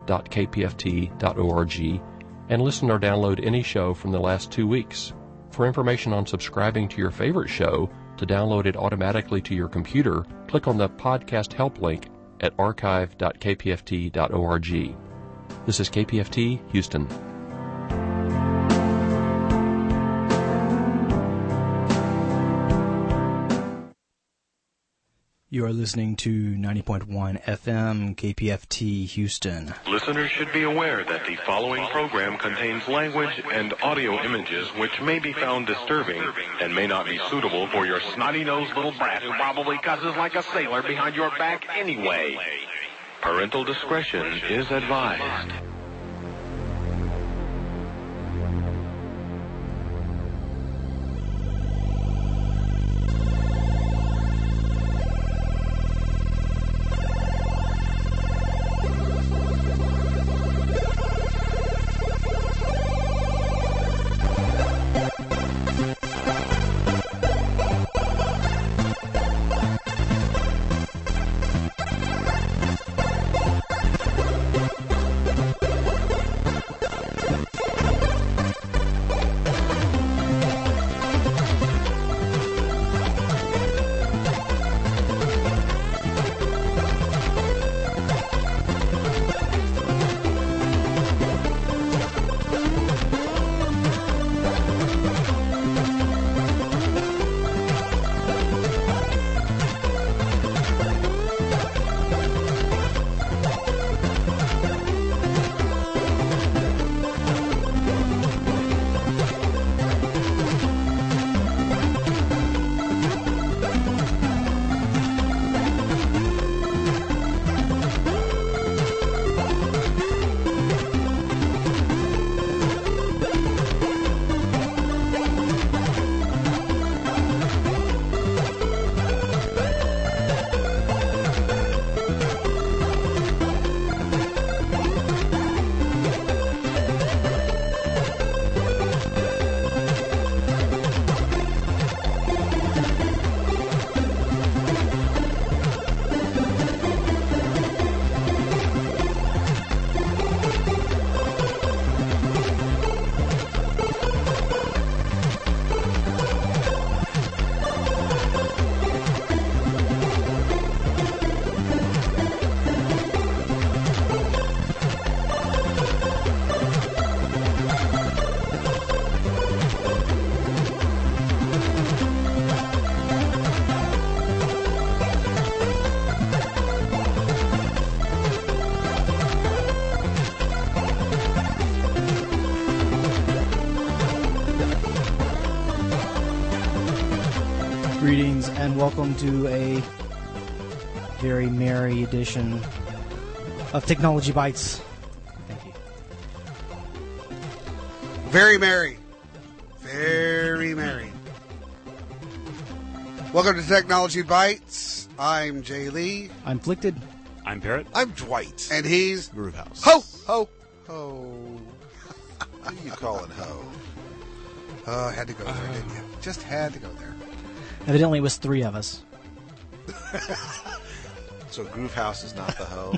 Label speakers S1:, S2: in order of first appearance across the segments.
S1: archive.kpft.org and listen or download any show from the last 2 weeks. For information on subscribing to your favorite show, to download it automatically to your computer, click on the podcast help link at archive.kpft.org. This is KPFT, Houston.
S2: You are listening to 90.1 FM KPFT Houston.
S3: Listeners should be aware that the following program contains language and audio images which may be found disturbing and may not be suitable for your snotty-nosed little brat who probably cusses like a sailor behind your back anyway. Parental discretion is advised.
S2: Greetings and welcome to a very merry edition of Technology Bites. Thank you.
S4: Very merry. Very merry. Welcome to Technology Bites. I'm Jay Lee.
S2: I'm Flicted.
S5: I'm Parrot.
S6: I'm Dwight.
S4: And he's
S6: Groovehouse.
S4: Ho! Ho! Ho!
S6: What are you calling ho?
S4: Oh, had to go there, didn't you? Just had to go there.
S2: Evidently it was three of us.
S6: So Groovehouse is not the ho?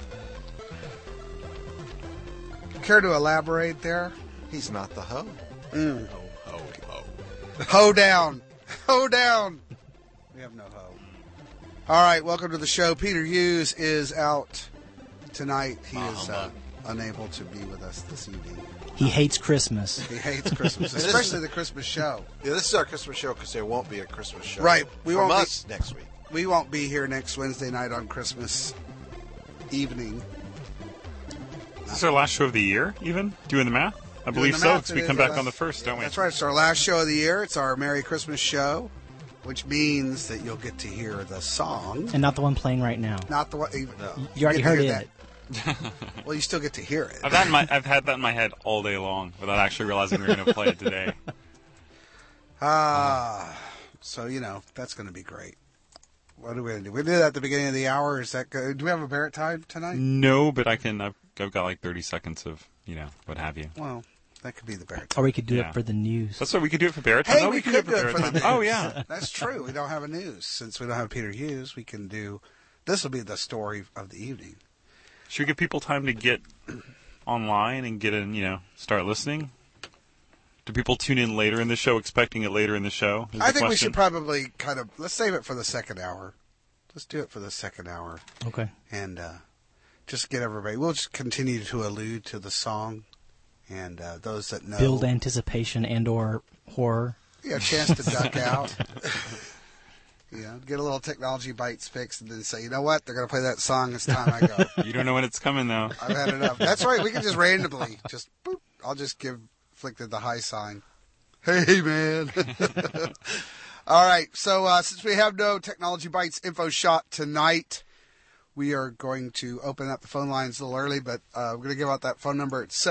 S4: Care to elaborate there?
S6: He's not the ho.
S4: Mm.
S6: Ho, ho, ho.
S4: Ho down. Ho down. We have no ho. All right, welcome to the show. Peter Hughes is out tonight. He is unable to be with us this evening.
S2: He hates Christmas.
S4: He hates Christmas, especially the Christmas show.
S6: Yeah, this is our Christmas show because there won't be a Christmas show.
S4: Right. We
S6: from
S4: won't
S6: us next week.
S4: We won't be here next Wednesday night on Christmas evening.
S5: Is this our last show of the year, even? Doing the math? I believe so, because we come back on the 1st, don't we?
S4: That's right. It's our last show of the year. It's our Merry Christmas show, which means that you'll get to hear the song.
S2: And not the one playing right now.
S4: Not the one. No.
S2: You already heard it.
S4: Well, you still get to hear it.
S5: I've had that in my head all day long without actually realizing we were going to play it today.
S4: So, you know, that's going to be great. What are we going to do? We do that at the beginning of the hour. Is that good? Do we have a Barrett time tonight?
S5: No, but I've got like 30 seconds of, what have you.
S4: Well, that could be the Barrett time.
S2: Or we could do it for the news.
S5: That's what we could do it for Barrett time.
S4: Hey, we could do it for the news.
S5: Oh, yeah.
S4: That's true. We don't have a news. Since we don't have Peter Hughes, we can do... This will be the story of the evening.
S5: Should we give people time to get online and get in, start listening? Do people tune in later in the show, expecting it later in the show?
S4: I think we should probably let's save it for the second hour. Let's do it for the second hour.
S2: Okay.
S4: And just get everybody. We'll just continue to allude to the song, and those that know
S2: build anticipation and/or horror.
S4: Yeah, a chance to duck out. Get a little Technology Bites fix, and then say, you know what? They're going to play that song. It's time I go.
S5: You don't know when it's coming, though.
S4: I've had enough. That's right. We can just randomly boop. I'll just give Flicked the high sign. Hey, man. All right. So since we have no Technology Bites info shot tonight, we are going to open up the phone lines a little early, but we're going to give out that phone number. It's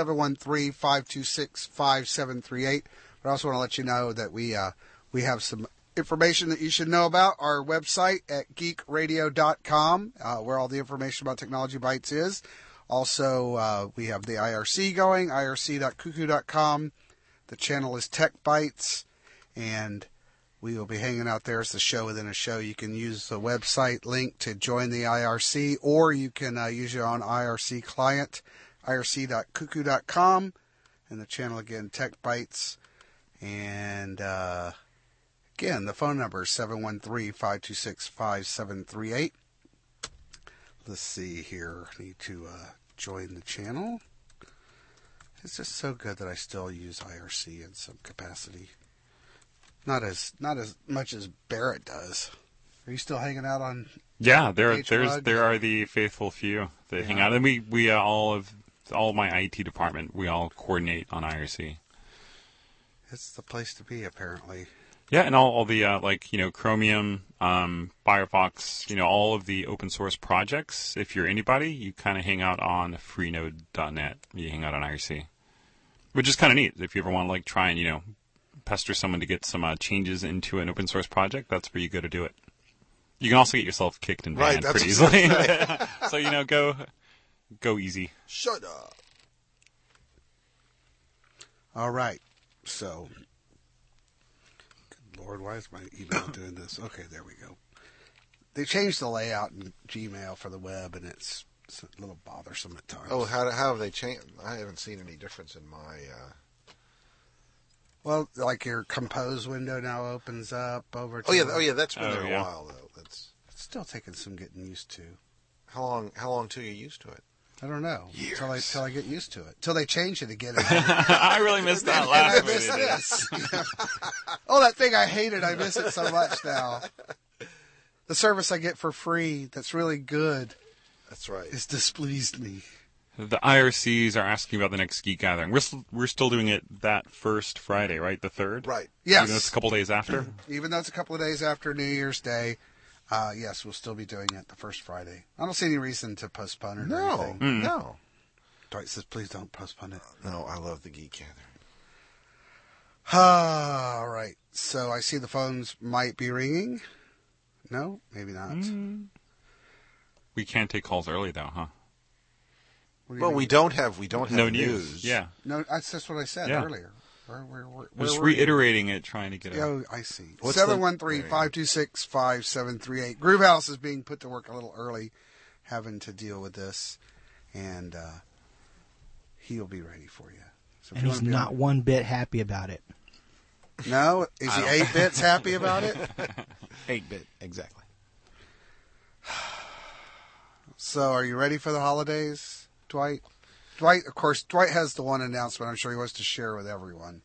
S4: 713-526-5738. But I also want to let you know that we have some information that you should know about our website at geekradio.com, where all the information about Technology Bites is. Also, we have the IRC going, irc.cuckoo.com. The channel is Tech Bites, and we will be hanging out there as the show within a show. You can use the website link to join the IRC, or you can use your own IRC client, irc.cuckoo.com, and the channel again, Tech Bites. And again, the phone number is 713-526-5738. Let's see here. I need to join the channel. It's just so good that I still use IRC in some capacity. Not as much as Barrett does. Are you still hanging out on?
S5: Yeah, there are the faithful few that hang out, and we all of my IT department, we all coordinate on IRC.
S4: It's the place to be, apparently.
S5: Yeah, and all the Chromium, Firefox, all of the open source projects. If you're anybody, you kind of hang out on freenode.net. You hang out on IRC, which is kind of neat. If you ever want to try and pester someone to get some changes into an open source project, that's where you go to do it. You can also get yourself kicked and banned pretty easily. So go easy.
S6: Shut up.
S4: All right. So, good Lord, why is my email doing this? Okay, there we go. They changed the layout in Gmail for the web, and it's a little bothersome at times.
S6: Oh, how have they changed? I haven't seen any difference in my...
S4: Well, like your Compose window now opens up over to...
S6: Oh, yeah, that's been there a while, though. It's
S4: still taking some getting used to.
S6: How long till you're used to it?
S4: I don't know. Till I get used to it. Till they change it again.
S5: I really missed that last one.
S4: I miss this. Oh, that thing I hated. I miss it so much now. The service I get for free that's really good.
S6: That's right.
S4: It's displeased me.
S5: The IRCs are asking about the next Geek Gathering. We're still doing it that first Friday, right? The 3rd?
S6: Right.
S4: Yes.
S5: Even though it's a couple days after?
S4: Even though it's a couple of days after New Year's Day. Yes, we'll still be doing it the first Friday. I don't see any reason to postpone it or anything.
S6: No.
S4: Dwight says, please don't postpone it.
S6: No, I love the Geek Gathering.
S4: All right. So I see the phones might be ringing. No, maybe not.
S5: We can't take calls early, though, huh?
S6: Well, we don't have
S5: no
S6: news.
S5: Yeah.
S4: No, that's just what I said earlier. We're
S5: just reiterating it, trying to get it.
S4: Oh, I see. 713-526-5738. Groovehouse is being put to work a little early, having to deal with this, and he'll be ready for you. So
S2: and he's not one bit happy about it.
S4: No? Is he 8 bits happy about it?
S7: 8-bit, exactly.
S4: So, are you ready for the holidays, Dwight? Dwight, of course, Dwight has the one announcement I'm sure he wants to share with everyone.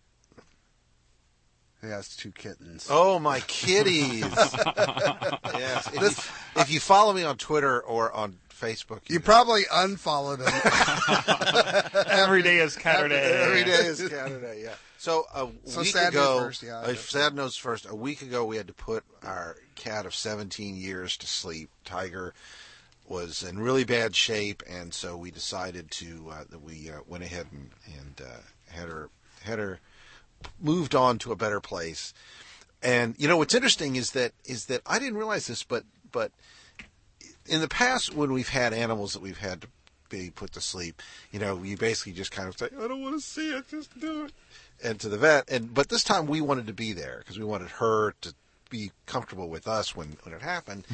S4: He has 2 kittens.
S6: Oh, my kitties. Yes. If you follow me on Twitter or on Facebook...
S4: You probably unfollowed him.
S5: Every day is Saturday.
S6: Every day is Saturday, yeah. So a week ago... Sad news first. A week ago, we had to put our cat of 17 years to sleep. Tiger was in really bad shape, and so we decided to that we went ahead and had her moved on to a better place. And what's interesting is that I didn't realize this, but in the past when we've had animals that we've had to be put to sleep, you basically just kind of say, I don't want to see it, just do it, and to the vet. But this time we wanted to be there because we wanted her to be comfortable with us when it happened.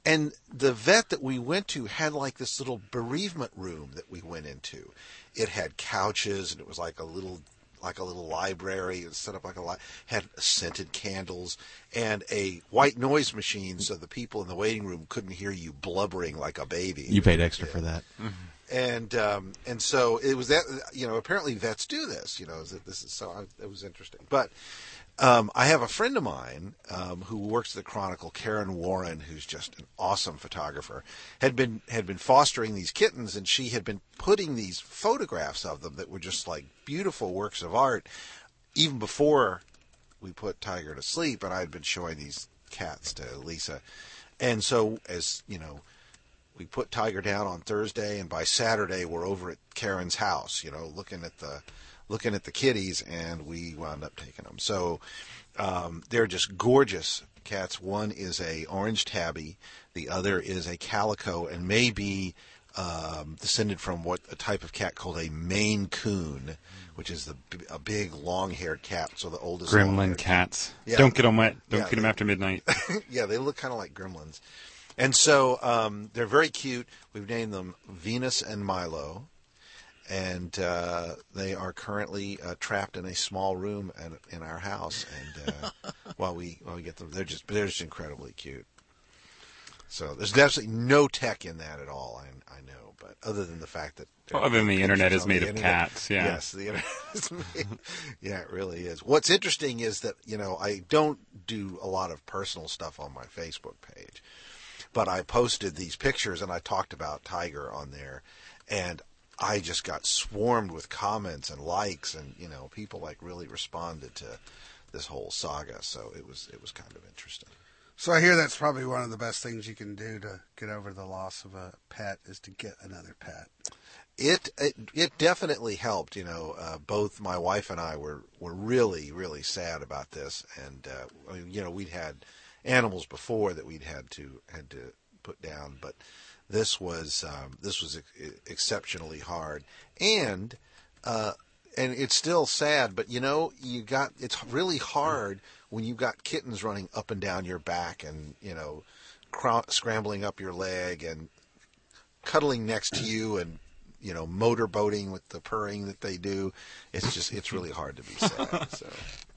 S6: And the vet that we went to had like this little bereavement room that we went into. It had couches, and it was like a little library. It was set up like had scented candles and a white noise machine, so the people in the waiting room couldn't hear you blubbering like a baby.
S7: You paid extra for that.
S6: Mm-hmm. And so it was that, apparently vets do this, it was interesting. But I have a friend of mine who works at the Chronicle, Karen Warren, who's just an awesome photographer, had been fostering these kittens, and she had been putting these photographs of them that were just like beautiful works of art even before we put Tiger to sleep, and I had been showing these cats to Lisa. And so, as we put Tiger down on Thursday, and by Saturday we're over at Karen's house, looking at the kitties, and we wound up taking them. So they're just gorgeous cats. One is a orange tabby, the other is a calico, and may be descended from a type of cat called a Maine Coon, which is a big long-haired cat. So the oldest
S5: gremlin cats.
S6: Yeah.
S5: Don't get them wet. Don't get them after midnight.
S6: Yeah, they look kind of like gremlins. And so they're very cute. We've named them Venus and Milo, and they are currently trapped in a small room in our house. And while we get them, they're just incredibly cute. So there's definitely no tech in that at all. I know, but other than the fact that
S5: other than the internet is made of cats. Yeah.
S6: Yes, the internet is made. Yeah, it really is. What's interesting is that I don't do a lot of personal stuff on my Facebook page. But I posted these pictures, and I talked about Tiger on there, and I just got swarmed with comments and likes, and people like really responded to this whole saga. So it was kind of interesting.
S4: So I hear that's probably one of the best things you can do to get over the loss of a pet is to get another pet.
S6: It definitely helped. Both my wife and I were really, really sad about this, and we'd had animals before that we'd had to put down, but this was exceptionally hard, and it's still sad. But it's really hard when you've got kittens running up and down your back, and scrambling up your leg and cuddling next to you, and motorboating with the purring that they do. It's really hard to be sad. So.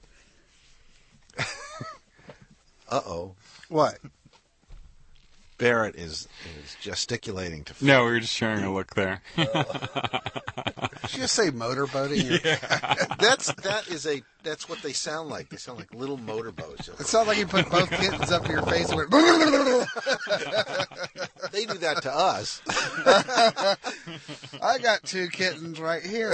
S6: Uh-oh.
S4: What?
S6: Barrett is gesticulating to...
S5: No, we were just sharing a look there.
S4: Did you just say motorboating?
S6: Yeah. That's what they sound like. They sound like little motorboats.
S4: It sounds like you put both kittens up to your face and went...
S6: They do that to us.
S4: I got 2 kittens right here.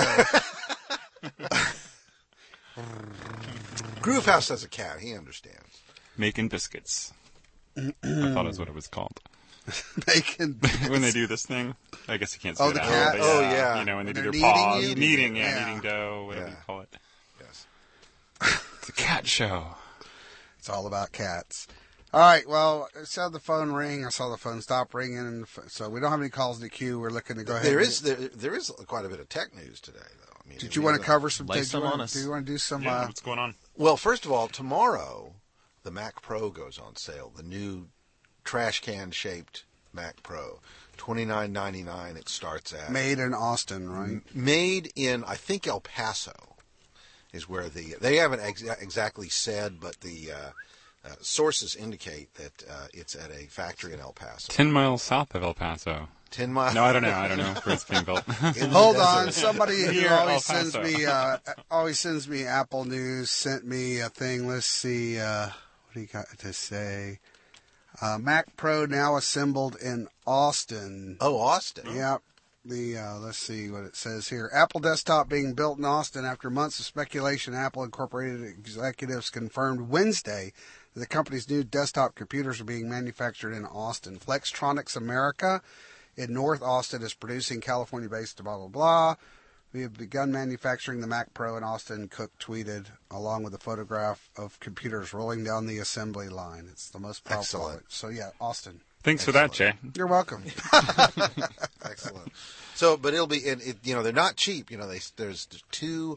S6: Groovehouse has a cat. He understands.
S5: Making biscuits. I thought that's what it was called.
S4: Making biscuits.
S5: When they do this thing, I guess you can't say
S4: the
S5: that.
S4: cat?
S6: Oh, yeah.
S5: When they do their
S4: kneading
S5: paws.
S4: you?
S5: Kneading
S6: Yeah.
S5: dough, whatever you call it.
S6: Yes.
S5: It's a cat show.
S4: It's all about cats. All right, well, I saw the phone ring. I saw the phone stop ringing. So we don't have any calls to queue. We're looking to go ahead.
S6: There is quite a bit of tech news today, though.
S4: Did you want to cover some
S7: lay
S4: things?
S7: some on us.
S4: Do you want to do some...
S5: Yeah, what's going on?
S6: Well, first of all, tomorrow, the Mac Pro goes on sale. The new trash can shaped Mac Pro, $29.99. It starts at
S4: Made in Austin, right?
S6: Made in, I think, El Paso is where they haven't exactly said, but the sources indicate that it's at a factory in El Paso.
S5: 10 miles south of El Paso.
S6: 10 miles.
S5: No, I don't know where it's being built.
S4: Hold on, somebody who
S5: Here,
S4: always
S5: El
S4: sends me Apple News sent me a thing. Let's see, what do you got to say? Mac Pro now assembled in Austin.
S6: Oh, Austin.
S4: Yep. Let's see what it says here. Apple desktop being built in Austin after months of speculation. Apple Incorporated executives confirmed Wednesday that the company's new desktop computers are being manufactured in Austin. Flextronics America in North Austin is producing California-based blah, blah, blah. We have begun manufacturing the Mac Pro in Austin, Cook tweeted, along with a photograph of computers rolling down the assembly line. It's the most powerful.
S6: Excellent.
S4: So, yeah, Austin.
S5: Thanks for that, Jay.
S4: You're welcome.
S6: Excellent. So, but it'll be, they're not cheap. There's 2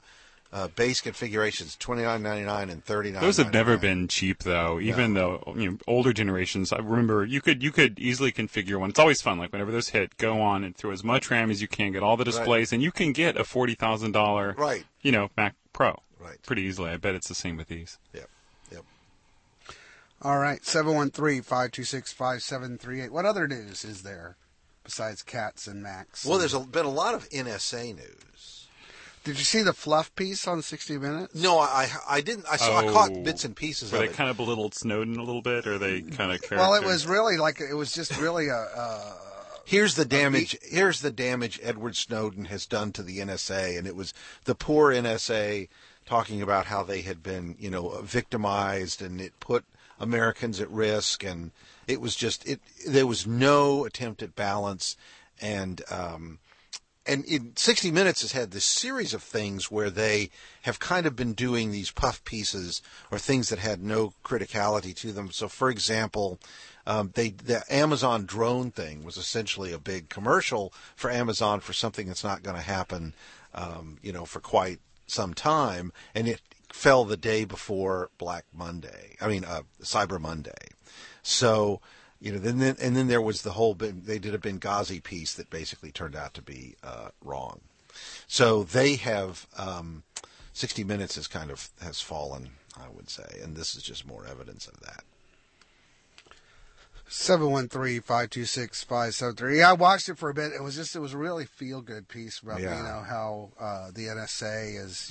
S6: base configurations, $29.99 and $39.99.
S5: Those have never been cheap, though. Even though older generations, I remember you could easily configure one. It's always fun. Like whenever those hit, go on and throw as much RAM as you can, get all the displays, and you can get a $40,000 Mac Pro pretty easily. I bet it's the same with these.
S6: Yep.
S4: All right, 713-526-5738. What other news is there besides cats and Macs?
S6: Well, there's been a lot of NSA news.
S4: Did you see the fluff piece on 60 Minutes?
S6: No, I didn't. I caught bits and pieces of it.
S5: Were they kind of belittled Snowden a little bit, or they kind of
S4: Well, it was really it was just really
S6: Here's the damage Edward Snowden has done to the NSA, and it was the poor NSA talking about how they had been, victimized, and it put Americans at risk, and it was just there was no attempt at balance, and in 60 Minutes has had this series of things where they have kind of been doing these puff pieces or things that had no criticality to them. So, for example, the Amazon drone thing was essentially a big commercial for Amazon for something that's not going to happen, for quite some time, and it fell the day before Cyber Monday. So, then there was the whole. They did a Benghazi piece that basically turned out to be wrong. So they have 60 Minutes has fallen, I would say, and this is just more evidence of that.
S4: 713-526-5738. I watched it for a bit. It was a really feel good piece about how the NSA is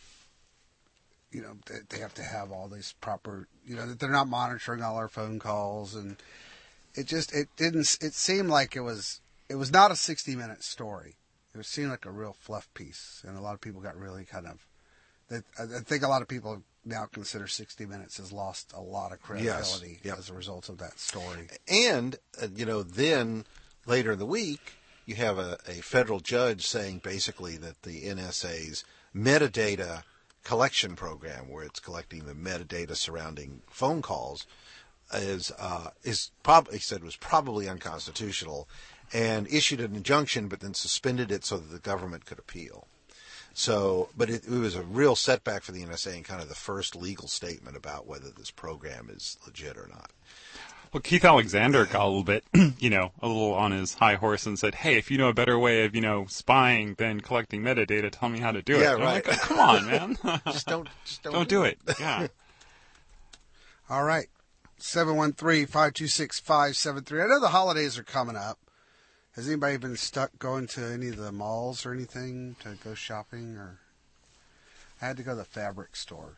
S4: they have to have all these proper that they're not monitoring all our phone calls, and it seemed like it was not a 60 Minute story. It seemed like a real fluff piece, and a lot of people got really I think a lot of people now consider 60 Minutes has lost a lot of credibility as a result of that story.
S6: And, then later in the week, you have a federal judge saying basically that the NSA's metadata collection program, where it's collecting the metadata surrounding phone calls, he said was probably unconstitutional, and issued an injunction, but then suspended it so that the government could appeal. So, but it was a real setback for the NSA and kind of the first legal statement about whether this program is legit or not.
S5: Well, Keith Alexander got a little bit, a little on his high horse and said, "Hey, if you know a better way of, spying than collecting metadata, tell me how to do it."
S6: Yeah, right.
S5: Like, oh, come on, man.
S6: just don't
S5: do it. Yeah.
S4: All right. 713-526-5738. I know the holidays are coming up. Has anybody been stuck going to any of the malls or anything to go shopping? Or I had to go to the fabric store.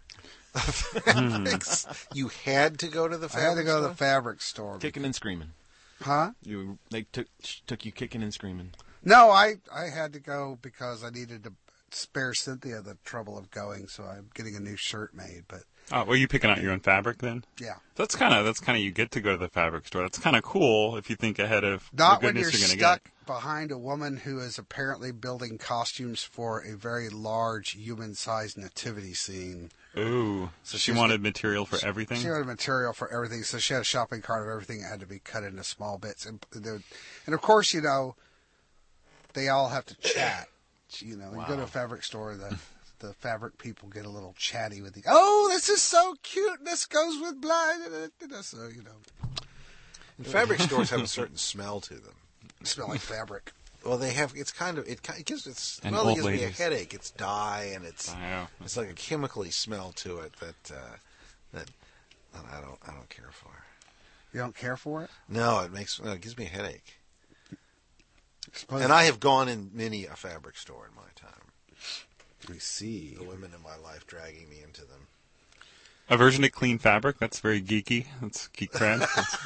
S6: You had to go to the fabric store?
S4: I had to go to the fabric store.
S7: Kicking and screaming.
S4: Huh?
S7: They took you kicking and screaming.
S4: No, I had to go because I needed to spare Cynthia the trouble of going, so I'm getting a new shirt made. But
S5: were you picking out your own fabric then?
S4: Yeah.
S5: That's kind of you get to go to the fabric store. That's kind of cool if you think ahead of
S4: not
S5: the
S4: when
S5: goodness
S4: you're
S5: you're going to
S4: stuck
S5: get.
S4: Behind a woman who is apparently building costumes for a very large human-sized nativity scene.
S5: Ooh, so she wanted material for everything?
S4: She wanted material for everything, so she had a shopping cart of everything that had to be cut into small bits. And of course, they all have to chat. You go to a fabric store, the fabric people get a little chatty with oh, this is so cute, this goes with blah, so,
S6: And fabric stores have a certain smell to them.
S4: Smell like fabric.
S6: Well, they have. It gives me a headache. It's dye, and it's like a chemically smell to it that I don't care for.
S4: You don't care for it?
S6: No, it gives me a headache. And I have gone in many a fabric store in my time.
S4: I see.
S6: The women in my life dragging me into them.
S5: A version of clean fabric? That's very geeky. That's geek cred.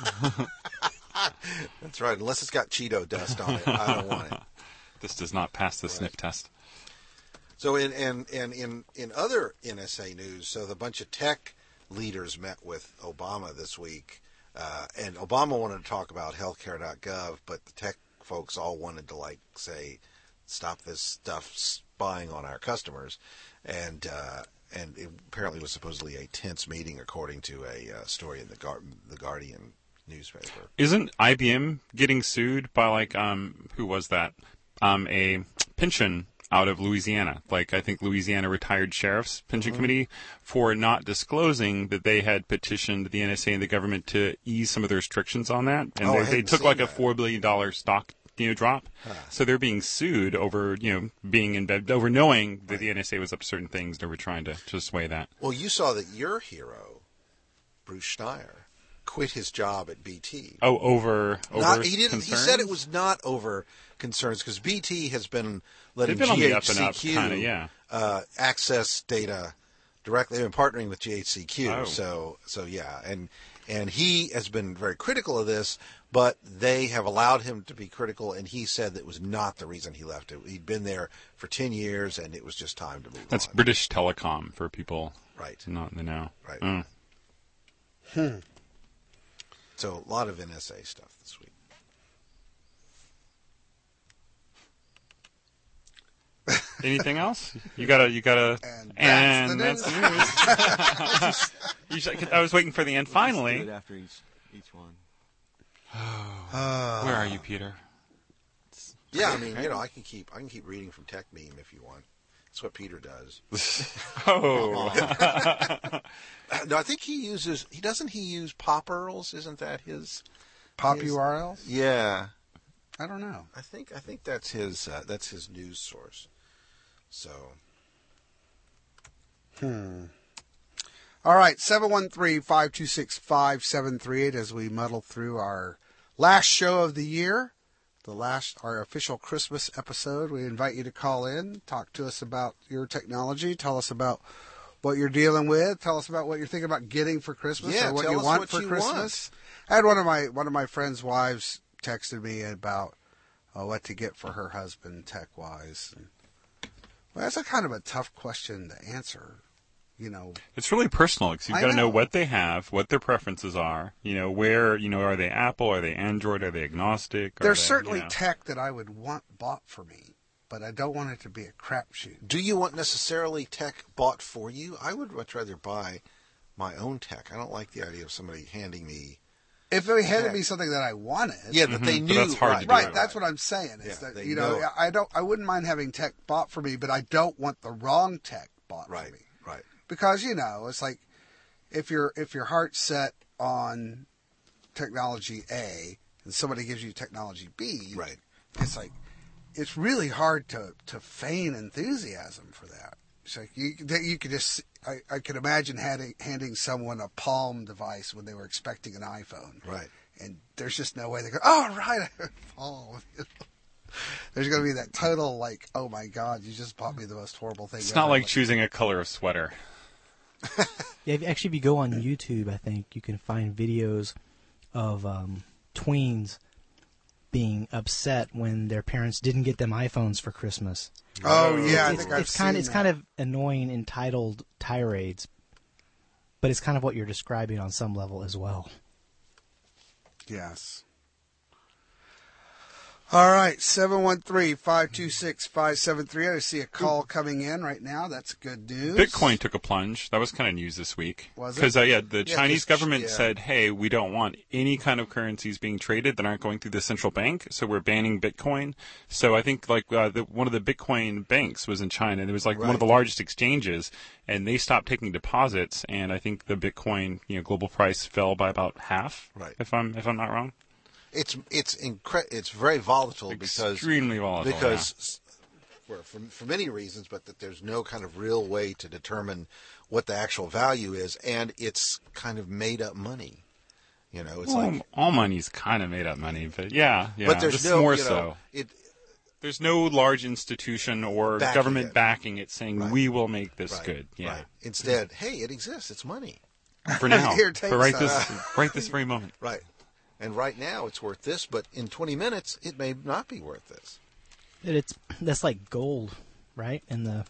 S6: That's right. Unless it's got Cheeto dust on it, I don't want it.
S5: This does not pass the sniff test.
S6: So in other NSA news, so the bunch of tech leaders met with Obama this week, and Obama wanted to talk about healthcare.gov, but the tech folks all wanted to say, stop this stuff spying on our customers, and it apparently was supposedly a tense meeting, according to a story in the Guardian newspaper.
S5: Isn't IBM getting sued by who was that? A pension out of Louisiana. Like, I think Louisiana Retired Sheriff's Pension Committee for not disclosing that they had petitioned the NSA and the government to ease some of the restrictions on that. And they took like a $4 billion stock drop. So they're being sued over, being in bed, over knowing that the NSA was up to certain things. They were trying to sway that.
S6: Well, you saw that your hero, Bruce Schneier, quit his job at BT.
S5: Oh, over
S6: he didn't.
S5: concerns?
S6: He said it was not over concerns because BT has been letting
S5: They've been on the up and up,
S6: GHCQ access data directly. They've been partnering with GHCQ.
S5: Oh.
S6: So yeah, and he has been very critical of this, but they have allowed him to be critical, and he said that was not the reason he left it. He'd been there for 10 years, and it was just time to move on.
S5: That's British Telecom for people not in the know.
S6: Right. So a lot of NSA stuff this week.
S5: Anything else? You gotta. And that's the news. I was waiting for the end. Finally,
S7: do it after each one.
S5: Where are you, Peter?
S6: Yeah, I mean, I can keep reading from Tech Meme if you want. That's what Peter does.
S5: Oh.
S6: No, I think he doesn't use Pop URLs? Isn't that his
S4: Pop URLs?
S6: Yeah.
S4: I don't know.
S6: I think that's his news source. So.
S4: All right, 713-526-5738 as we muddle through our last show of the year, our official Christmas episode. We invite you to call in, talk to us about your technology, tell us about what you're dealing with, tell us about what you're thinking about getting for Christmas or what you want for Christmas. I had one of my friend's wives texted me about what to get for her husband tech-wise. Well, that's a kind of a tough question to answer.
S5: It's really personal because you've got to know what they have, what their preferences are. Where, are they Apple? Are they Android? Are they agnostic?
S4: There's certainly tech that I would want bought for me, but I don't want it to be a crapshoot.
S6: Do you want necessarily tech bought for you? I would much rather buy my own tech. I don't like the idea of somebody handing me.
S4: If they handed me something that I wanted,
S6: that they knew,
S5: that's hard to do.
S4: Right, that's what I'm saying. Is that I wouldn't mind having tech bought for me, but I don't want the wrong tech bought for me.
S6: Right.
S4: Because it's like if your heart's set on technology A and somebody gives you technology B,
S6: right?
S4: It's like it's really hard to feign enthusiasm for that. It's like you could just I could imagine handing someone a Palm device when they were expecting an iPhone,
S6: right?
S4: And there's just no way they go, oh right, Palm. There's going to be that total like, oh my God, you just bought me the most horrible thing.
S5: It's not like choosing a color of sweater.
S2: Yeah, if you go on YouTube, I think you can find videos of tweens being upset when their parents didn't get them iPhones for Christmas.
S4: Oh yeah, I think I've seen that.
S2: It's kind of annoying, entitled tirades, but it's kind of what you're describing on some level as well.
S4: Yes. All right, 713-526-5738. I see a call coming in right now. That's good news.
S5: Bitcoin took a plunge. That was kind of news this week.
S4: Was it?
S5: Because, the Chinese government said, hey, we don't want any kind of currencies being traded that aren't going through the central bank, so we're banning Bitcoin. So I think, one of the Bitcoin banks was in China, and it was, one of the largest exchanges, and they stopped taking deposits, and I think the Bitcoin, global price fell by about half, if I'm not wrong.
S6: It's very volatile
S5: extremely volatile
S6: for many reasons, but that there's no kind of real way to determine what the actual value is, and it's kind of made up money. It's
S5: all money's kind of made up money, but
S6: but there's
S5: there's no large institution or government backing it saying we will make this good. Yeah.
S6: Right. Instead, hey, it exists. It's money
S5: for now. But right this very moment.
S6: Right. And right now it's worth this, but in 20 minutes it may not be worth this.
S2: That's like gold, right? In the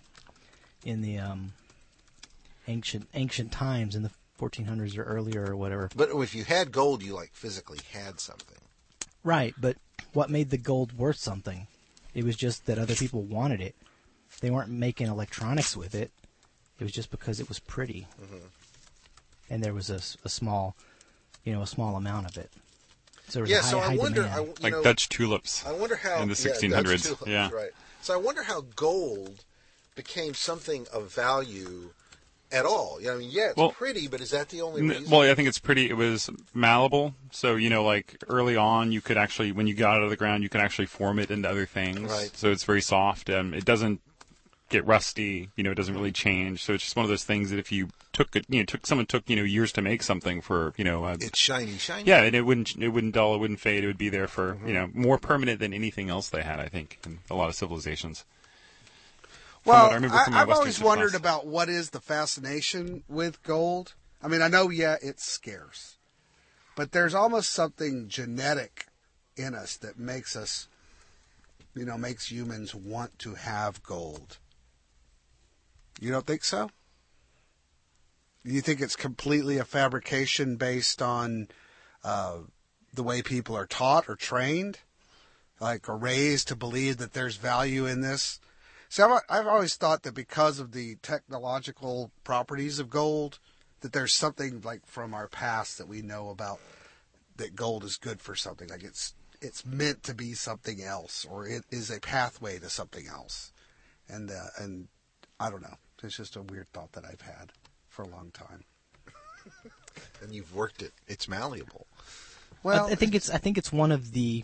S2: ancient times, in the 1400s or earlier or whatever.
S6: But if you had gold, you physically had something.
S2: Right, but what made the gold worth something? It was just that other people wanted it. They weren't making electronics with it. It was just because it was pretty, and there was a small amount of it. So I
S6: wonder,
S5: like Dutch tulips.
S6: I wonder how
S5: in the 1600s.
S6: Tulips,
S5: yeah,
S6: right. So I wonder how gold became something of value at all. I mean, it's pretty, but is that the only reason?
S5: Well, I think it's pretty. It was malleable, so like early on, you could actually, when you got out of the ground, you could actually form it into other things.
S6: Right.
S5: So it's very soft. It doesn't get rusty. It doesn't really change. So it's just one of those things that if you took it, someone took years to make something for
S6: it's shiny.
S5: Yeah, and it wouldn't dull, it wouldn't fade. It would be there for more permanent than anything else they had. I think in a lot of civilizations.
S4: Well, I've always wondered about what is the fascination with gold. I mean, I know, it's scarce, but there's almost something genetic in us that makes us, makes humans want to have gold. You don't think so? You think it's completely a fabrication based on the way people are taught or trained, like or raised to believe that there's value in this? See, I've always thought that because of the technological properties of gold, that there's something like from our past that we know about, that gold is good for something. Like it's meant to be something else, or it is a pathway to something else. And I don't know. It's just a weird thought that I've had for a long time.
S6: And you've worked it. It's malleable.
S2: Well, I think it's one of the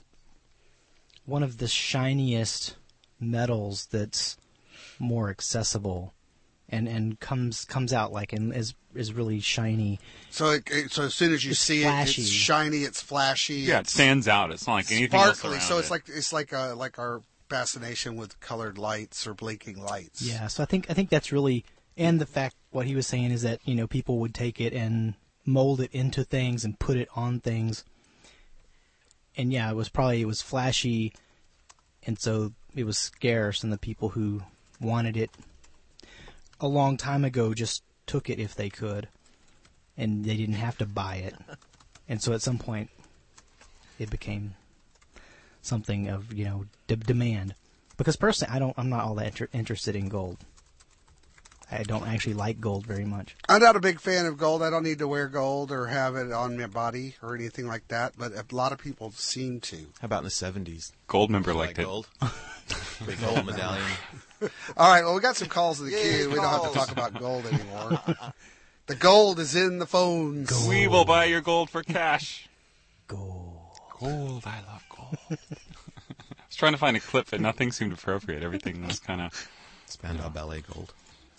S2: shiniest metals that's more accessible and comes out like and is really shiny.
S4: So as soon as you see
S2: flashy.
S4: It's shiny, it's flashy.
S5: Yeah, it stands out. It's not like anything else around
S6: so
S5: it's
S6: it.
S4: like our fascination with colored lights or blinking lights.
S2: Yeah, so I think that's really, and the fact what he was saying is that people would take it and mold it into things and put it on things. And yeah, it was flashy, and so it was scarce, and the people who wanted it a long time ago just took it if they could, and they didn't have to buy it. And so at some point, it became something of demand. Because personally, I'm not all that interested in gold. I don't actually like gold very much.
S4: I'm not a big fan of gold. I don't need to wear gold or have it on my body or anything like that, but a lot of people seem to.
S7: How about in the 70s?
S5: Goldmember liked it.
S7: Gold? Big gold medallion.
S4: All right, well, we got some calls in the queue. We don't have to talk about gold anymore. The gold is in the phones.
S5: Gold. We will buy your gold for cash.
S2: Gold.
S5: Gold, I love gold. I was trying to find a clip, but nothing seemed appropriate. Everything was kind of...
S7: Spandau Ballet gold.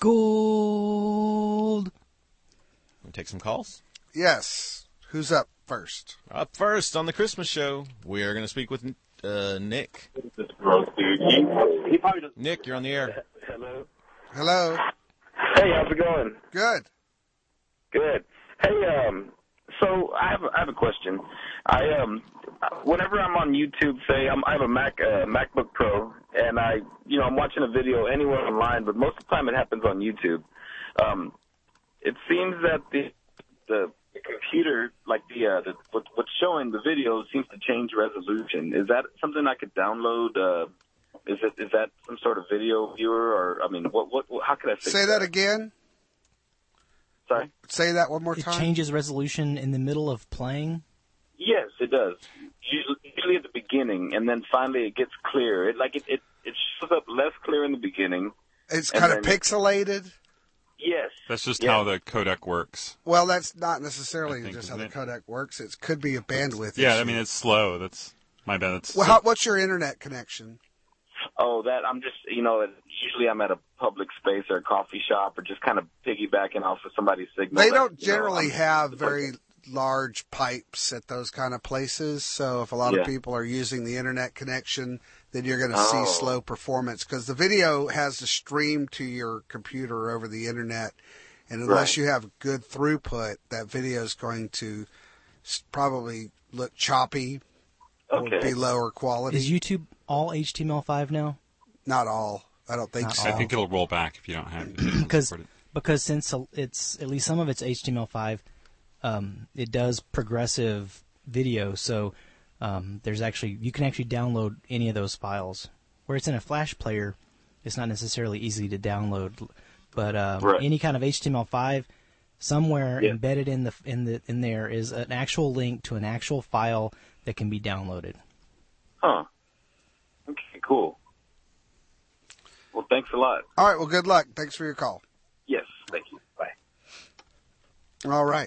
S2: Gold.
S7: Want to take some calls?
S4: Yes. Who's up first?
S7: Up first on the Christmas show, we are going to speak with Nick. Nick, you're on the air.
S8: Hello.
S4: Hello.
S8: Hey, how's it going?
S4: Good.
S8: Good. Hey, so I have a question. Whenever I'm on YouTube, say I have a MacBook Pro, and I'm watching a video anywhere online, but most of the time it happens on YouTube. It seems that the computer, like what's showing the video, seems to change resolution. Is that something I could download? Is that some sort of video viewer, or I mean, what how could I
S4: say that again?
S8: Sorry.
S4: Say that one more time.
S2: It changes resolution in the middle of playing?
S8: Yes, it does. Usually at the beginning, and then finally it gets clear. It shows up less clear in the beginning.
S4: It's kind of pixelated?
S8: Yes.
S5: That's just how the codec works.
S4: Well, that's not necessarily just how the codec works. It could be a bandwidth issue.
S5: I mean, it's slow. That's my bad.
S4: What's your internet connection?
S8: Oh, that I'm just, usually I'm at a public space or a coffee shop or just kind of piggybacking off of somebody's signal.
S4: They don't generally have very large pipes at those kind of places. So if a lot of people are using the internet connection, then you're going to see slow performance because the video has to stream to your computer over the internet. And unless you have good throughput, that video is going to probably look choppy or be lower quality.
S2: Is YouTube all HTML5 now?
S4: Not all. I don't think so.
S5: I think it'll roll back if you don't have it.
S2: Because since it's at least some of it's HTML5, it does progressive video, so there's actually you can actually download any of those files. Where it's in a Flash player, it's not necessarily easy to download, but any kind of HTML5 somewhere embedded in there is an actual link to an actual file that can be downloaded.
S8: Huh. Okay, cool. Well, thanks a lot.
S4: All right, well, good luck. Thanks for your call.
S8: Yes, thank you. Bye.
S4: All right.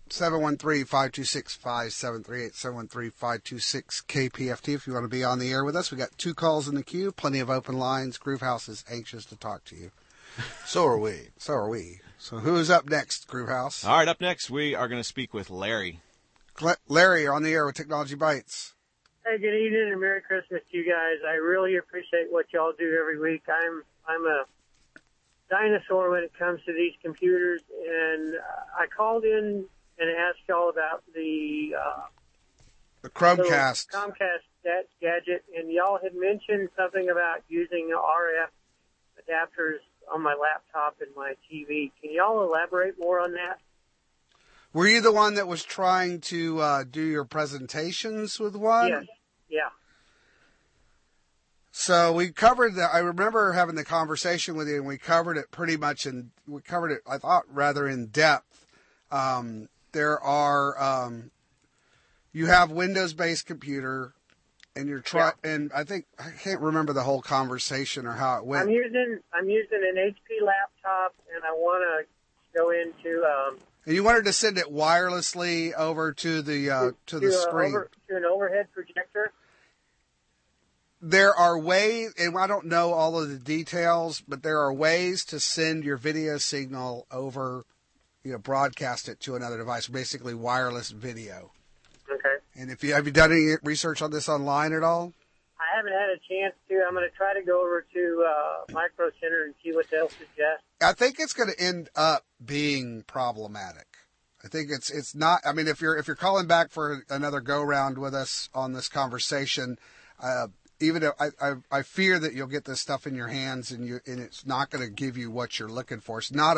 S4: 713-526-5738, 713-526-KPFT if you want to be on the air with us. We got 2 calls in the queue, plenty of open lines. Groovehouse is anxious to talk to you.
S6: So are we.
S4: So are we. So who's up next, Groovehouse?
S7: All right, up next, we are going to speak with Larry.
S4: Larry, you're on the air with Technology Bites.
S9: Hey, good evening and Merry Christmas to you guys. I really appreciate what y'all do every week. I'm a dinosaur when it comes to these computers, and I called in and asked y'all about the
S4: Chromecast
S9: gadget, and y'all had mentioned something about using RF adapters on my laptop and my TV. Can y'all elaborate more on that?
S4: Were you the one that was trying to do your presentations with one?
S9: Yes. Yeah.
S4: So we covered that. I remember having the conversation with you, and we covered it pretty much, I thought, rather in depth. There are, you have Windows-based computer, and you're and I can't remember the whole conversation or how it went.
S9: I'm using an HP laptop, and I want to go into.
S4: And you wanted to send it wirelessly over to the screen.
S9: To an overhead projector.
S4: There are ways, and I don't know all of the details, but there are ways to send your video signal over, broadcast it to another device, basically wireless video.
S9: Okay.
S4: And have you done any research on this online at all?
S9: I haven't had a chance to. I'm going to try to go over to Micro Center and see what they'll suggest.
S4: I think it's going to end up being problematic. I think it's not. I mean, if you're calling back for another go round with us on this conversation, even if I fear that you'll get this stuff in your hands and it's not going to give you what you're looking for. It's not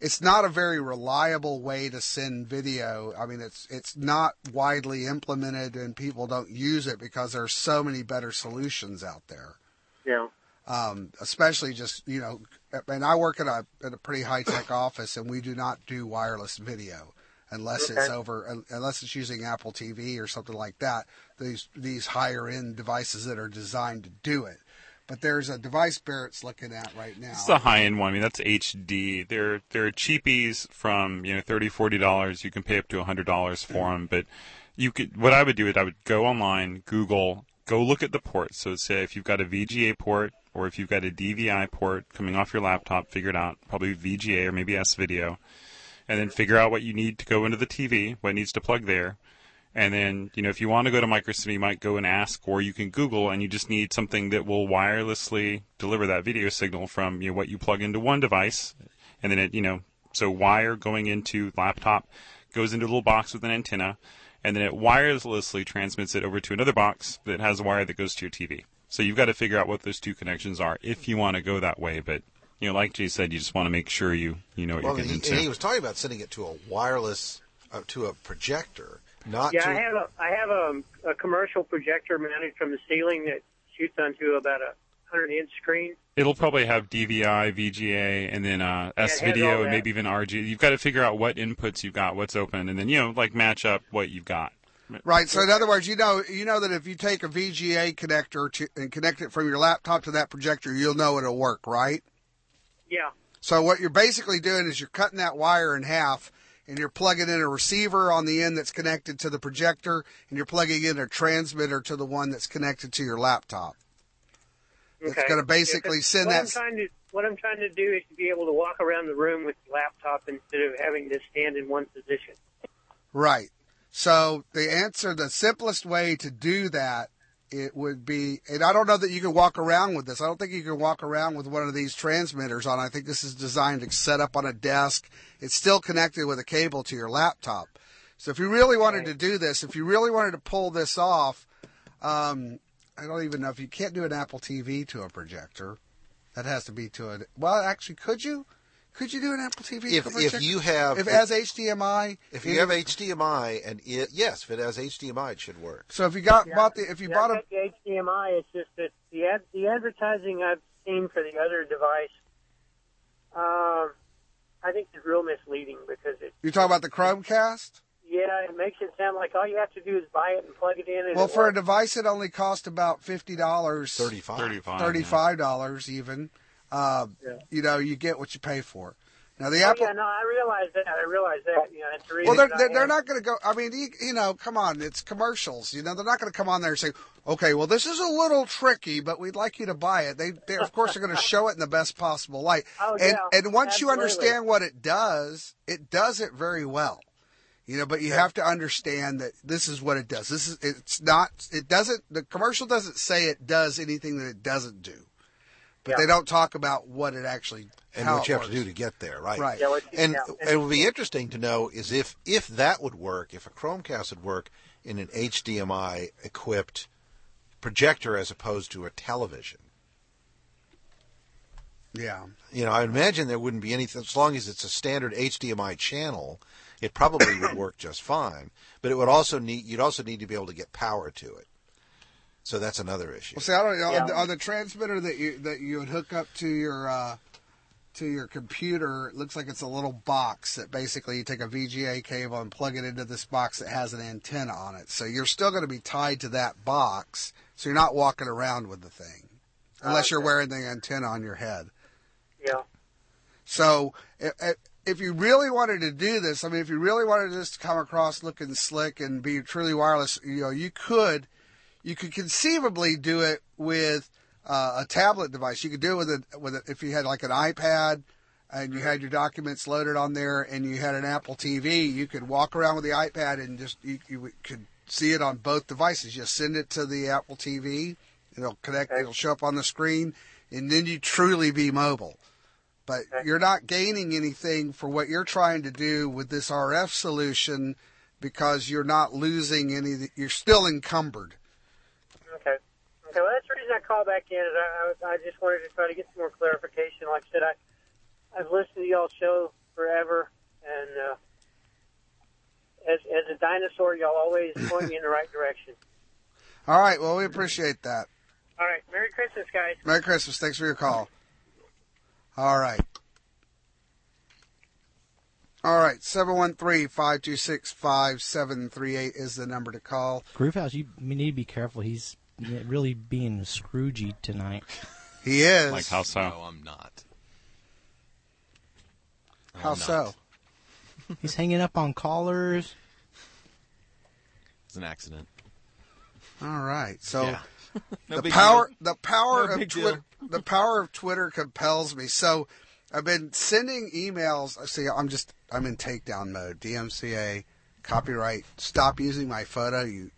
S4: a very reliable way to send video. I mean, it's not widely implemented and people don't use it because there's so many better solutions out there.
S9: Yeah.
S4: Especially just, and I work at a pretty high tech office and we do not do wireless video unless unless it's using Apple TV or something like that. These higher end devices that are designed to do it. But there's a device Barrett's looking at right now.
S5: It's the high end one. I mean, that's HD. They're cheapies from $30-$40. You can pay up to $100 for them. But what I would do is I would go online, Google, go look at the ports. So say if you've got a VGA port or if you've got a DVI port coming off your laptop, figure it out. Probably VGA or maybe S-Video. And then figure out what you need to go into the TV, what needs to plug there. And then, if you want to go to Microcity, you might go and ask, or you can Google, and you just need something that will wirelessly deliver that video signal from what you plug into one device. And then so wire going into laptop goes into a little box with an antenna, and then it wirelessly transmits it over to another box that has a wire that goes to your TV. So you've got to figure out what those two connections are if you want to go that way. But like Jay said, you just want to make sure you know what you're getting into.
S6: And he was talking about sending it to a wireless, to a projector, not
S9: to...
S6: Yeah,
S9: I have a commercial projector mounted from the ceiling that shoots onto about a 100-inch screen.
S5: It'll probably have DVI, VGA, and then S-Video, and maybe even RG. You've got to figure out what inputs you've got, what's open, and then, match up what you've got.
S4: Right. So in other words, you know that if you take a VGA connector and connect it from your laptop to that projector, you'll know it'll work, right?
S9: Yeah.
S4: So what you're basically doing is you're cutting that wire in half, and you're plugging in a receiver on the end that's connected to the projector, and you're plugging in a transmitter to the one that's connected to your laptop.
S9: Okay.
S4: It's going to basically send that.
S9: What I'm trying to do is to be able to walk around the room with the laptop instead of having to stand in one position.
S4: Right. So the simplest way to do that, it would be, and I don't know that you can walk around with this. I don't think you can walk around with one of these transmitters on. I think this is designed to set up on a desk. It's still connected with a cable to your laptop. So if you really wanted to do this, if you really wanted to pull this off, I don't even know if you can't do an Apple TV to a projector. That has to be to a, well, actually, could you? Could you do an Apple TV?
S6: If it
S4: has HDMI,
S6: if you have HDMI and if it has HDMI, it should work.
S4: So if you bought the
S9: HDMI, it's just that the advertising I've seen for the other device, I think it's real misleading because
S4: You're talking about the Chromecast?
S9: Yeah, it makes it sound like all you have to do is buy it and plug it in. And
S4: well, for a device, it only costs about $50. $35 even. You know, you get what you pay for. Now the Apple.
S9: Yeah, no, I realize that. You know, that's the
S4: well,
S9: reason.
S4: they're not going to go. I mean, you know, come on, it's commercials. You know, they're not going to come on there and say, "Okay, well, this is a little tricky, but we'd like you to buy it." They of course are going to show it in the best possible light. And once you understand what it does it very well. You know, but you have to understand that this is what it does. The commercial doesn't say it does anything that it doesn't do. But they don't talk about what it actually
S6: and what you have to do to get there, right?
S4: Right.
S6: Yeah, and it would be interesting to know is if that would work, if a Chromecast would work in an HDMI equipped projector as opposed to a television.
S4: Yeah.
S6: You know, I imagine there wouldn't be anything as long as it's a standard HDMI channel. It probably would work just fine, but it would also you'd also need to be able to get power to it. So that's another issue.
S4: Well, see, I don't know on the transmitter that you would hook up to your computer. It looks like it's a little box that basically you take a VGA cable and plug it into this box that has an antenna on it. So you're still going to be tied to that box. So you're not walking around with the thing unless you're wearing the antenna on your head.
S9: Yeah.
S4: So if you really wanted to do this, I mean, if you really wanted this to come across looking slick and be truly wireless, you know, you could conceivably do it with a tablet device. You could do it with it if you had like an iPad and you had your documents loaded on there and you had an Apple TV. You could walk around with the iPad and just you could see it on both devices. Just send it to the Apple TV, it'll connect, it'll show up on the screen, and then you truly be mobile. But you're not gaining anything for what you're trying to do with this RF solution because you're not losing any. You're still encumbered.
S9: Okay. Well, that's the reason I called back in. I just wanted to try to get some more clarification. Like I said, I've listened to y'all's show forever, and as a dinosaur, y'all always point me in the right direction.
S4: All right. Well, we appreciate that.
S9: All right. Merry Christmas, guys.
S4: Merry Christmas. Thanks for your call. All right. 713-526-5738 is the number to call.
S2: Groovehouse, you need to be careful. He's really being Scroogey tonight.
S4: He is.
S5: Like how so?
S7: No, I'm not.
S4: How so?
S2: He's hanging up on callers.
S7: It's an accident.
S4: All right. So
S7: yeah.
S4: the power of Twitter compels me. So I've been sending emails. See, I'm in takedown mode. DMCA, copyright, stop using my photo, you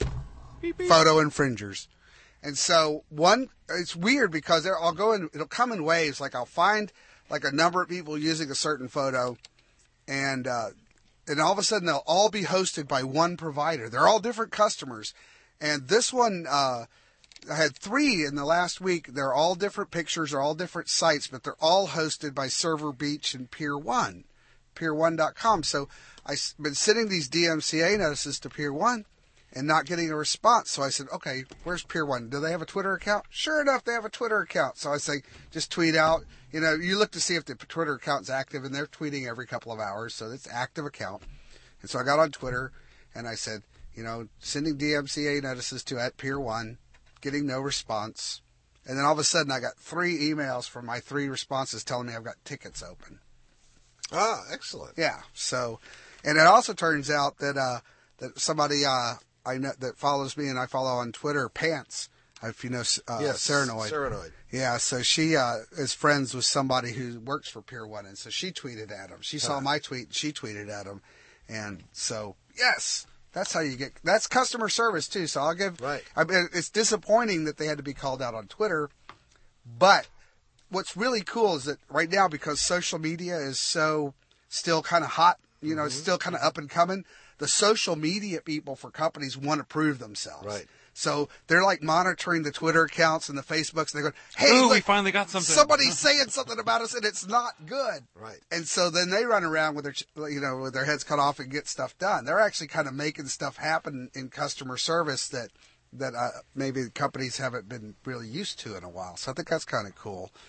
S4: photo infringers. And so it's weird because it'll come in waves. Like I'll find like a number of people using a certain photo, and all of a sudden they'll all be hosted by one provider. They're all different customers. And this one, I had 3 in the last week. They're all different pictures, they're all different sites, but they're all hosted by Server Beach and Pier 1, pier1.com. So I've been sending these DMCA notices to Pier 1 and not getting a response. So I said, okay, where's Pier 1? Do they have a Twitter account? Sure enough, they have a Twitter account. So I say, just tweet out. You know, you look to see if the Twitter account's active, and they're tweeting every couple of hours, so it's an active account. And so I got on Twitter, and I said, you know, sending DMCA notices to @Pier1, getting no response. And then all of a sudden I got 3 emails from my 3 responses telling me I've got tickets open.
S6: Ah, excellent.
S4: Yeah. So, and it also turns out that that somebody I know that follows me and I follow on Twitter, Pants, if you know Serenoid. Yeah. So she is friends with somebody who works for Pier 1, and so she tweeted at him. She saw my tweet and she tweeted at him, and so yes. That's how you get. That's customer service too. So I'll give.
S6: Right.
S4: I mean, it's disappointing that they had to be called out on Twitter, but what's really cool is that right now, because social media is so still kind of hot, you know, it's still kind of up and coming. The social media people for companies want to prove themselves.
S6: Right.
S4: So they're like monitoring the Twitter accounts and the Facebooks, and they're going, "Hey,
S5: ooh,
S4: look,
S5: we finally got something.
S4: Somebody's saying something about us, and it's not good."
S6: Right.
S4: And so then they run around with their heads cut off and get stuff done. They're actually kind of making stuff happen in customer service that maybe companies haven't been really used to in a while. So I think that's kind of cool.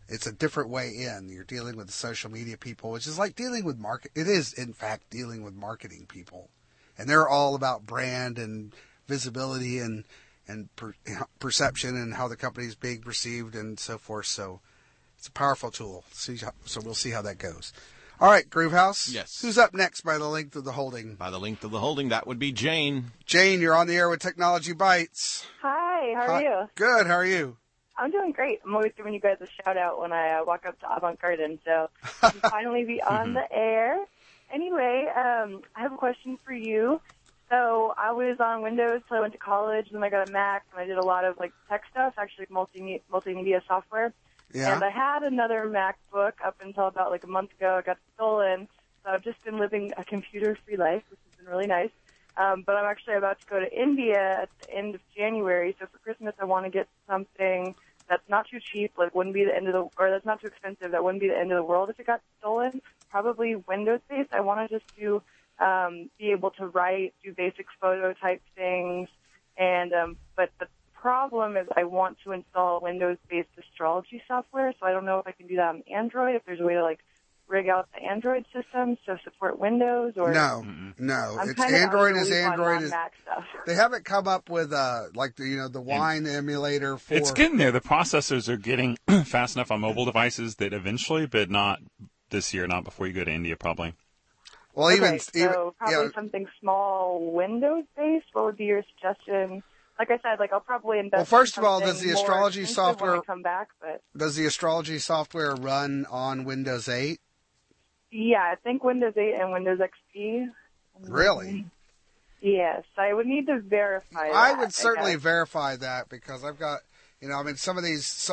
S4: It's a different way in. You're dealing with the social media people, which is like dealing with It is, in fact, dealing with marketing people. And they're all about brand and visibility and perception and how the company is being perceived and so forth. So it's a powerful tool. So we'll see how that goes. All right, Groovehouse.
S7: Yes.
S4: Who's up next by the length of the holding?
S7: By the length of the holding, that would be Jane.
S4: Jane, you're on the air with Technology Bites.
S10: Hi, how are you?
S4: Good, how are you?
S10: I'm doing great. I'm always giving you guys a shout-out when I walk up to Avant Garden, so I can finally be on the air. Anyway, I have a question for you. So I was on Windows till I went to college, and then I got a Mac, and I did a lot of like tech stuff, actually multimedia software.
S4: Yeah.
S10: And I had another MacBook up until about like a month ago. It got stolen, so I've just been living a computer-free life, which has been really nice. But I'm actually about to go to India at the end of January, so for Christmas I want to get something that's not too cheap, like wouldn't be the end of the, or that's not too expensive, that wouldn't be the end of the world if it got stolen. Probably Windows-based. I want to just be able to write, do basic photo type things, and but the problem is I want to install Windows-based astrology software, so I don't know if I can do that on Android, if there's a way to like rig out the Android system to support Windows, or
S4: no. It's Android is Android.
S10: Mac stuff.
S4: They haven't come up with the Wine emulator for.
S5: It's getting there. The processors are getting fast enough on mobile devices that eventually, but not this year, not before you go to India, probably.
S4: Well,
S10: okay, so probably something small Windows-based. What would be your suggestion? Like I said, I'll probably invest.
S4: Well, first of all, does the astrology software
S10: come back? But
S4: does the astrology software run on Windows 8?
S10: Yeah, I think Windows 8 and Windows XP.
S4: Really?
S10: Yes, I would need to verify that.
S4: I would certainly verify that because I've got, some of these,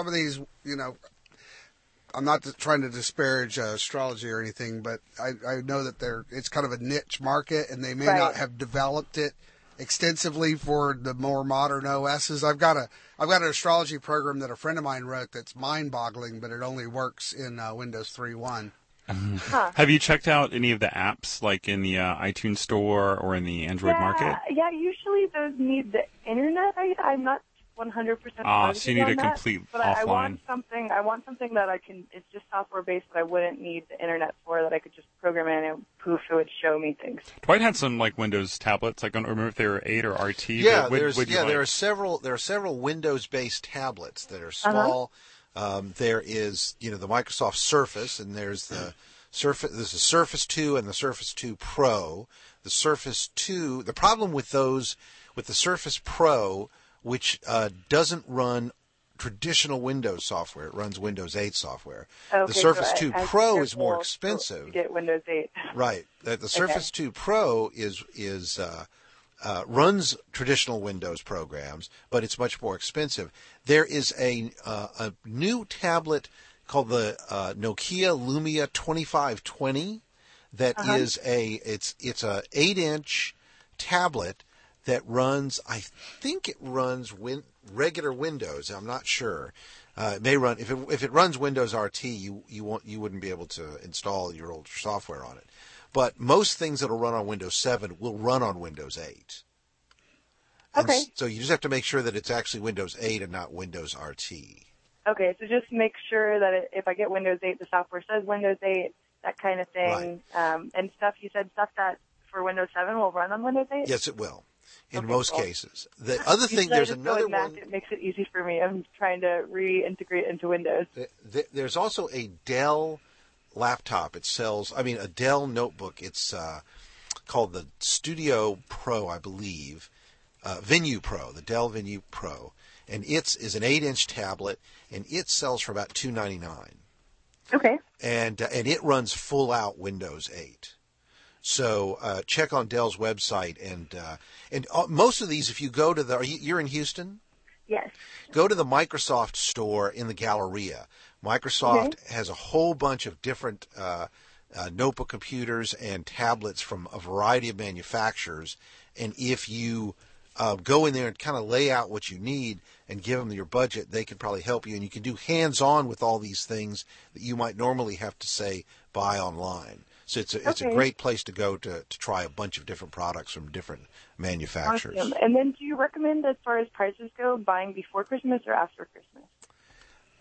S4: I'm not trying to disparage astrology or anything, but I know that it's kind of a niche market, and they may not have developed it extensively for the more modern OSs. I've got an astrology program that a friend of mine wrote that's mind-boggling, but it only works in Windows 3.1.
S10: Huh.
S5: Have you checked out any of the apps, like in the iTunes Store or in the Android market?
S10: Yeah, usually those need the internet. I'm not 100%
S5: so you need a complete
S10: but
S5: offline.
S10: I want something that I can. It's just software based, but I wouldn't need the internet for. That I could just program in and poof, it would show me things.
S5: Dwight had some Windows tablets. I don't remember if they were 8 or RT.
S6: Yeah, there are several Windows-based tablets that are small. There is, the Microsoft Surface, and there's the Surface. There's the Surface 2 and the Surface 2 Pro. The Surface 2. The problem with those, with the Surface Pro, which doesn't run traditional Windows software, it runs Windows 8 software.
S10: Okay,
S6: the Surface
S10: so
S6: 2 Pro is more expensive.
S10: To get Windows 8.
S6: Right. The Surface 2 Pro runs traditional Windows programs, but it's much more expensive. There is a new tablet called the Nokia Lumia 2520 that is it's a 8-inch tablet that runs. I think it runs regular Windows. I'm not sure. It may run if it runs Windows RT. You wouldn't be able to install your older software on it. But most things that will run on Windows 7 will run on Windows 8.
S10: Okay.
S6: And so you just have to make sure that it's actually Windows 8 and not Windows RT.
S10: Okay, so just make sure that if I get Windows 8, the software says Windows 8, that kind of thing.
S6: Right.
S10: And you said stuff that for Windows 7 will run on Windows 8?
S6: Yes, it will. In most cases. The other thing, there's another one.
S10: It makes it easy for me. I'm trying to reintegrate into Windows.
S6: There's also a Dell laptop. It sells, a Dell notebook. It's called the Studio Pro, I believe. Venue Pro, the Dell Venue Pro. And it is an 8-inch tablet, and it sells for about $299.
S10: Okay.
S6: And it runs full-out Windows 8. So check on Dell's website, and most of these, if you go to you're in Houston?
S10: Yes.
S6: Go to the Microsoft store in the Galleria. Microsoft has a whole bunch of different notebook computers and tablets from a variety of manufacturers, and if you go in there and kind of lay out what you need and give them your budget, they can probably help you, and you can do hands-on with all these things that you might normally have to, say, buy online. So it's a great place to go to try a bunch of different products from different manufacturers.
S10: Awesome. And then do you recommend, as far as prices go, buying before Christmas or after Christmas?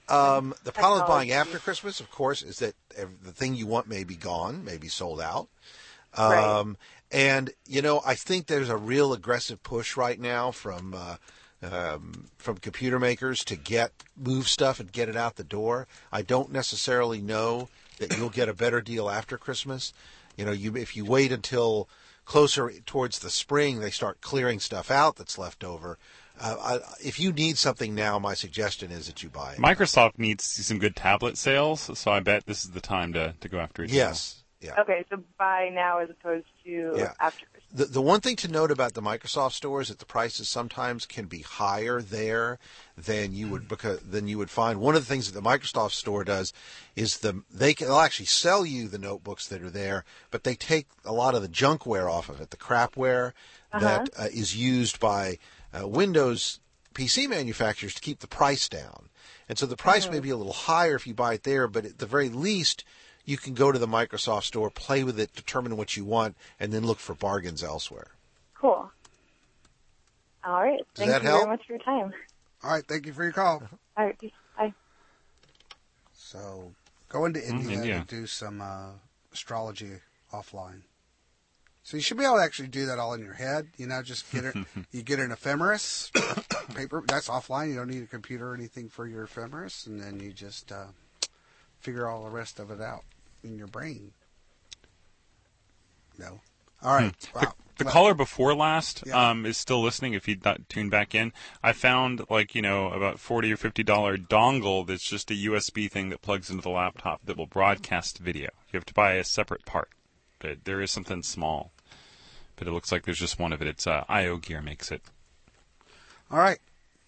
S6: The problem with buying after Christmas, of course, is that the thing you want may be gone, may be sold out.
S10: Right.
S6: And, I think there's a real aggressive push right now from computer makers to move stuff and get it out the door. I don't necessarily know that you'll get a better deal after Christmas. If you wait until closer towards the spring, they start clearing stuff out that's left over. If you need something now, my suggestion is that you buy it.
S5: Microsoft needs some good tablet sales, so I bet this is the time to go after it.
S6: Yes. Yeah.
S10: Okay, so buy now as opposed to after Christmas.
S6: The one thing to note about the Microsoft store is that the prices sometimes can be higher there than you would find. One of the things that the Microsoft store does is they'll actually sell you the notebooks that are there, but they take a lot of the junkware off of it, the crapware that is used by Windows PC manufacturers to keep the price down. And so the price may be a little higher if you buy it there, but at the very least, you can go to the Microsoft store, play with it, determine what you want, and then look for bargains elsewhere.
S10: Cool. All right.
S6: Does that help?
S10: Thank you very much for your time.
S4: All right. Thank you for your call.
S10: All right. Bye.
S4: So, go into India and do some astrology offline. So you should be able to actually do that all in your head. Just get it. You get an ephemeris paper. That's offline. You don't need a computer or anything for your ephemeris, and then you just figure all the rest of it out in your brain. No. All right. Wow.
S5: The caller before last is still listening. If he tuned back in, I found about $40 or $50 dongle that's just a USB thing that plugs into the laptop that will broadcast video. You have to buy a separate part, but there is something small. But it looks like there's just one of it. It's IO Gear makes it.
S4: All right.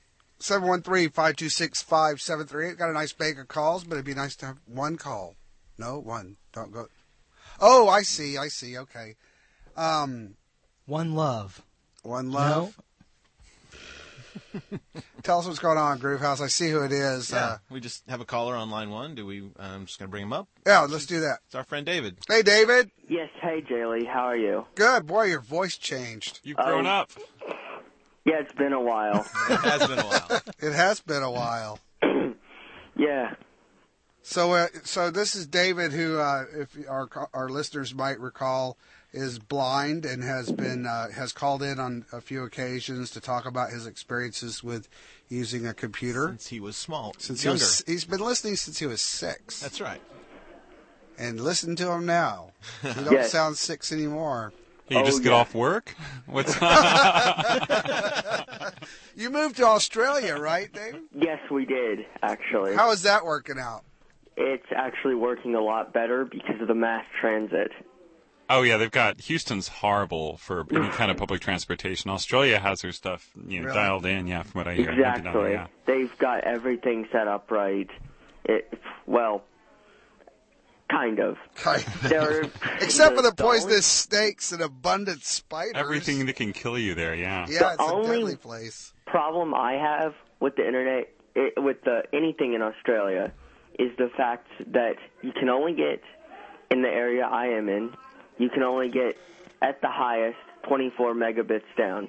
S4: 713-526-5738. Got a nice bank of calls, but it'd be nice to have one call. No, one. Don't go. Oh, I see. Okay.
S2: One love.
S4: One love. No. Tell us what's going on, Groove House. I see who it is.
S7: Yeah, we just have a caller on line one. I'm just going to bring him up.
S4: Yeah, let's do that.
S7: It's our friend David.
S4: Hey, David.
S11: Yes, hey, Jaylee. How are you?
S4: Good. Boy, your voice changed.
S5: You've grown up.
S11: Yeah, it's been a while.
S7: It has been a while.
S4: It has been a while.
S11: Yeah.
S4: So this is David, who, if our listeners might recall, is blind and has called in on a few occasions to talk about his experiences with using a computer
S7: since he was small.
S4: He's been listening since he was 6.
S7: That's right.
S4: And listen to him now. You don't sound 6 anymore.
S5: You just get off work? What's
S4: You moved to Australia, right, David?
S11: Yes, we did, actually.
S4: How is that working out?
S11: It's actually working a lot better because of the mass transit.
S5: Oh, yeah, they've got Houston's horrible for any kind of public transportation. Australia has their stuff really? Dialed in, from what I hear.
S11: Exactly. They've got everything set up right. Kind of.
S4: Except for the poisonous snakes and abundant spiders.
S5: Everything that can kill you there,
S4: Yeah, it's a deadly place.
S11: Problem I have with the internet, anything in Australia, is the fact that you can only get, in the area I am in, you can only get, at the highest, 24 megabits down.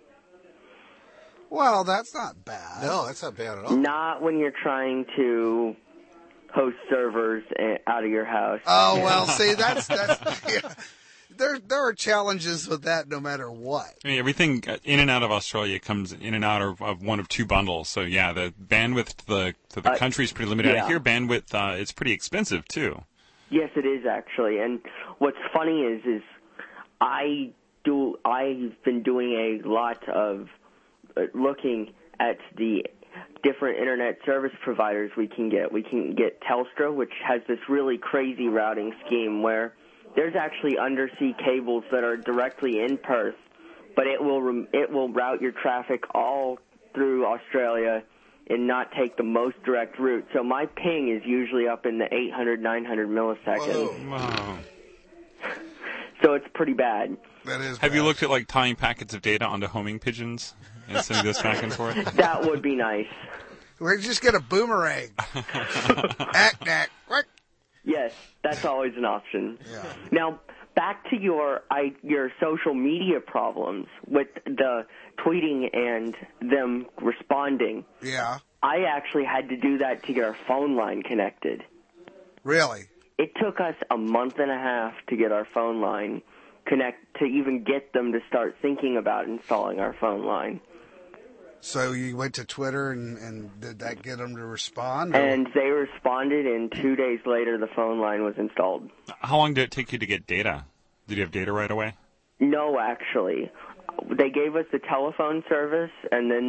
S4: Well, that's not bad.
S6: No, that's not bad at all.
S11: Not when you're trying to host servers out of your house.
S4: Oh, well, see, that's there are challenges with that no matter what.
S5: I mean, everything in and out of Australia comes in and out of one of two bundles. So, the bandwidth to the country is pretty limited. I hear bandwidth, it's pretty expensive, too.
S11: Yes, it is, actually. And what's funny is I've been doing a lot of looking at the different internet service providers we can get. We can get Telstra, which has this really crazy routing scheme where there's actually undersea cables that are directly in Perth, but it will route your traffic all through Australia and not take the most direct route. So my ping is usually up in the 800, 900 milliseconds.
S5: Wow.
S11: So it's pretty bad.
S4: That is.
S5: Have you looked at tying packets of data onto homing pigeons and sending this back and forth?
S11: That would be nice.
S4: We're just get a boomerang. Knack.
S11: Yes, that's always an option.
S4: Yeah.
S11: Now, back to your social media problems with the tweeting and them responding.
S4: Yeah.
S11: I actually had to do that to get our phone line connected.
S4: Really?
S11: It took us a month and a half to get our phone line to even get them to start thinking about installing our phone line.
S4: So you went to Twitter, and did that get them to respond? Or?
S11: And they responded, and 2 days later the phone line was installed.
S5: How long did it take you to get data? Did you have data right away?
S11: No, actually. They gave us the telephone service, and then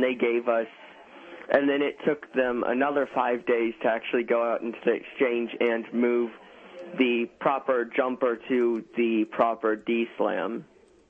S11: it took them another 5 days to actually go out into the exchange and move the proper jumper to the proper D-slam.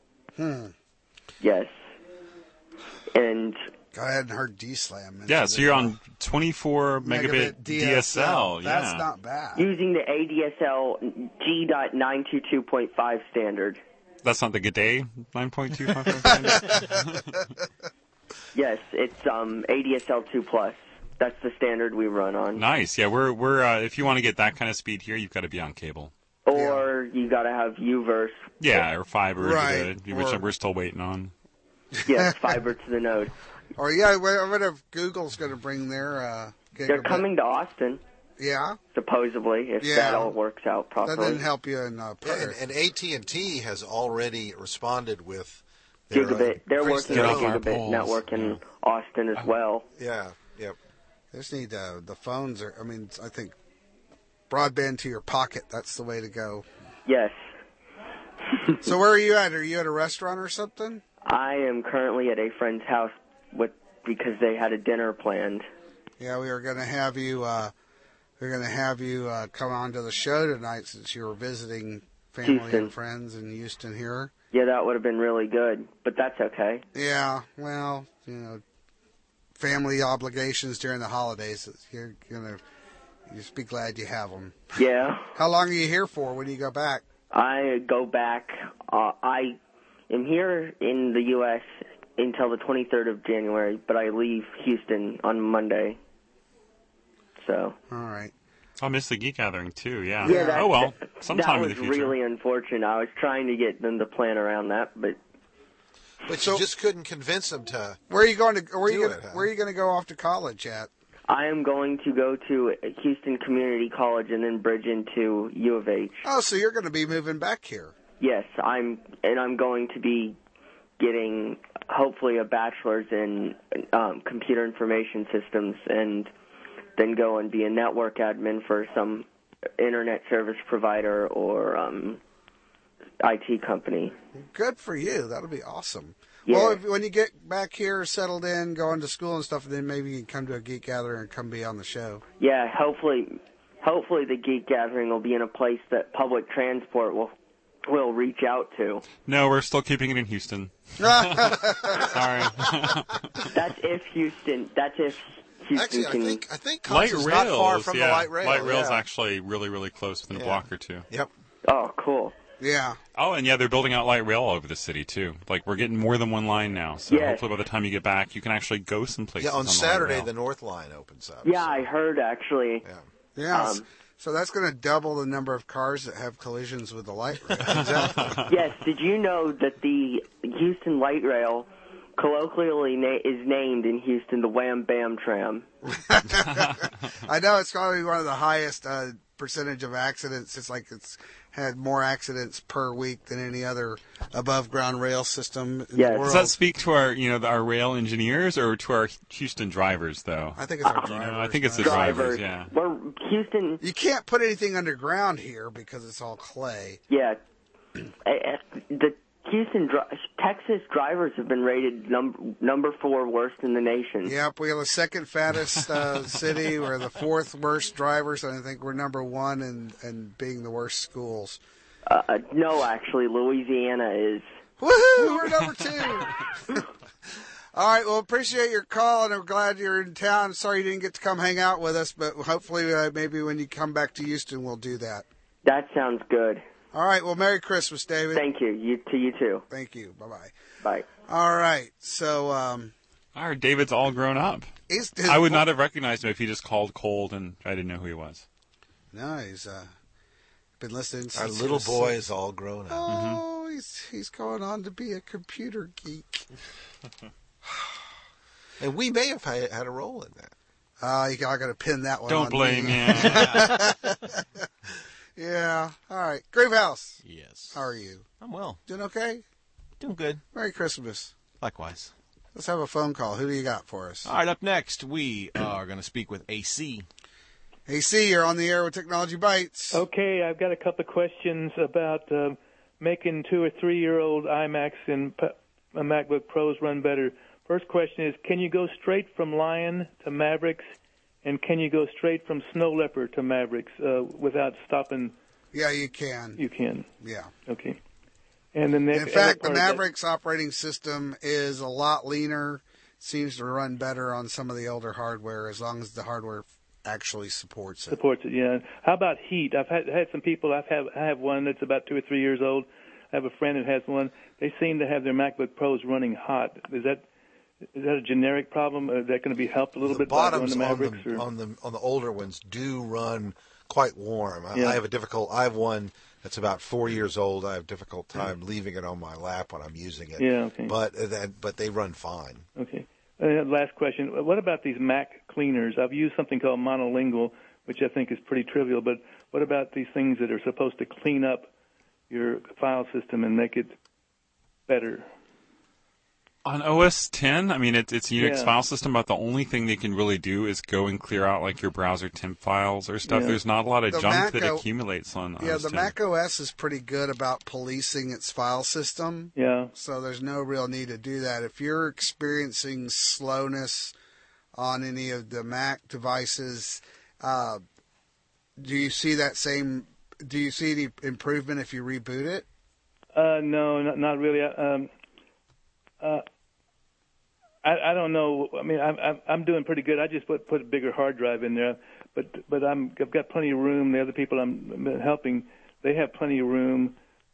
S11: Yes. And
S4: go ahead and heard D-slam.
S5: Yeah, so you're on 24 megabit DSL. Yeah.
S4: That's not bad.
S11: Using the ADSL G.922.5 standard.
S5: That's not the G'day 9.25 standard?
S11: Yes, it's ADSL 2+. That's the standard we run on.
S5: Nice. Yeah, we're if you want to get that kind of speed here, you've got to be on cable.
S11: Or you got to have UVerse.
S5: Yeah, or fiber,
S4: right.
S5: which we're still waiting on.
S11: Yes, fiber to the node.
S4: Or I wonder if Google's going to bring their gigabit.
S11: They're coming to Austin.
S4: Yeah?
S11: Supposedly, if that all works out properly.
S4: That didn't help you in Perth.
S6: And AT&T has already responded with
S11: their gigabit. They're working on a gigabit network in Austin as well.
S6: Yeah, yep.
S4: They just need the phones. I think broadband to your pocket, that's the way to go.
S11: Yes.
S4: So where are you at? Are you at a restaurant or something?
S11: I am currently at a friend's house because they had a dinner planned.
S4: Yeah, we were going to have you. Come on to the show tonight since you were visiting family
S11: Houston.
S4: And friends in Houston here.
S11: Yeah, that would have been really good, but that's okay.
S4: Yeah, well, family obligations during the holidays. You're just be glad you have them.
S11: Yeah.
S4: How long are you here for? When do you go back?
S11: I go back. I am here in the U.S. until the 23rd of January, but I leave Houston on Monday. So.
S4: All right.
S5: I'll miss the Geek Gathering, too, yeah.
S11: Oh,
S5: well, sometime in the future.
S11: That was really unfortunate. I was trying to get them to plan around that, but
S6: you just couldn't convince them to.
S4: Where are you going to? Where are you going to go off to college at?
S11: I am going to go to Houston Community College and then bridge into U of H.
S4: Oh, so you're going to be moving back here?
S11: Yes, I'm going to be getting hopefully a bachelor's in computer information systems, and then go and be a network admin for some internet service provider or IT company.
S4: Good for you. That'll be awesome.
S11: Yeah.
S4: Well, when you get back here, settled in, going to school and stuff, then maybe you can come to a Geek Gathering and come be on the show.
S11: Yeah, hopefully the Geek Gathering will be in a place that public transport will reach out to.
S5: No, we're still keeping it in Houston. Sorry.
S11: That's if Houston
S6: Actually,
S11: can...
S6: I think Cox is not far from the light rail.
S5: Light rail's actually really, really close, within a block or two.
S6: Yep.
S11: Oh, cool.
S4: Yeah.
S5: Oh, and they're building out light rail all over the city, too. Like, we're getting more than one line now, so hopefully by the time you get back, you can actually go some places.
S6: Yeah, on Saturday, the North Line opens up.
S11: Yeah, I heard, actually.
S4: Yeah. So that's going to double the number of cars that have collisions with the light rail. Exactly.
S11: Yes. Did you know that the Houston light rail colloquially is named in Houston the Wham Bam Tram?
S4: I know it's probably one of the highest percentage of accidents. It's like it's had more accidents per week than any other above ground rail system in the world.
S5: Does that speak to our rail engineers or to our Houston drivers, though?
S4: I think it's our drivers.
S5: I think it's the drivers, yeah.
S11: Well, Houston...
S4: You can't put anything underground here because it's all clay.
S11: Yeah. The Texas drivers have been rated number 4 worst in the nation.
S4: Yep, we have the second fattest city. We're the 4th worst drivers, and I think we're number 1 in being the worst schools.
S11: No, actually, Louisiana is.
S4: Woohoo! We're number 2. All right, well, appreciate your call, and I'm glad you're in town. Sorry you didn't get to come hang out with us, but hopefully maybe when you come back to Houston, we'll do that.
S11: That sounds good.
S4: All right. Well, Merry Christmas, David.
S11: Thank you. You too.
S4: Thank you. Bye-bye.
S11: Bye.
S4: All right. So,
S5: all right, David's all grown up. I would not have recognized him if he just called cold and I didn't know who he was.
S4: No, he's been listening.
S6: Our little boy is all grown up.
S4: Oh, he's going on to be a computer geek.
S6: And we may have had a role in that.
S4: I got to pin that one.
S5: Don't
S4: on
S5: blame
S4: me.
S5: me.
S4: Yeah. All right. Gravehouse.
S7: Yes.
S4: How are you?
S7: I'm well.
S4: Doing okay?
S7: Doing good.
S4: Merry Christmas.
S7: Likewise.
S4: Let's have a phone call. Who do you got for us?
S7: All right, up next, we are going to speak with AC.
S4: AC, you're on the air with Technology Bites.
S12: Okay, I've got a couple of questions about making 2 or 3 year old iMacs and MacBook Pros run better. First question is, can you go straight from Lion to Mavericks, and can you go straight from Snow Leopard to Mavericks without stopping?
S4: Yeah, you can.
S12: You can.
S4: Yeah.
S12: Okay. And the next,
S4: in fact, the Mavericks operating system is a lot leaner. Seems to run better on some of the older hardware as long as the hardware actually supports it.
S12: Supports it, yeah. How about heat? I've had some people. I have one that's about 2 or 3 years old. I have a friend that has one. They seem to have their MacBook Pros running hot. Is that a generic problem? Is that going to be helped a little bit by running the Mavericks?
S6: On the older ones do run quite warm.
S12: Yeah.
S6: I have one that's about 4 years old. I have a difficult time leaving it on my lap when I'm using it.
S12: Yeah, okay.
S6: But they run fine.
S12: Okay. Last question. What about these Mac cleaners? I've used something called Monolingual, which I think is pretty trivial, but what about these things that are supposed to clean up your file system and make it better?
S5: On OS 10, I mean, it's a Unix file system, but the only thing they can really do is go and clear out, like, your browser temp files or stuff. Yeah. There's not a lot of junk that accumulates on OS 10.
S4: Yeah, the Mac OS is pretty good about policing its file system.
S12: Yeah.
S4: So there's no real need to do that. If you're experiencing slowness on any of the Mac devices, do you see any improvement if you reboot it?
S12: No, not really. I don't know. I mean, I'm doing pretty good. I just put a bigger hard drive in there, but I've got plenty of room. The other people I'm helping, they have plenty of room.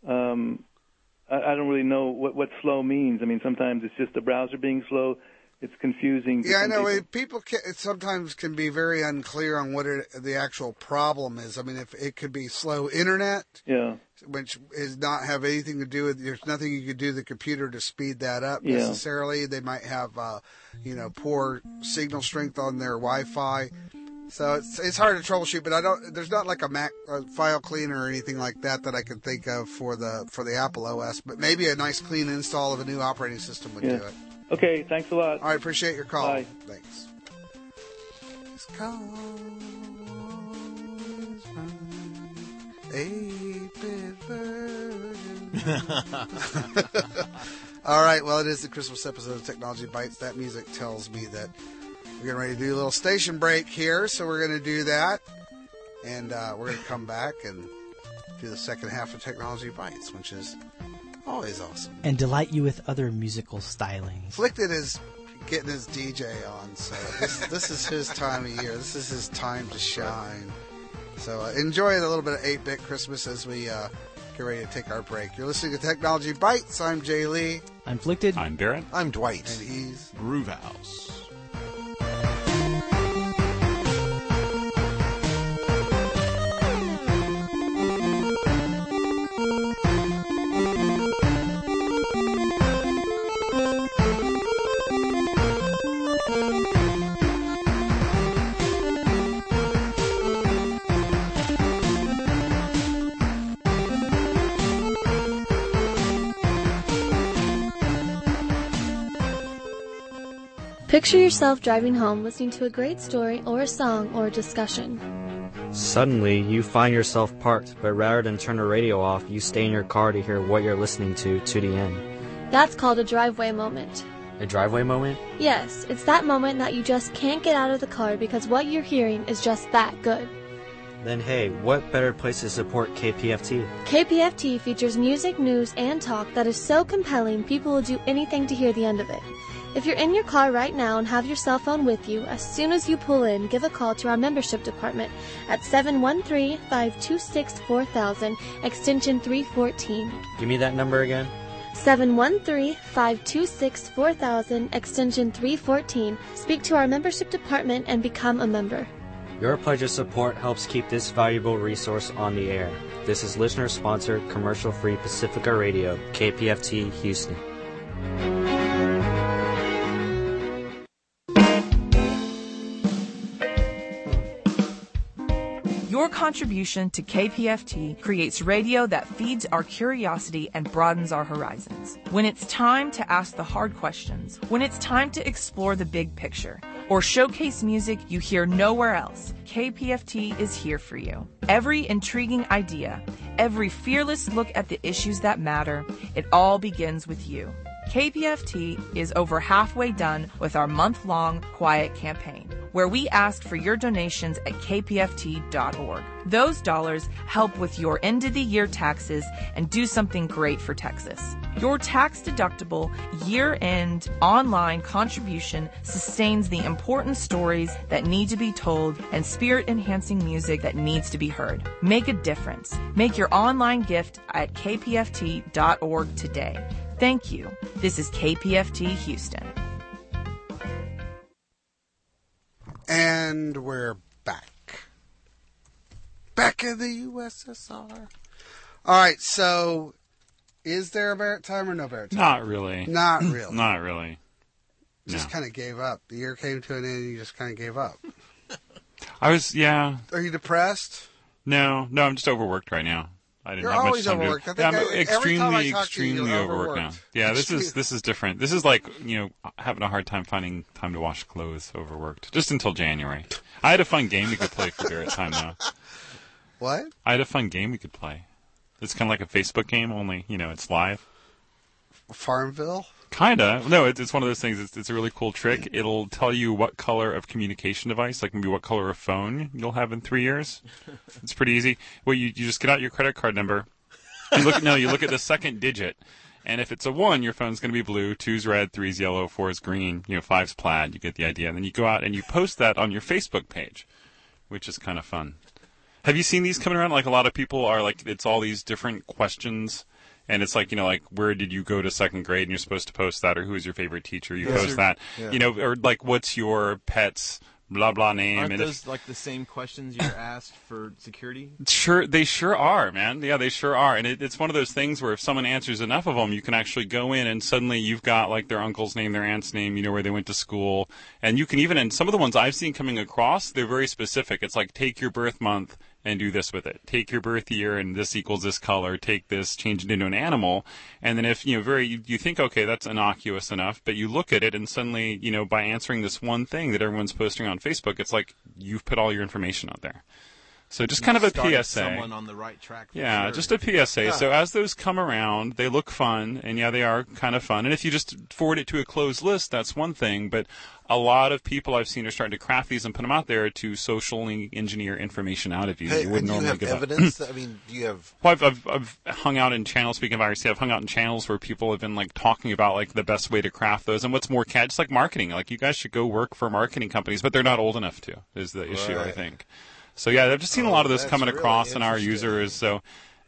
S12: I don't really know what slow means. I mean, sometimes it's just the browser being slow. It's confusing.
S4: Yeah, I know. People sometimes can be very unclear on what the actual problem is. I mean, if it could be slow internet,
S12: yeah,
S4: which is not have anything to do with. There's nothing you could do to the computer to speed that up necessarily. They might have, poor signal strength on their Wi-Fi. So it's hard to troubleshoot, but there's not like a Mac file cleaner or anything like that I can think of for the Apple OS. But maybe a nice clean install of a new operating system would do it.
S12: Okay, thanks a lot.
S4: All right, appreciate your call.
S12: Bye.
S4: Thanks. All right, well, it is the Christmas episode of Technology Bites. That music tells me that we're getting ready to do a little station break here, so we're going to do that. And we're going to come back and do the second half of Technology Bites, which is always awesome.
S2: And delight you with other musical stylings.
S4: Afflicted is getting his DJ on, so this is his time of year. This is his time to shine. So enjoy a little bit of 8-Bit Christmas as we get ready to take our break. You're listening to Technology Bites. I'm Jay Lee.
S2: I'm Afflicted.
S5: I'm Barrett.
S6: I'm Dwight.
S4: And he's
S7: Groovehouse.
S13: Picture yourself driving home listening to a great story or a song or a discussion.
S14: Suddenly, you find yourself parked, but rather than turn the radio off, you stay in your car to hear what you're listening to the end.
S13: That's called a driveway moment.
S14: A driveway moment?
S13: Yes, it's that moment that you just can't get out of the car because what you're hearing is just that good.
S14: Then hey, what better place to support KPFT?
S13: KPFT features music, news, and talk that is so compelling people will do anything to hear the end of it. If you're in your car right now and have your cell phone with you, as soon as you pull in, give a call to our membership department at 713-526-4000, extension 314.
S14: Give me that number again.
S13: 713-526-4000, extension 314. Speak to our membership department and become a member.
S14: Your pledge of support helps keep this valuable resource on the air. This is listener-sponsored, commercial-free Pacifica Radio, KPFT, Houston.
S15: contribution to KPFT creates radio that feeds our curiosity and broadens our horizons. When it's time to ask the hard questions, when it's time to explore the big picture, or showcase music you hear nowhere else, KPFT is here for you. Every intriguing idea, every fearless look at the issues that matter, it all begins with you. KPFT is over halfway done with our month-long Quiet campaign, where we ask for your donations at kpft.org. Those dollars help with your end-of-the-year taxes and do something great for Texas. Your tax-deductible, year-end, online contribution sustains the important stories that need to be told and spirit-enhancing music that needs to be heard. Make a difference. Make your online gift at kpft.org today. Thank you. This is KPFT Houston.
S4: And we're back. Back in the USSR. All right, so is there a Barrett time or no Barrett time?
S5: Not really.
S4: Not really.
S5: Not really.
S4: Just kind of gave up. The year came to an end and you just kind of gave up.
S5: I was, yeah.
S4: Are you depressed?
S5: No, I'm just overworked right now. I didn't have much time to do. Yeah, I'm extremely overworked now. Yeah, this is different. This is like, having a hard time finding time to wash clothes overworked. Just until January. I had a fun game we could play for Barrett time though.
S4: What?
S5: I had a fun game we could play. It's kind of like a Facebook game, only, it's live.
S4: Farmville?
S5: Kinda. No, it's one of those things. It's a really cool trick. It'll tell you what color of communication device, like maybe what color of phone you'll have in 3 years. It's pretty easy. Well, you just get out your credit card number. You look at the second digit, and if it's a 1, your phone's going to be blue. 2's red, 3's yellow, 4's green. 5's plaid. You get the idea. And then you go out and you post that on your Facebook page, which is kind of fun. Have you seen these coming around? Like a lot of people are like, it's all these different questions. And it's like, like, where did you go to second grade? And you're supposed to post that. Or who is your favorite teacher? You post that. Yeah. Or like, what's your pet's blah, blah name?
S7: Aren't those like the same questions you're asked for security?
S5: Sure, they sure are, man. Yeah, they sure are. And it's one of those things where if someone answers enough of them, you can actually go in and suddenly you've got like their uncle's name, their aunt's name, where they went to school. And you can even, and some of the ones I've seen coming across, they're very specific. It's like, take your birth month and do this with it. Take your birth year and this equals this color. Take this, change it into an animal. And then if, you think, okay, that's innocuous enough, but you look at it and suddenly, by answering this one thing that everyone's posting on Facebook, it's like you've put all your information out there. So just kind of a PSA.
S7: Someone on the right track.
S5: Yeah,
S7: sure.
S5: Just a PSA. Yeah. So as those come around, they look fun, and yeah, they are kind of fun. And if you just forward it to a closed list, that's one thing. But a lot of people I've seen are starting to craft these and put them out there to socially engineer information out of you.
S6: Hey,
S5: you wouldn't normally
S6: get evidence? Do you have?
S5: Well, I've hung out in channels. Speaking of IRC, I've hung out in channels where people have been like talking about like the best way to craft those and what's more just like marketing. Like you guys should go work for marketing companies, but they're not old enough to. Is the issue, I think. So yeah, I've just seen a lot of this coming across in our users. So,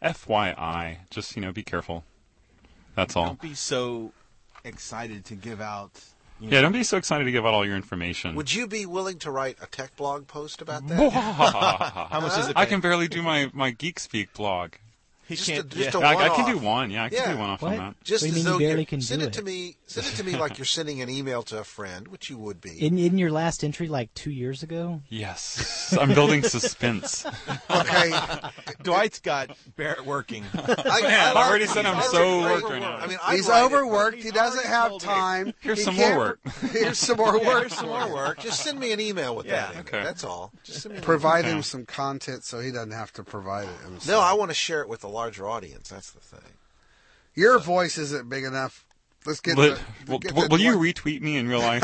S5: FYI, just be careful. That's all.
S7: Don't be so excited to give out.
S5: Don't be so excited to give out all your information.
S6: Would you be willing to write a tech blog post about that?
S5: How much is it? I can barely do my Geek Speak blog.
S6: I can
S5: do one. Yeah, I can do one off on that.
S6: Just as though send it to me. Send it to me like you're sending an email to a friend, which you would be.
S2: In your last entry, like 2 years ago.
S5: Yes, I'm building suspense.
S6: Okay,
S7: Dwight's got Barrett working.
S5: I already said I'm so worked right now.
S4: He's overworked. He doesn't have time.
S5: Here's some more work.
S4: Here's some more work.
S6: Here's some more work. Just send me an email with that. Okay, that's all. Just send me
S4: provide him some content so he doesn't have to provide it himself.
S6: No, I want to share it with a larger audience. That's the thing.
S4: Your voice isn't big enough. Let's get.
S5: Will you retweet me in real life?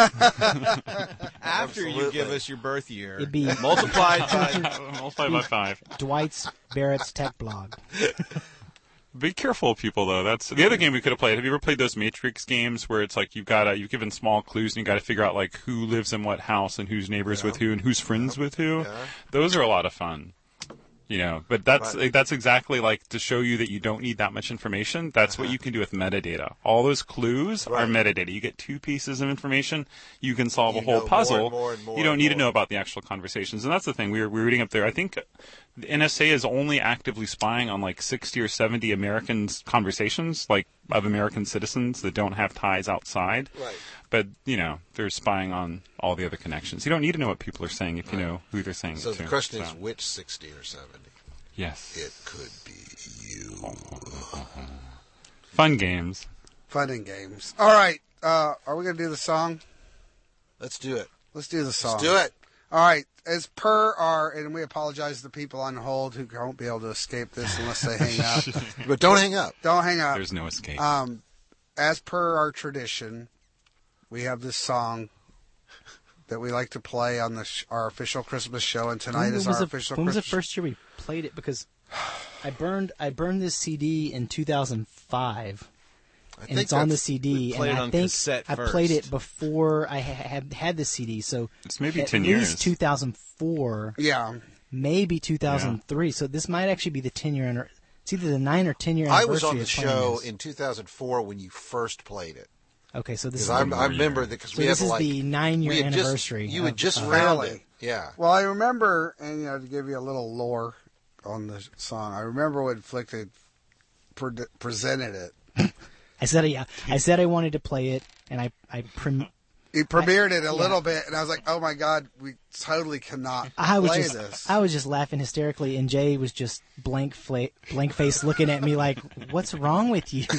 S7: After you give us your birth year,
S2: it'd be
S7: multiplied
S5: by 5.
S2: Dwight's Barrett's Tech Blog.
S5: Be careful, people. Though that's the other game we could have played. Have you ever played those Matrix games where it's like you've given small clues and you got to figure out like who lives in what house and who's neighbors with who and who's friends with who? Yeah. Those are a lot of fun. But that's exactly like to show you that you don't need that much information. That's what you can do with metadata. All those clues are metadata. You get 2 pieces of information, you can solve a whole puzzle.
S6: More and more
S5: you don't need to know about the actual conversations. And that's the thing. We're reading up there. I think the NSA is only actively spying on like 60 or 70 Americans' conversations, like of American citizens that don't have ties outside.
S6: Right.
S5: But, they're spying on all the other connections. You don't need to know what people are saying if you know who they're saying
S6: so
S5: it to.
S6: So the question is, which 60 or 70?
S5: Yes.
S6: It could be you.
S5: Fun games.
S4: Fun and games. All right. Are we going to do the song?
S6: Let's do it.
S4: Let's do the song.
S6: Let's do it.
S4: All right. As per our, and we apologize to the people on hold who won't be able to escape this unless they hang up.
S6: But don't hang up.
S4: Don't hang up.
S5: There's no escape.
S4: As per our tradition, we have this song that we like to play on our official Christmas show, and tonight is our official Christmas.
S2: When was the first year we played it? Because I burned this CD in 2005. And it's on the CD, and I think I played it before I had the CD. So
S5: it's maybe 10 years.
S2: At least 2004.
S4: Yeah.
S2: Maybe 2003. Yeah. So this might actually be the 10-year. It's either the 9 or 10-year anniversary.
S6: I was on the show in 2004 when you first played it.
S2: Okay, so this is.
S6: I remember that because we have
S2: this is the 9-year anniversary.
S6: You had just found it. Yeah.
S4: Well, I remember, and to give you a little lore on the song, I remember when Flick had presented it.
S2: I said I wanted to play it, and
S4: he premiered it a little bit, and I was like, "Oh my God, we totally cannot play this."
S2: I was just laughing hysterically, and Jay was just blank face looking at me like, "What's wrong with you?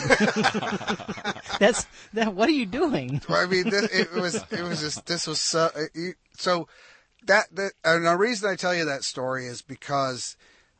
S2: What are you doing?"
S4: Well, I mean, this was so that and the reason I tell you that story is because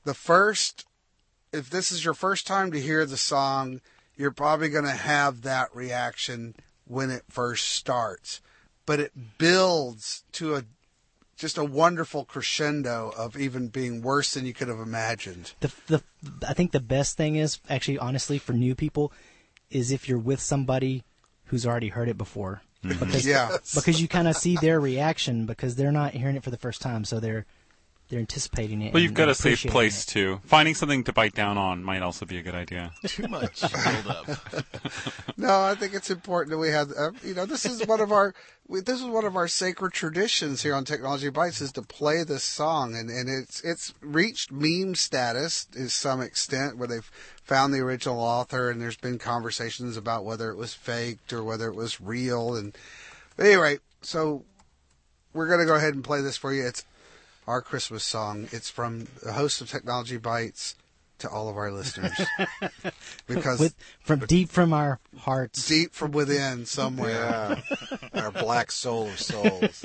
S4: if this is your first time to hear the song, you're probably going to have that reaction when it first starts, but it builds to just a wonderful crescendo of even being worse than you could have imagined.
S2: I think the best thing is, actually, honestly, for new people, is if you're with somebody who's already heard it before, because you kind of see their reaction because they're not hearing it for the first time, so they're anticipating it.
S5: Well, you've got a safe place, too. Finding something to bite down on might also be a good idea.
S7: Too much build up.
S4: No, I think it's important that we have, this is one of our sacred traditions here on Technology Bites is to play this song. And it's reached meme status to some extent where they've found the original author and there's been conversations about whether it was faked or whether it was real. But anyway, so we're going to go ahead and play this for you. It's our Christmas song. It's from the host of Technology Bites to all of our listeners. Because
S2: from deep from our hearts.
S4: Deep from within somewhere.
S6: Yeah. Our black soul of souls.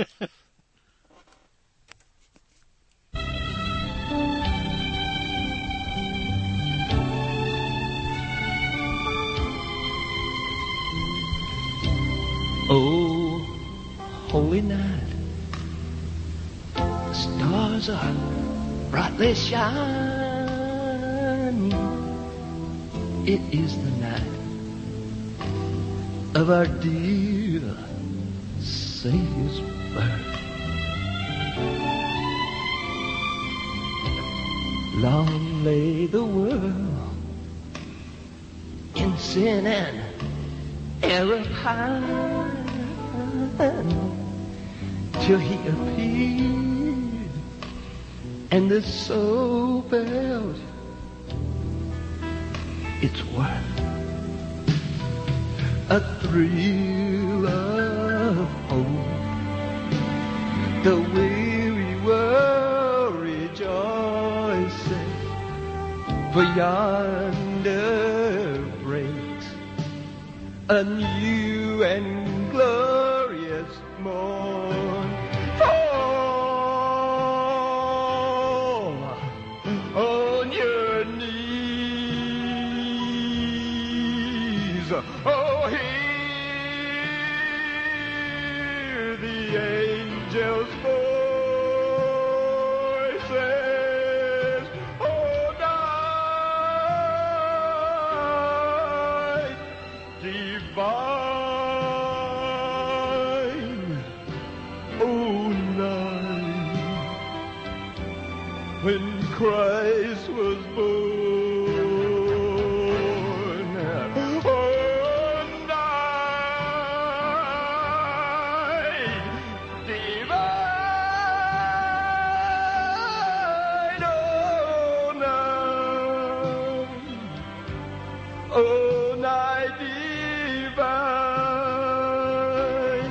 S16: Oh, holy night. Stars are brightly shining. It is the night of our dear Savior's birth. Long lay the world in sin and error high, till he appeared, and the soul felt its worth. A thrill of hope, the weary world rejoices, for yonder breaks a new and glorious morn. Fall on your knees. Oh, hear the angels' voices. Oh, night divine. Oh, night when Christ was born. Oh, night divine,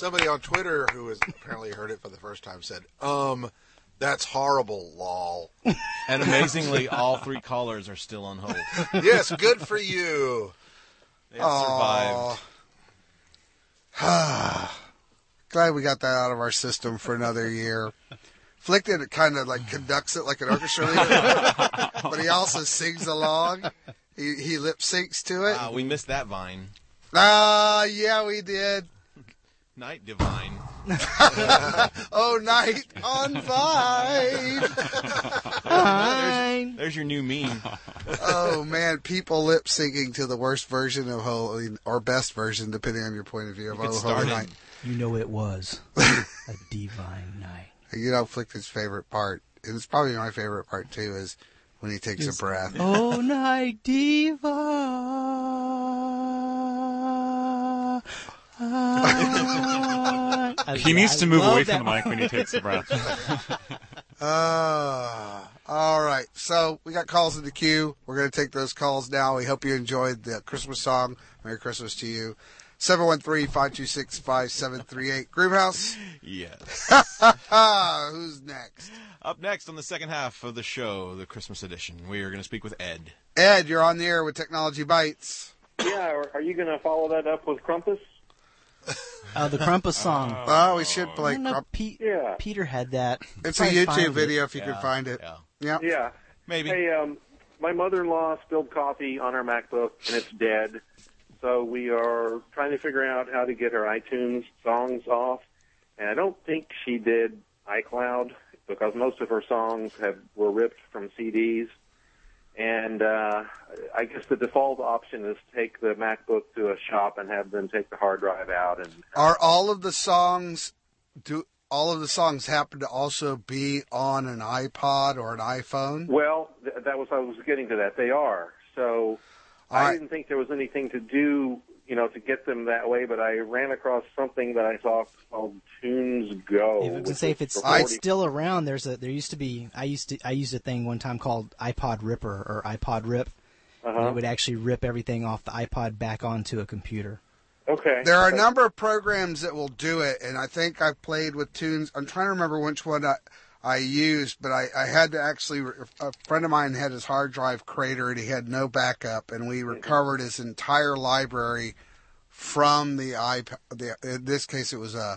S6: Somebody on Twitter who has apparently heard it for the first time said, that's horrible, lol.
S7: And amazingly, all 3 callers are still on hold.
S6: Yes, good for you.
S7: They have survived.
S4: Glad we got that out of our system for another year. Flick did it kind of like conducts it like an orchestra leader, but he also sings along. He lip syncs to it.
S7: We missed that Vine.
S4: Yeah, we did.
S7: Night Divine.
S4: Oh, Night on Vine.
S7: There's your new meme.
S4: Oh, man. People lip syncing to the worst version of Holy, or best version, depending on your point of view of Holy Night.
S2: You know it was a divine night.
S4: You know, Flick's favorite part, and it's probably my favorite part too, is when he takes a breath.
S2: Oh, night diva.
S5: He needs to move away from the mic when he takes a breath.
S4: All right. So we got calls in the queue. We're going to take those calls now. We hope you enjoyed the Christmas song. Merry Christmas to you. 713-526-5738. Groovehouse?
S7: Yes.
S4: Who's next?
S7: Up next on the second half of the show, the Christmas edition, we are going to speak with Ed.
S4: Ed, you're on the air with Technology Bites.
S17: Yeah, are you going to follow that up with Krampus?
S2: The Krampus song.
S4: Oh, we should play
S2: Krampus. Yeah. Peter had that.
S4: It's a YouTube video if you can find it.
S17: Yeah.
S7: Maybe.
S17: Hey, my mother-in-law spilled coffee on her MacBook, and it's dead. So we are trying to figure out how to get her iTunes songs off. And I don't think she did iCloud because most of her songs were ripped from CDs. And I guess the default option is take the MacBook to a shop and have them take the hard drive out. And
S4: are all of the songs happen to also be on an iPod or an iPhone?
S17: Well, I was getting to that. They are. So I didn't think there was anything to do, to get them that way, but I ran across something that I saw called Tunes Go.
S2: I was going to say, if it's still around, there used to be, I used a thing one time called iPod Ripper or iPod Rip. And it would actually rip everything off the iPod back onto a computer.
S17: Okay.
S4: There are a number of programs that will do it, and I think I've played with Tunes. I'm trying to remember which one I used, but I had to actually, a friend of mine had his hard drive cratered. He had no backup, and we recovered his entire library from the iPod. In this case, it was an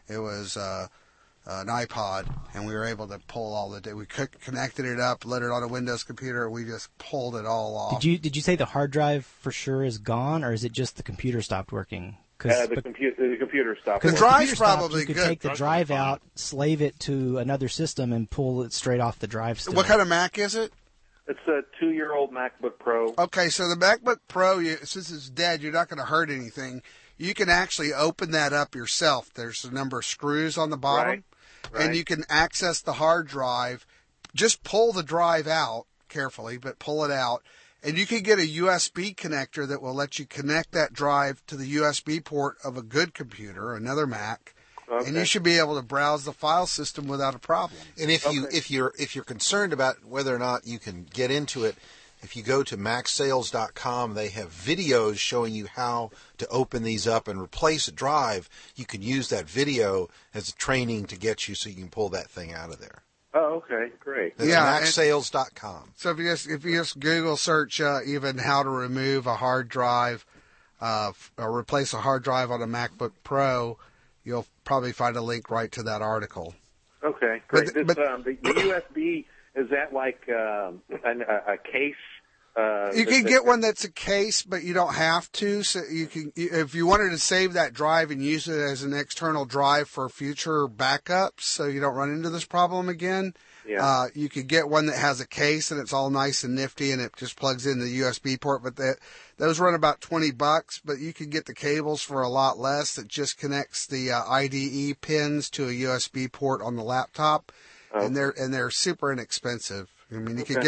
S4: iPod, and we were able to pull all the data. We connected it up, let it on a Windows computer. We just pulled it all off.
S2: Did you say the hard drive for sure is gone, or is it just the computer stopped working?
S17: The computer stopped.
S4: The drive's probably
S2: good. You could
S4: good.
S2: take the drive out, slave it to another system, and pull it straight off the drive still.
S4: What kind of Mac is it?
S17: It's a 2-year-old MacBook Pro.
S4: Okay, so the MacBook Pro, since it's dead, you're not going to hurt anything. You can actually open that up yourself. There's a number of screws on the bottom, and you can access the hard drive. Just pull the drive out carefully, but pull it out. And you can get a USB connector that will let you connect that drive to the USB port of a good computer, another Mac, and you should be able to browse the file system without a problem.
S6: And if you're concerned about whether or not you can get into it, if you go to MacSales.com, they have videos showing you how to open these up and replace a drive. You can use that video as a training to get you so you can pull that thing out of there.
S17: Oh, okay, great.
S6: That's MacSales.com.
S4: So if you just Google search even how to remove a hard drive or replace a hard drive on a MacBook Pro, you'll probably find a link right to that article.
S17: Okay, great. The USB, is that like a case?
S4: You can get one that's a case, but you don't have to. So you can, if you wanted to save that drive and use it as an external drive for future backups, so you don't run into this problem again.
S17: Yeah.
S4: You could get one that has a case and it's all nice and nifty and it just plugs in the USB port. But those run about $20. But you can get the cables for a lot less. That just connects the IDE pins to a USB port on the laptop, and they're super inexpensive. I mean, you could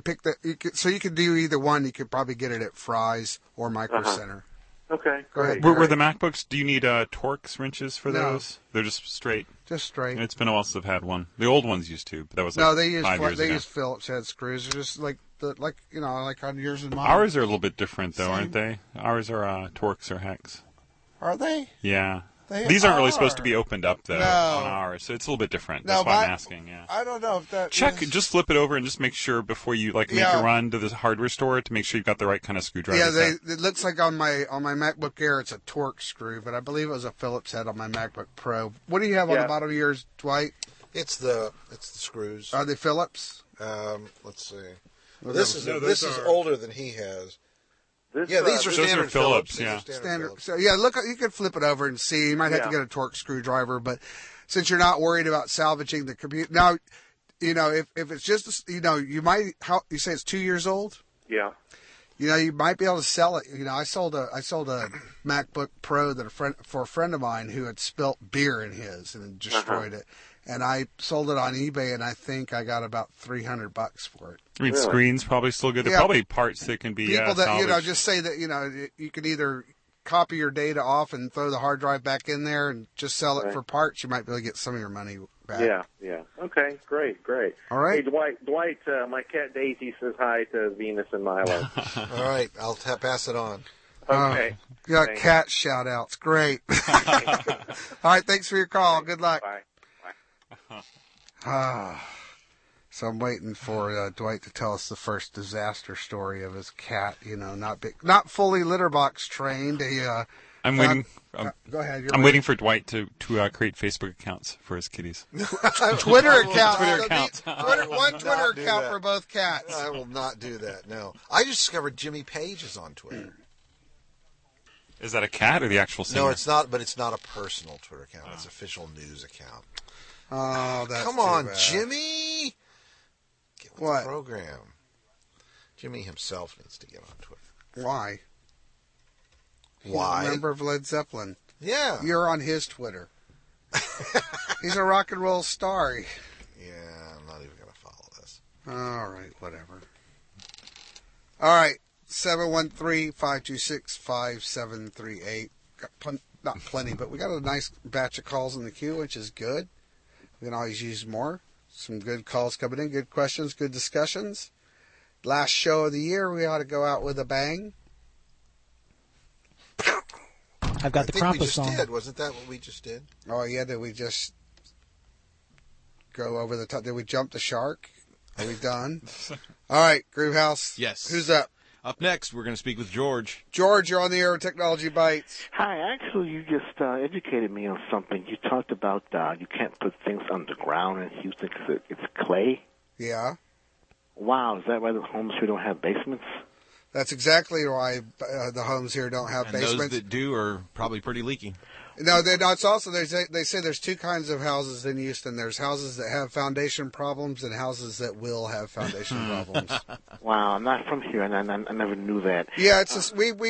S4: do either one. You could probably get it at Fry's or Micro Center.
S17: Okay,
S4: go ahead.
S5: Were the MacBooks? Do you need Torx wrenches for those? They're just straight.
S4: Just straight.
S5: It's been a while since I've had one. The old ones used to, but that was
S4: they use Phillips head screws. They're just like on yours and mine.
S5: Ours are a little bit different though, aren't they? Ours are Torx or Hex.
S4: Are they?
S5: Yeah. These aren't really supposed to be opened up, though, on ours, so it's a little bit different. That's why I'm asking, yeah.
S4: I don't know if that
S5: just flip it over and just make sure before you, make a run to the hardware store to make sure you've got the right kind of screwdriver.
S4: Yeah, it looks like on my MacBook Air it's a Torx screw, but I believe it was a Phillips head on my MacBook Pro. What do you have on the bottom of yours, Dwight?
S6: It's the screws.
S4: Are they Phillips?
S6: Let's see. Well, this is older than he has. These are standard Phillips.
S5: Yeah,
S4: standard. So look, you can flip it over and see. You might have to get a Torx screwdriver, but since you're not worried about salvaging the computer, now, if it's just, you might. You say it's 2 years old.
S17: Yeah.
S4: You might be able to sell it. I sold a MacBook Pro for a friend of mine who had spilt beer in his and destroyed it. And I sold it on eBay, and I think I got about $300 for it.
S5: I mean, screen's probably still good. There are probably parts that can be
S4: people that
S5: salvaged.
S4: just say that you can either copy your data off and throw the hard drive back in there and just sell it for parts. You might be able to get some of your money back.
S17: Yeah. Okay, great.
S4: All right.
S17: Hey, Dwight, my cat Daisy says hi to Venus and Milo.
S6: All right, I'll pass it on.
S17: Okay.
S4: You got cat shout-outs. Great. All right, thanks for your call. Good luck.
S17: Bye.
S4: So I'm waiting for Dwight to tell us the first disaster story of his cat. Not fully litter box trained.
S5: I'm waiting.
S4: Go ahead.
S5: I'm waiting for Dwight to create Facebook accounts for his kitties.
S4: Twitter account.
S6: One
S4: Twitter account for both cats.
S6: I will not do that. No, I just discovered Jimmy Page is on Twitter.
S5: Is that a cat or the actual singer?
S6: No, it's not. But it's not a personal Twitter account. It's an official news account.
S4: Oh, that's
S6: come on,
S4: bad.
S6: Jimmy. Get with the program. Jimmy himself needs to get on Twitter.
S4: Why?
S6: Why?
S4: He's a member of Led Zeppelin.
S6: Yeah.
S4: You're on his Twitter. He's a rock and roll star.
S6: Yeah, I'm not even going to follow this.
S4: All right, whatever. All right, 713-526-5738. Not plenty, but we got a nice batch of calls in the queue, which is good. We can always use more. Some good calls coming in, good questions, good discussions. Last show of the year, we ought to go out with a bang.
S2: I've got the Krampus song.
S6: Wasn't that what we just did?
S4: Oh, yeah, did we just go over the top? Did we jump the shark? Are we done? All right, Groove House.
S7: Yes.
S4: Who's up?
S7: Up next, we're going to speak with George.
S4: George, you're on the air with Technology Bites.
S18: Hi, actually, you just educated me on something. You talked about you can't put things underground in Houston because it's clay.
S4: Yeah.
S18: Wow, is that why the homes here don't have basements?
S4: That's exactly why the homes here don't have basements.
S7: Those that do are probably pretty leaky.
S4: No, it's also they say there's two kinds of houses in Houston. There's houses that have foundation problems and houses that will have foundation problems.
S18: Wow, I'm not from here, and I never knew that.
S4: Yeah, it's just, we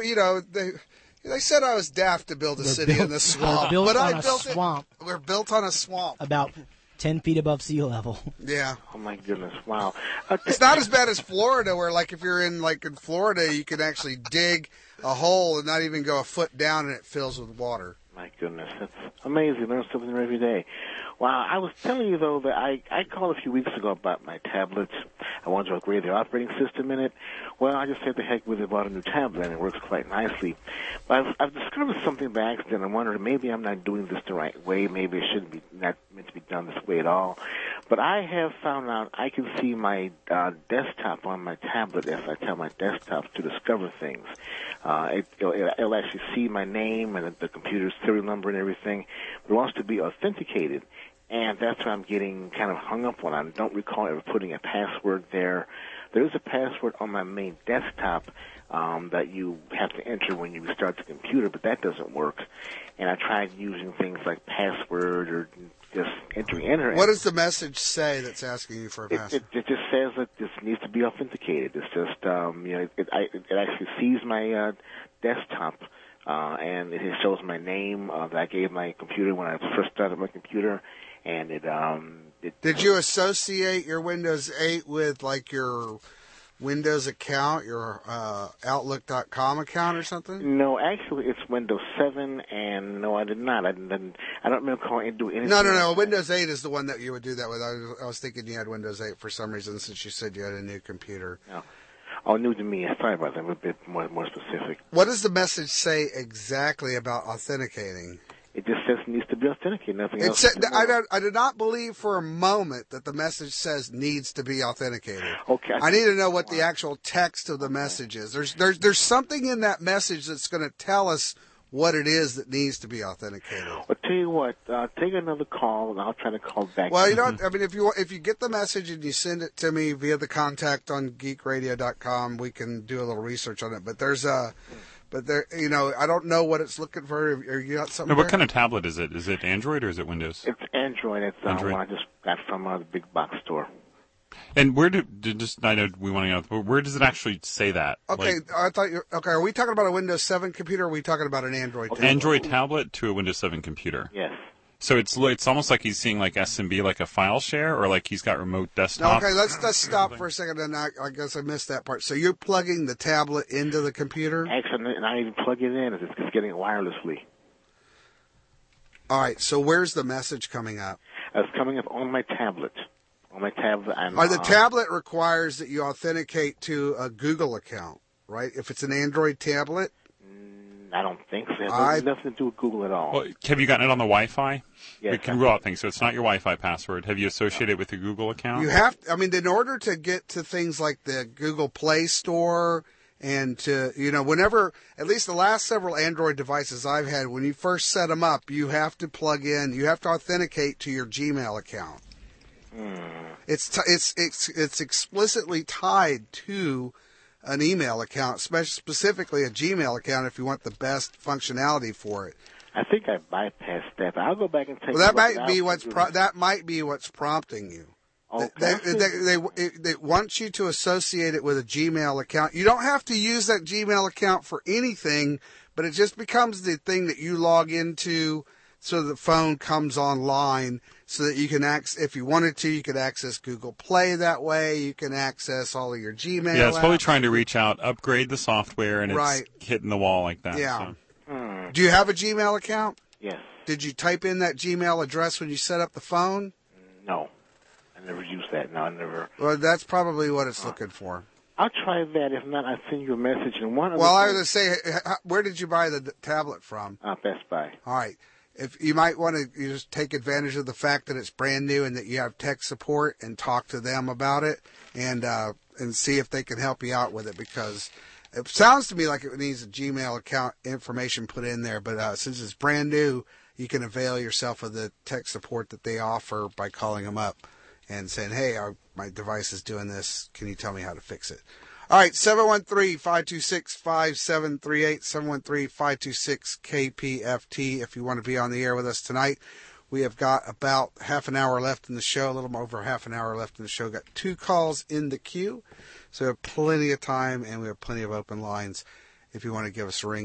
S4: they said I was daft to build a city in the swamp, but I built it. We're built on a swamp.
S2: About 10 feet above sea level.
S4: Yeah.
S18: Oh my goodness! Wow.
S4: It's not as bad as Florida, where if you're in Florida, you can actually dig a hole and not even go a foot down, and it fills with water.
S18: My goodness, that's amazing. Learn something every day. Wow, I was telling you, though, that I called a few weeks ago about my tablets. I wanted to upgrade the operating system in it. Well, I just said the heck with it, bought a new tablet, and it works quite nicely. But I've discovered something by accident. I'm wondering, maybe I'm not doing this the right way. Maybe it shouldn't be not meant to be done this way at all. But I have found out I can see my desktop on my tablet as I tell my desktop to discover things. It'll actually see my name and the computer's serial number and everything. But it wants to be authenticated. And that's what I'm getting kind of hung up on. I don't recall ever putting a password there. There is a password on my main desktop that you have to enter when you restart the computer, but that doesn't work. And I tried using things like password or just enter.
S4: What does the message say that's asking you for a password?
S18: It just says that this needs to be authenticated. It's just, it actually sees my desktop, and it shows my name that I gave my computer when I first started my computer. And
S4: Did you associate your Windows 8 with your Windows account, your Outlook.com account or something?
S18: No, actually, it's Windows 7, and no, I did not. I don't remember calling it do anything.
S4: No. Windows 8 is the one that you would do that with. I was thinking you had Windows 8 for some reason since you said you had a new computer.
S18: No. Oh, new to me. Sorry about that. I'm a bit more specific.
S4: What does the message say exactly about authenticating?
S18: It just says it needs to be authenticated. Nothing else.
S4: I do not believe for a moment that the message says needs to be authenticated.
S18: Okay.
S4: I need to know what the actual text of the message is. There's something in that message that's going to tell us what it is that needs to be authenticated.
S18: Well, tell you what, take another call, and I'll try to call back.
S4: Well, you know what? I mean, if you get the message and you send it to me via the contact on geekradio.com, we can do a little research on it. But I don't know what it's looking for. Are you got something?
S5: No, what kind of tablet is it? Is it Android or is it Windows?
S18: It's Android. It's
S5: Android.
S18: one I just got from the big box store.
S5: And where I know we want to know, but where does it actually say that?
S4: Okay, are we talking about a Windows 7 computer or are we talking about an Android tablet?
S5: Android tablet to a Windows 7 computer.
S18: Yes.
S5: So it's almost like he's seeing like SMB, like a file share, or like he's got remote desktop.
S4: No, okay, let's stop for a second, and I guess I missed that part. So you're plugging the tablet into the computer?
S18: Actually, not even plug it in. It's just getting it wirelessly.
S4: All right, so where's the message coming up?
S18: It's coming up on my tablet. On my tablet.
S4: The tablet requires that you authenticate to a Google account, right? If it's an Android tablet?
S18: I don't think so. It has nothing to do with Google at all.
S5: Well, have you gotten it on the Wi-Fi?
S18: Yes.
S5: You can rule out things, so it's not your Wi-Fi password. Have you associated it with your Google account?
S4: You have. I mean, in order to get to things like the Google Play Store and to, whenever, at least the last several Android devices I've had, when you first set them up, you have to plug in, you have to authenticate to your Gmail account. It's explicitly tied to an email account, specifically a Gmail account, if you want the best functionality for it.
S18: I think I bypassed that, but I'll go back and take.
S4: Well, that might be what's prompting you.
S18: Okay.
S4: They want you to associate it with a Gmail account. You don't have to use that Gmail account for anything, but it just becomes the thing that you log into, so the phone comes online, so that you can if you wanted to, you could access Google Play that way. You can access all of your Gmail.
S5: Yeah, it's probably
S4: apps.
S5: trying to reach out, upgrade the software, and it's hitting the wall like that.
S4: Yeah.
S5: So.
S4: Do you have a Gmail account?
S18: Yes.
S4: Did you type in that Gmail address when you set up the phone?
S18: No. I never used that. No, I never.
S4: Well, that's probably what it's looking for.
S18: I'll try that. If not, I'll send you a message. And I was
S4: going to say, where did you buy the tablet from?
S18: Best Buy.
S4: All right. If you might want to just take advantage of the fact that it's brand new and that you have tech support and talk to them about it and see if they can help you out with it, because it sounds to me like it needs a Gmail account information put in there. But since it's brand new, you can avail yourself of the tech support that they offer by calling them up and saying, hey, my device is doing this. Can you tell me how to fix it? All right, 713-526-5738, 713-526-KPFT if you want to be on the air with us tonight. We have got about half an hour left in the show, a little over half an hour left in the show. Got 2 calls in the queue, so we have plenty of time and we have plenty of open lines. If you want to give us a ring,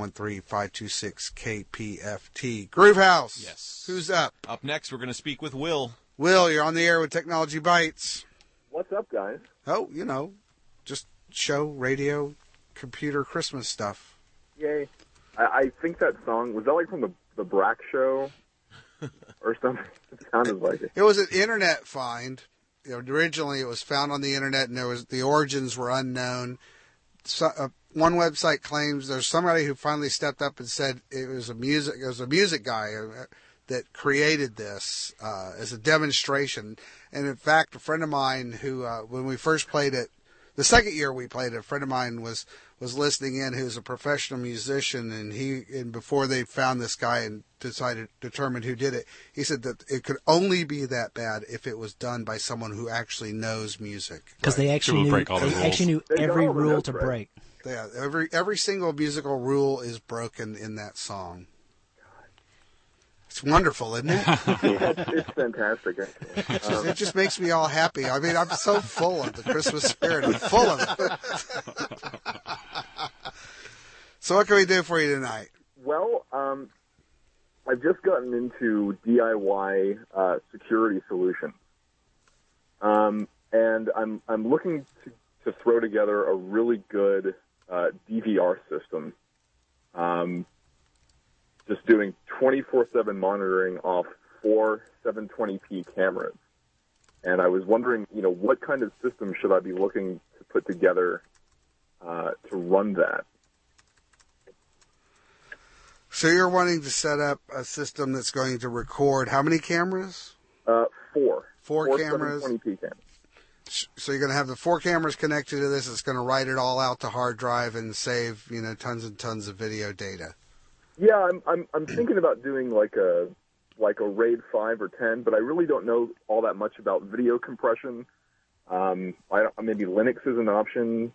S4: 713-526-KPFT. Groovehouse.
S7: Yes.
S4: Who's up?
S7: Up next, we're going to speak with Will.
S4: Will, you're on the air with Technology Bites.
S19: What's up, guys?
S4: Oh, just show, radio, computer, Christmas stuff.
S19: Yay. I think that song, was that like from the Brack Show or something? It sounded like it.
S4: It was an internet find. Originally it was found on the internet and the origins were unknown. So, one website claims there's somebody who finally stepped up and said it was a music guy that created this as a demonstration. And in fact, a friend of mine who, when we first played it, the second year we played it, a friend of mine was listening in who's a professional musician, and before they found this guy and determined who did it, he said that it could only be that bad if it was done by someone who actually knows music.
S2: Because they actually knew every rule to break.
S4: Yeah, every single musical rule is broken in that song. It's wonderful, isn't it?
S19: Yeah, it's fantastic.
S4: It just makes me all happy. I mean, I'm so full of the Christmas spirit. I'm full of it. So what can we do for you tonight?
S19: Well, I've just gotten into DIY security solutions. And I'm looking to throw together a really good DVR system. Just doing 24/7 monitoring off 4 720p cameras. And I was wondering, what kind of system should I be looking to put together to run that?
S4: So you're wanting to set up a system that's going to record how many cameras?
S19: 4.
S4: 4 cameras.
S19: 720p cameras.
S4: So you're going to have the 4 cameras connected to this. It's going to write it all out to hard drive and save, tons and tons of video data.
S19: Yeah, I'm thinking about doing like a RAID 5 or 10, but I really don't know all that much about video compression. Maybe Linux is an option.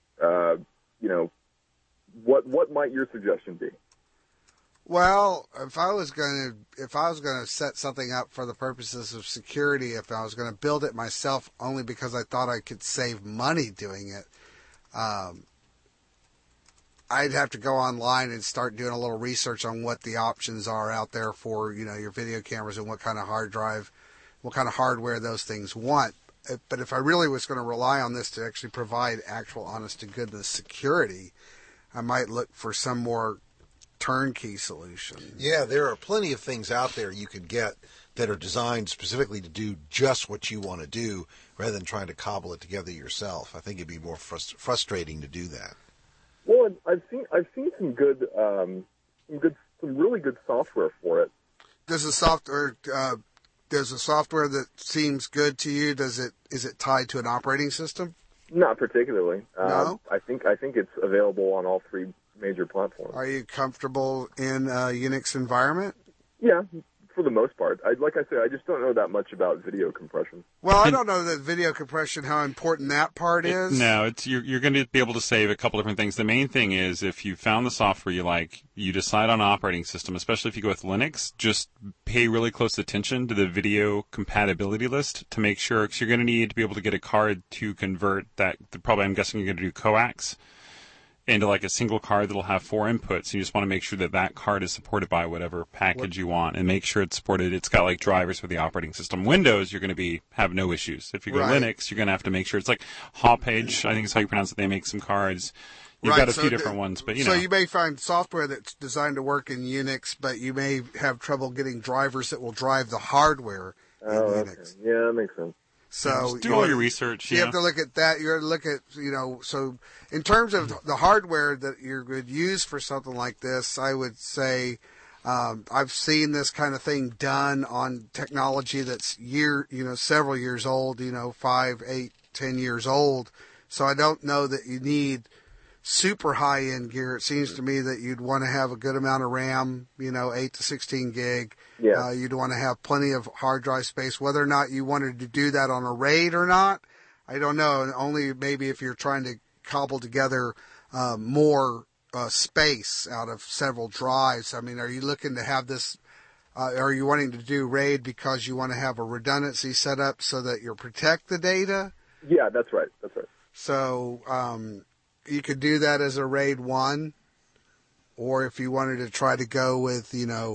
S19: What might your suggestion be?
S4: Well, if I was going to set something up for the purposes of security, if I was going to build it myself only because I thought I could save money doing it, I'd have to go online and start doing a little research on what the options are out there for, your video cameras and what kind of hard drive, what kind of hardware those things want. But if I really was going to rely on this to actually provide actual honest to goodness security, I might look for some more turnkey solution.
S6: Yeah, there are plenty of things out there you could get that are designed specifically to do just what you want to do rather than trying to cobble it together yourself. I think it'd be more frustrating to do that.
S19: Well, I've seen some really good software for it.
S4: Does the software that seems good to you, is it tied to an operating system?
S19: Not particularly.
S4: No?
S19: I think it's available on all 3 major platforms.
S4: Are you comfortable in a Unix environment?
S19: Yeah, for the most part. Like I said, I just don't know that much about video compression.
S4: Well, I don't know that video compression, how important that part is.
S5: No, you're going to be able to save a couple different things. The main thing is if you found the software you like, you decide on an operating system, especially if you go with Linux, just pay really close attention to the video compatibility list to make sure, because you're going to need to be able to get a card to convert that. Probably, I'm guessing you're going to do coax into like a single card that'll have 4 inputs. You just want to make sure that card is supported by whatever package you want, and make sure it's supported. It's got like drivers for the operating system. Windows, you're going to have no issues. If you go Linux, you're going to have to make sure it's like Hauppauge, I think is how you pronounce it. They make some cards. You've got a few different ones, but
S4: So you may find software that's designed to work in Unix, but you may have trouble getting drivers that will drive the hardware in Unix.
S19: Okay. Yeah, that makes sense.
S4: So
S5: just do all your research.
S4: You have to look at that. You have to look at, so in terms of the hardware that you would use for something like this, I would say I've seen this kind of thing done on technology that's several years old, 5, 8, 10 years old. So I don't know that you need super high-end gear. It seems to me that you'd want to have a good amount of RAM, 8 to 16 gig.
S19: Yeah.
S4: You'd want to have plenty of hard drive space. Whether or not you wanted to do that on a RAID or not, I don't know. Only maybe if you're trying to cobble together more space out of several drives. I mean, are you looking to have this, are you wanting to do RAID because you want to have a redundancy set up so that you protect the data?
S19: Yeah, that's right.
S4: So you could do that as a RAID 1, or if you wanted to try to go with,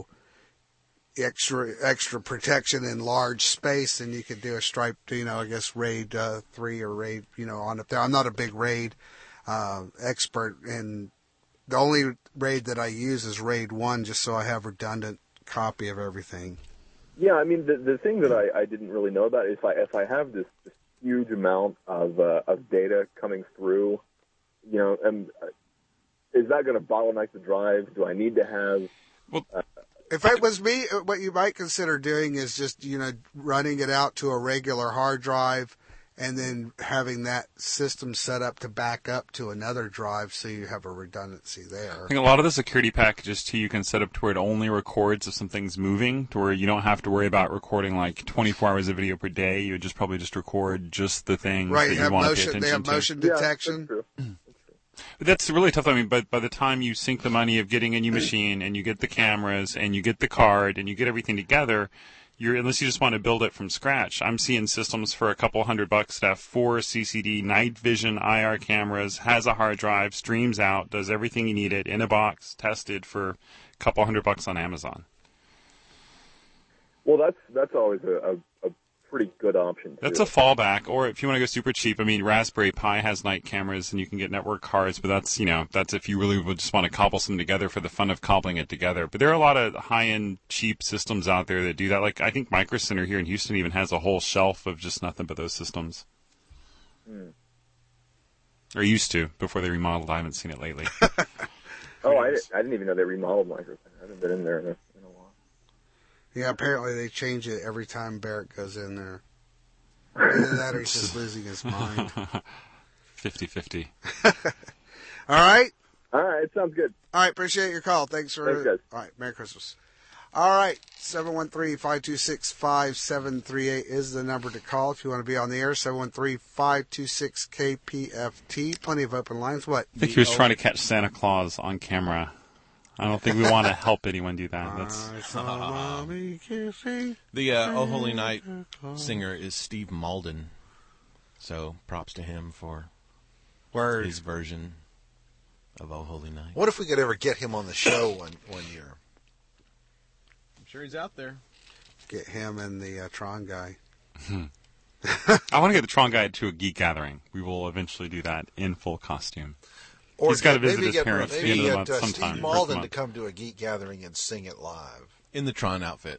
S4: extra protection in large space, then you could do a striped, I guess RAID 3 or RAID, on up there. I'm not a big RAID expert, and the only RAID that I use is RAID 1, just so I have redundant copy of everything.
S19: Yeah, I mean, the thing that I didn't really know about is if I have this huge amount of data coming through, and is that going to bottleneck the drive? Do I need to have?
S4: If it was me, what you might consider doing is just, running it out to a regular hard drive and then having that system set up to back up to another drive so you have a redundancy there.
S5: I think a lot of the security packages, too, you can set up to where it only records if something's moving, to where you don't have to worry about recording like 24 hours of video per day. You would probably just record just the things that you want to pay attention to.
S4: They have motion detection.
S19: Yeah, that's true.
S5: But that's really tough. I mean, but by the time you sink the money of getting a new machine and you get the cameras and you get the card and you get everything together, unless you just want to build it from scratch. I'm seeing systems for a couple $100 that have 4 CCD night vision IR cameras, has a hard drive, streams out, does everything you need it in a box, tested for a couple $100 on Amazon.
S19: Well, that's always a pretty good option, too.
S5: That's a fallback. Or if you want to go super cheap, I mean, Raspberry Pi has night cameras and you can get network cards, but that's if you really would just want to cobble something together for the fun of cobbling it together. But there are a lot of high-end, cheap systems out there that do that. Like, I think Micro Center here in Houston even has a whole shelf of just nothing but those systems.
S19: Mm.
S5: Or used to, before they remodeled. I haven't seen it lately.
S19: Oh, I didn't even know they remodeled Micro Center. I haven't been in there in a while.
S4: Yeah, apparently they change it every time Barrett goes in there. Either that or he's just losing his mind.
S5: 50-50.
S4: All right?
S19: All right, sounds good.
S4: All right, appreciate your call. Thanks,
S19: guys.
S4: All right, Merry Christmas. All right, 713-526-5738 is the number to call if you want to be on the air. 713-526-KPFT. Plenty of open lines. What?
S5: I think he was trying to catch Santa Claus on camera. I don't think we want to help anyone do that.
S7: The Oh Holy Night singer is Steve Malden. So props to him for his version of Oh Holy Night.
S6: What if we could ever get him on the show one year?
S7: I'm sure he's out there.
S4: Get him and the Tron guy.
S5: I want to get the Tron guy to a geek gathering. We will eventually do that in full costume.
S6: Or
S5: he's got to visit his parents at the end of the month
S6: maybe
S5: sometime.
S6: Steve Malden to come to a geek gathering and sing it live.
S7: In the Tron outfit.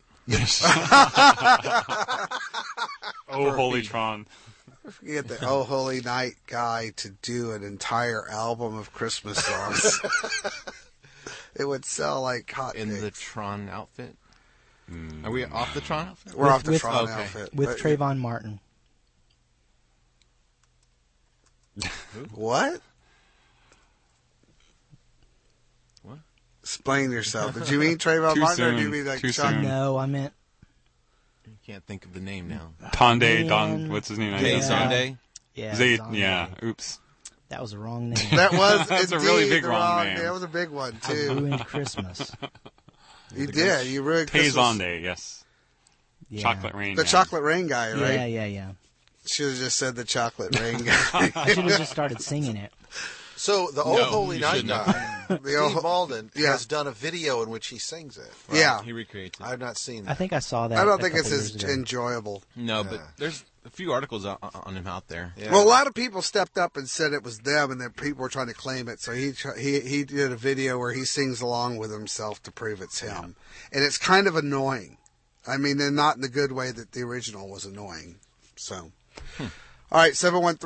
S5: Oh, Holy Tron.
S4: If we get the Oh Holy Night guy to do an entire album of Christmas songs, it would sell like hot
S7: in the Tron outfit?
S5: Mm.
S7: Are we off the Tron outfit?
S4: We're off the Tron outfit.
S2: With Trayvon Martin.
S4: What?
S7: What?
S4: Explain yourself. Did you mean Trayvon Martin or did you mean like Chuck?
S2: No, I meant...
S7: You can't think of the name now.
S5: Tonde, Don, what's his name?
S7: Jay Zonde?
S2: Yeah,
S5: Zonde. Yeah, oops.
S2: That was a wrong name.
S4: That was
S5: That's a really big wrong name.
S4: That was a big one,
S2: I
S4: too.
S2: ruined Christmas.
S4: You did. You ruined Christmas.
S5: Zonde, yes.
S2: Yeah.
S5: Chocolate Rain.
S4: The Chocolate Rain guy, right?
S2: Yeah.
S4: Should have just said the Chocolate Rain guy.
S2: I should have just started singing it.
S6: So the Oh Holy Night guy, Steve Malden,
S4: Yeah.
S6: has done a video in which he sings it.
S7: Right.
S4: Yeah.
S7: He recreates it.
S6: I've not seen that.
S2: I think I saw that.
S4: I don't
S2: a
S4: think it's
S2: couple
S4: as
S2: years ago.
S4: enjoyable.
S7: No, but there's a few articles on him out there.
S6: Yeah.
S4: Well, a lot of people stepped up and said it was them, and then people were trying to claim it. So he did a video where he sings along with himself to prove it's him, and it's kind of annoying. I mean, and not in the good way that the original was annoying. So, all right,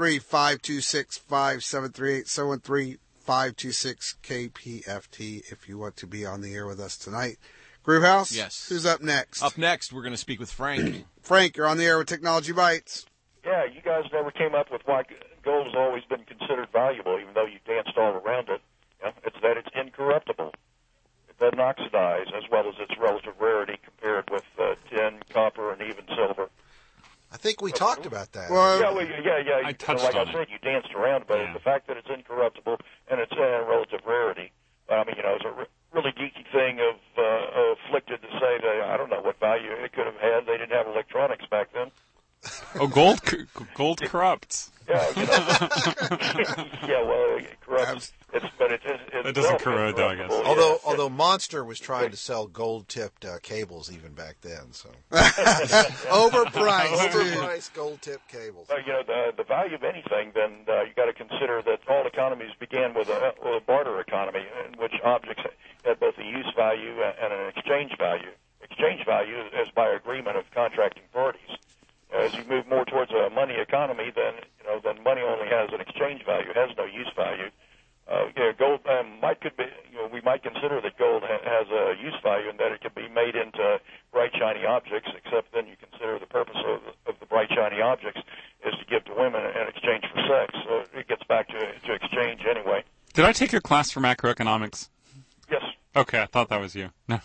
S4: 713-526-5738, 713-526-KPFT if you want to be on the air with us tonight. Groovehouse?
S7: Yes.
S4: Who's up next?
S7: Up next, we're going to speak with Frank.
S4: Frank, you're on the air with Technology Bites.
S20: Yeah, you guys never came up with why gold has always been considered valuable, even though you danced all around it. Yeah, it's that it's incorruptible. It doesn't oxidize, as well as its relative rarity compared with tin, copper, and even silver.
S6: I think we talked about that.
S4: Well,
S20: Yeah.
S5: I touched
S20: like
S5: on
S20: I said, you danced around about it. The fact that it's incorruptible and it's relative rarity. I mean, it's a really geeky thing of afflicted to say that I don't know what value it could have had. They didn't have electronics back then.
S5: Oh, gold corrupts.
S20: Yeah, well, it corrupts.
S5: It doesn't corrode, though, I guess.
S6: Although Monster was trying to sell gold-tipped cables even back then, so
S4: overpriced
S6: gold-tipped cables.
S20: The value of anything, then you got to consider that all economies began with a barter economy, in which objects had both a use value and an exchange value. Exchange value is by agreement of contracting parties. As you move more towards a money economy, then money only has an exchange value, has no use value. Gold we might consider that gold has a use value and that it can be made into bright shiny objects. Except then you consider the purpose of the bright shiny objects is to give to women in exchange for sex. So it gets back to exchange anyway.
S5: Did I take your class for macroeconomics?
S20: Yes.
S5: Okay, I thought that was you. No.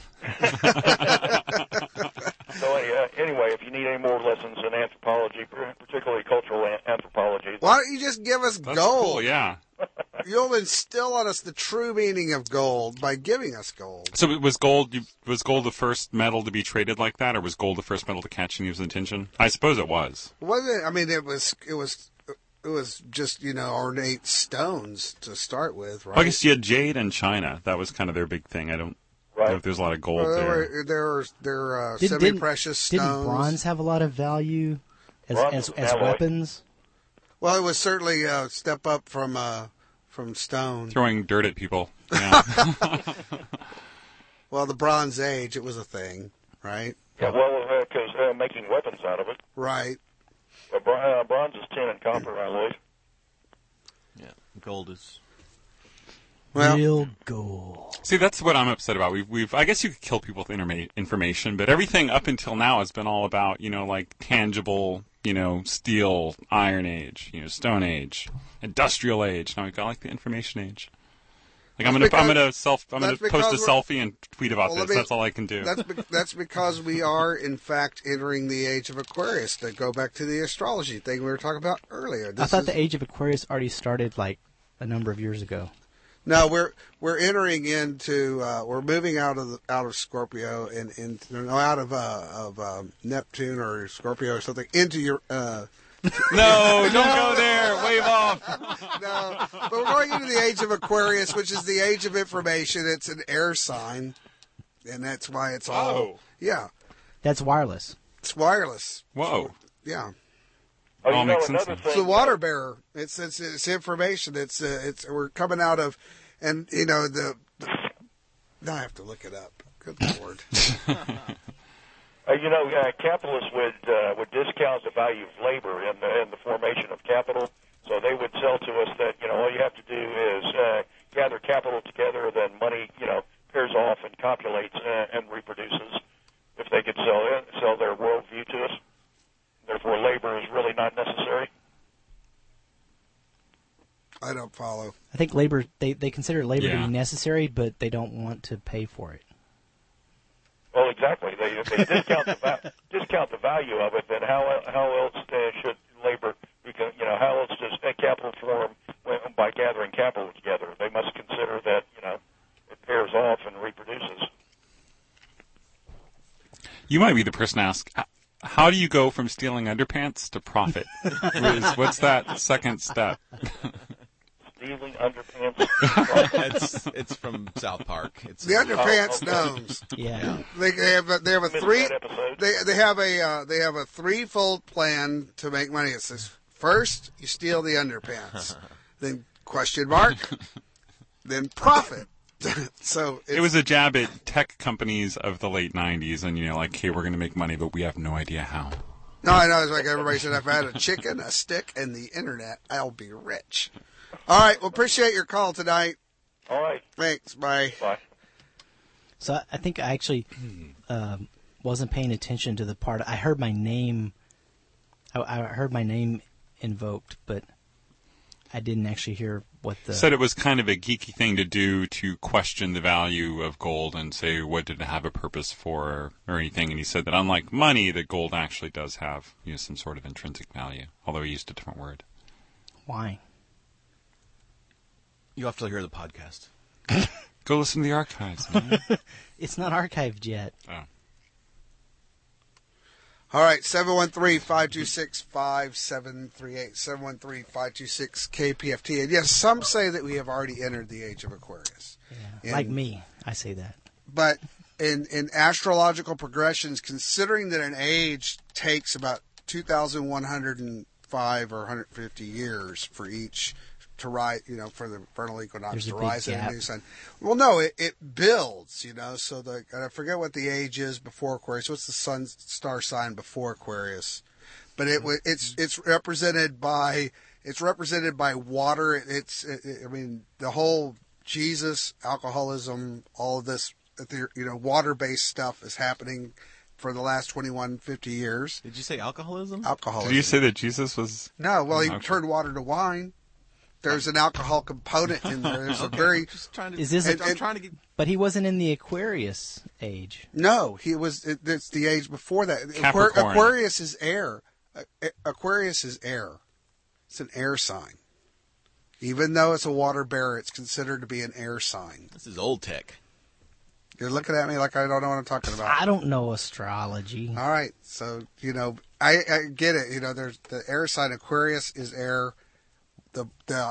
S20: So anyway, if you need any more lessons in anthropology, particularly cultural anthropology,
S4: why don't you just give us
S5: That's
S4: gold?
S5: cool, yeah.
S4: You'll instill on us the true meaning of gold by giving us gold.
S5: So was gold the first metal to be traded like that, or was gold the first metal to catch anyone's attention? I suppose it was.
S4: Was it? I mean, it was just ornate stones to start with, right?
S5: Well, I guess you had jade in China. That was kind of their big thing. I don't know if there's a lot of gold there.
S4: There are semi-precious stones.
S2: Didn't bronze have a lot of value as weapons?
S4: Well, it was certainly a step up from stone.
S5: Throwing dirt at people. Yeah.
S4: Well, the Bronze Age, it was a thing, right?
S20: Yeah, well, because making weapons out of it.
S4: Right.
S20: Bronze is tin and copper alloys.
S7: Yeah, gold is
S2: Real gold.
S5: See, that's what I'm upset about. I guess you could kill people with information, but everything up until now has been all about, like tangible, steel, Iron Age, Stone Age, Industrial Age. Now we've got like the Information Age. Like I'm gonna post a selfie and tweet about this. That's all I can do.
S4: That's because we are in fact entering the age of Aquarius. To go back to the astrology thing we were talking about earlier.
S2: I thought the age of Aquarius already started like a number of years ago.
S4: No, we're entering into we're moving out of Scorpio and out of Neptune or Scorpio or something into your.
S5: No, don't go there. Wave off.
S4: No, but we're going into the age of Aquarius, which is the age of information. It's an air sign, and that's why it's all.
S5: Oh.
S4: Yeah.
S2: That's wireless.
S4: It's wireless.
S5: Whoa.
S4: So, yeah.
S20: Oh,
S5: makes sense.
S4: It's a water bearer. It's information. It's we're coming out of, and now I have to look it up. Good Lord.
S20: Capitalists would discount the value of labor in the formation of capital. So they would sell to us that all you have to do is gather capital together, then money pairs off and copulates and reproduces. If they could sell their worldview to us, therefore labor is really not necessary.
S4: I don't follow.
S2: I think labor they consider labor to be necessary, but they don't want to pay for it.
S20: Well, exactly. They discount the value of it. Then how else should labor? How else does capital form by gathering capital together? They must consider that it pairs off and reproduces.
S5: You might be the person to ask. How do you go from stealing underpants to profit? What's that second step?
S20: Stealing underpants.
S7: It's from South Park. It's
S4: the underpants gnomes.
S2: Yeah.
S4: They have a threefold plan to make money. It says first you steal the underpants, then question mark, then profit. So
S5: it was a jab at tech companies of the late '90s, and hey, we're going to make money, but we have no idea how.
S4: No, I know. It's like everybody said, if I had a chicken, a stick, and the internet, I'll be rich. All right. Well, appreciate your call tonight.
S20: All right.
S4: Thanks. Bye.
S20: Bye.
S2: So I think I actually wasn't paying attention to the part. I heard my name. I heard my name invoked, but I didn't actually hear what the...
S5: Said it was kind of a geeky thing to do to question the value of gold and say, what did it have a purpose for or anything. And he said that unlike money, that gold actually does have some sort of intrinsic value, although he used a different word.
S2: Why?
S7: You have to hear the podcast.
S5: Go listen to the archives, man.
S2: It's not archived yet.
S5: Oh.
S4: All right, 713-526-5738, 713-526-KPFT. And yes, some say that we have already entered the age of Aquarius.
S2: Yeah, like me, I say that.
S4: But in astrological progressions, considering that an age takes about 2,105 or 150 years for each to rise, for the vernal equinox to rise in a new sun. Well, no, it builds, so I forget what the age is before Aquarius. What's the sun star sign before Aquarius? But it's represented by water. The whole Jesus, alcoholism, all of this, water-based stuff is happening for the last 50 years.
S7: Did you say alcoholism?
S4: Alcoholism.
S5: Did you say that Jesus was...
S4: No, well, he turned water to wine. There's an alcohol component in there. There's a very...
S2: But he wasn't in the Aquarius age.
S4: No, he was... It's the age before that.
S5: Capricorn.
S4: Aquarius is air. Aquarius is air. It's an air sign. Even though it's a water bearer, it's considered to be an air sign.
S7: This is old tech.
S4: You're looking at me like I don't know what I'm talking about.
S2: I don't know astrology.
S4: All right. So, I get it. There's the air sign. Aquarius is air. The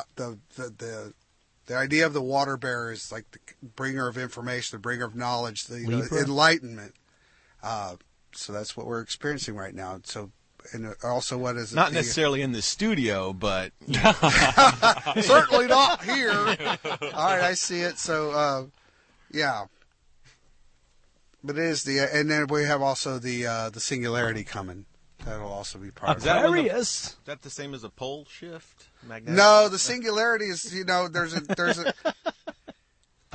S4: idea of the water bearer is like the bringer of information, the bringer of knowledge, the enlightenment. So that's what we're experiencing right now. So, and also, what is it?
S7: Not necessarily in the studio, but
S4: certainly not here. All right, I see it. So, yeah. But it is and then we have also the singularity coming. That'll also be part of it.
S2: Aquarius.
S7: Is that the same as a pole shift? Magnetic?
S4: No, the singularity is, there's a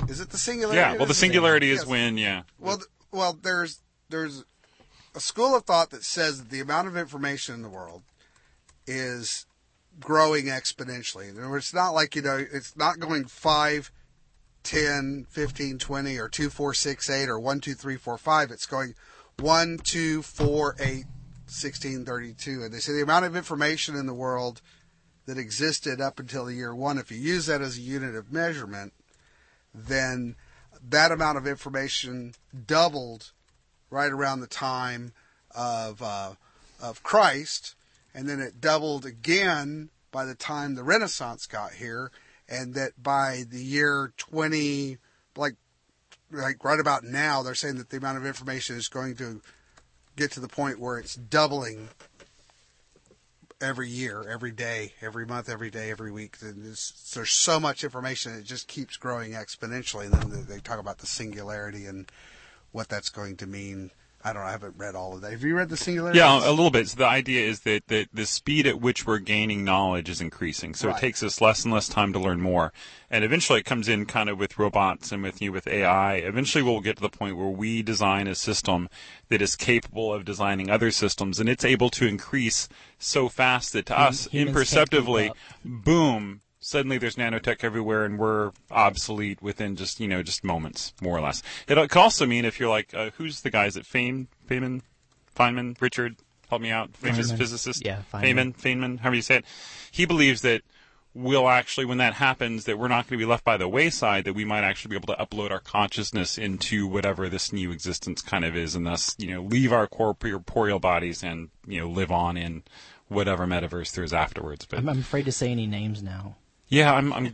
S4: Is it the singularity?
S5: Yeah. Well, the singularity is when. Yeah.
S4: Well, there's a school of thought that says that the amount of information in the world is growing exponentially. In other words, it's not like, it's not going 5, 10, 15, 20, or 2, 4, 6, 8, or 1, 2, 3, 4, 5. It's going 1, 2, 4, 8, 16, 32. And they say the amount of information in the world that existed up until the year 1, if you use that as a unit of measurement, then that amount of information doubled right around the time of Christ, and then it doubled again by the time the Renaissance got here, and that by the year 20, like right about now, they're saying that the amount of information is going to get to the point where it's doubling every year, every day, every month, every day, every week. There's so much information, it just keeps growing exponentially. And then they talk about the singularity and what that's going to mean. I don't know. I haven't read all of that. Have you read the singularity? Yeah,
S5: a little bit. So the idea is that the speed at which we're gaining knowledge is increasing. So It takes us less and less time to learn more. And eventually it comes in kind of with robots and with AI. Eventually we'll get to the point where we design a system that is capable of designing other systems. And it's able to increase so fast that to us, imperceptibly, boom, suddenly there's nanotech everywhere and we're obsolete within just moments, more or less. It could also mean if you're like, who's the guys at Feynman, Richard, help me out, famous physicist?
S2: Yeah,
S5: Feynman, however you say it. He believes that we'll actually, when that happens, that we're not going to be left by the wayside, that we might actually be able to upload our consciousness into whatever this new existence kind of is, and thus, leave our corporeal bodies and, live on in whatever metaverse there is afterwards. But
S2: I'm afraid to say any names now.
S5: Yeah, I'm
S2: Is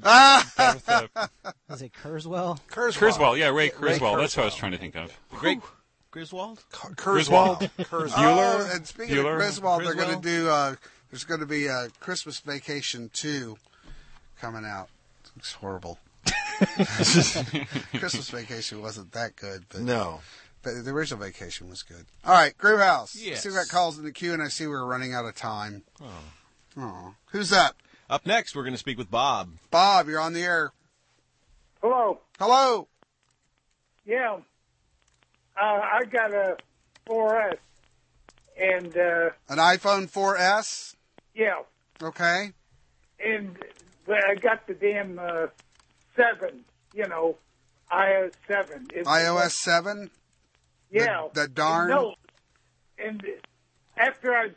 S2: it Kurzweil?
S5: Kurzweil, yeah, Ray Kurzweil. That's what I was trying to think of.
S7: Great Griswold?
S5: Kurzweil.
S4: Bueller. And speaking of Griswold, they're going to do, there's going to be a Christmas Vacation 2 coming out. It's horrible. Christmas Vacation wasn't that good, but
S6: no.
S4: But the original Vacation was good. All right, Greenhouse.
S7: Yes.
S4: See what calls in the queue, and I see we're running out of time. Oh. Who's that?
S7: Up next, we're going to speak with Bob.
S4: Bob, you're on the air.
S21: Hello.
S4: Hello.
S21: Yeah. I got a 4S. And
S4: an iPhone 4S?
S21: Yeah.
S4: Okay.
S21: And I got the damn 7, iOS 7.
S4: iOS 7?
S21: Yeah.
S4: The darn?
S21: No. And after I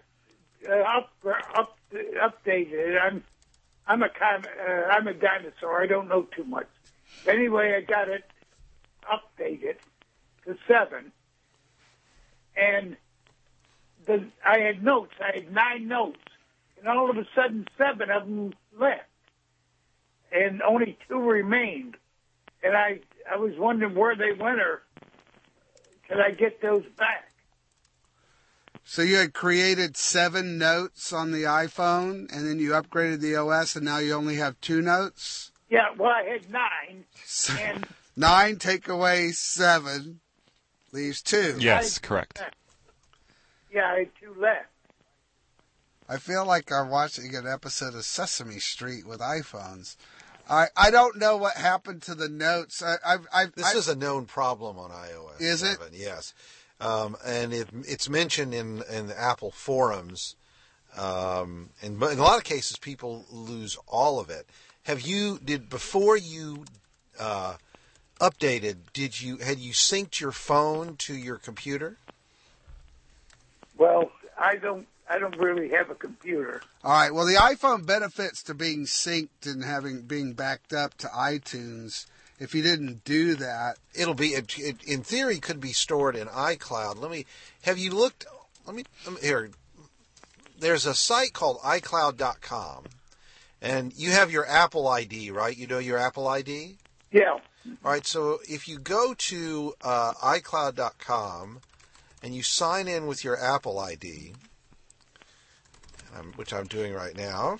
S21: updated it, I'm a dinosaur. I don't know too much. Anyway, I got it updated to 7, and I had notes. I had 9 notes, and all of a sudden, 7 of them left, and only 2 remained. And I was wondering where they went, or could I get those back?
S4: So you had created 7 notes on the iPhone, and then you upgraded the OS, and now you only have 2 notes?
S21: Yeah, well, I had 9. And
S4: 9 take away 7 leaves 2.
S5: Yes, correct.
S21: Yeah, I had 2 left.
S4: I feel like I'm watching an episode of Sesame Street with iPhones. I don't know what happened to the notes.
S6: This is a known problem on iOS.
S4: Is
S6: 7, it? Yes. And it's mentioned in the Apple forums, and in a lot of cases people lose all of it. Before you updated, had you synced your phone to your computer?
S21: Well, I don't really have a computer.
S4: All right. Well, the iPhone benefits to being synced and being backed up to iTunes. If you didn't do that,
S6: it'll be in theory could be stored in iCloud. Have you looked? Here. There's a site called iCloud.com, and you have your Apple ID, right? You know your Apple ID?
S21: Yeah.
S6: All right. So if you go to iCloud.com and you sign in with your Apple ID, which I'm doing right now.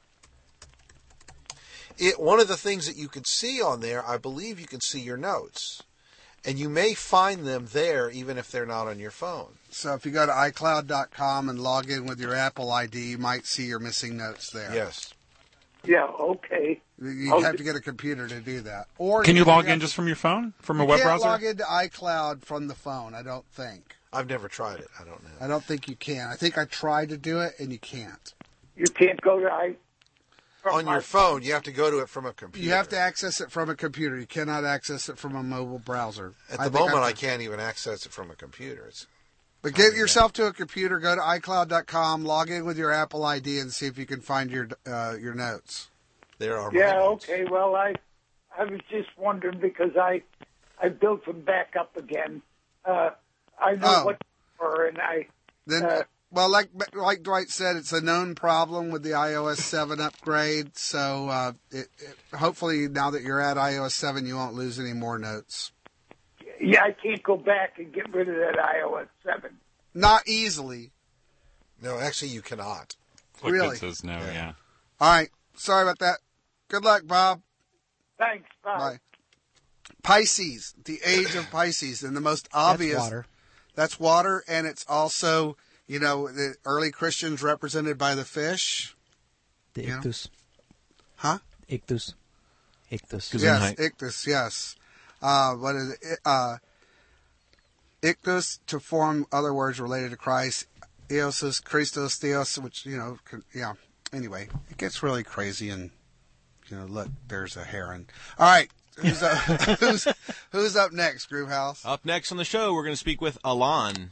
S6: One of the things that you can see on there, I believe you can see your notes. And you may find them there even if they're not on your phone.
S4: So if you go to iCloud.com and log in with your Apple ID, you might see your missing notes there.
S6: Yes.
S21: Yeah, okay.
S4: You have to get a computer to do that. Or
S5: can you log in just from your phone, from a web browser?
S4: You can't log into iCloud from the phone, I don't think.
S6: I've never tried it. I don't know.
S4: I don't think you can. I think I tried to do it, and you can't.
S21: You can't go to
S6: on your phone. You have to go to it from a computer.
S4: You have to access it from a computer. You cannot access it from a mobile browser.
S6: At the moment, I can't even access it from a computer.
S4: But get yourself to a computer. Go to iCloud.com. Log in with your Apple ID and see if you can find your notes.
S6: There are.
S21: Yeah. Okay. Well, I was just wondering because I built them back up again. I know what they were, and
S4: well, like Dwight said, it's a known problem with the iOS 7 upgrade. So hopefully now that you're at iOS 7, you won't lose any more notes.
S21: Yeah, I can't go back and get rid of that iOS 7.
S4: Not easily.
S6: No, actually, you cannot.
S4: Really?
S5: It says no, yeah.
S4: All right. Sorry about that. Good luck, Bob.
S21: Thanks. Bye.
S4: Pisces, the age of Pisces, and the most obvious.
S2: That's water.
S4: That's water, and it's also, the early Christians represented by the fish.
S2: The Ichthus.
S4: Huh?
S2: Ichthus.
S4: Yes, Ichthus, yes. What is it? Ichthus, to form other words related to Christ. Eosis, Christos, Theos, which, Anyway, it gets really crazy, and, look, there's a heron. All right. Who's up next, Groovehouse?
S7: Up next on the show, we're going to speak with Alon.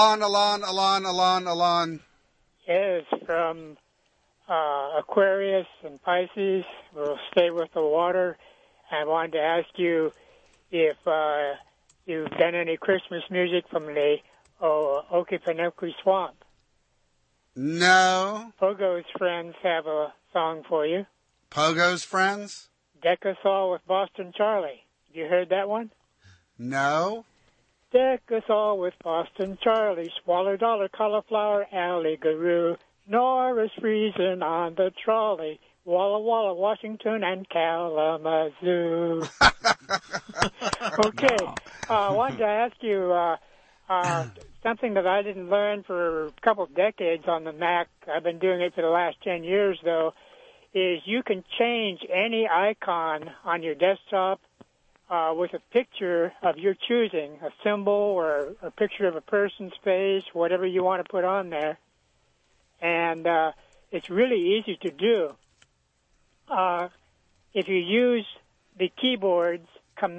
S4: Alon.
S1: Yes, from Aquarius and Pisces. We'll stay with the water. I wanted to ask you if you've done any Christmas music from the Okefenokee Swamp.
S4: No.
S1: Pogo's Friends have a song for you.
S4: Pogo's Friends?
S1: Deck Us All with Boston Charlie. You heard that one?
S4: No.
S1: Deck us all with Boston Charlie, Swaller Dollar, Cauliflower Alley, Garoo, Norris freezing on the trolley, Walla Walla, Washington, and Kalamazoo. Okay. I wanted to ask you something that I didn't learn for a couple of decades on the Mac. I've been doing it for the last 10 years, though, is you can change any icon on your desktop with a picture of your choosing, a symbol or a picture of a person's face, whatever you want to put on there. And it's really easy to do. If you use the keyboards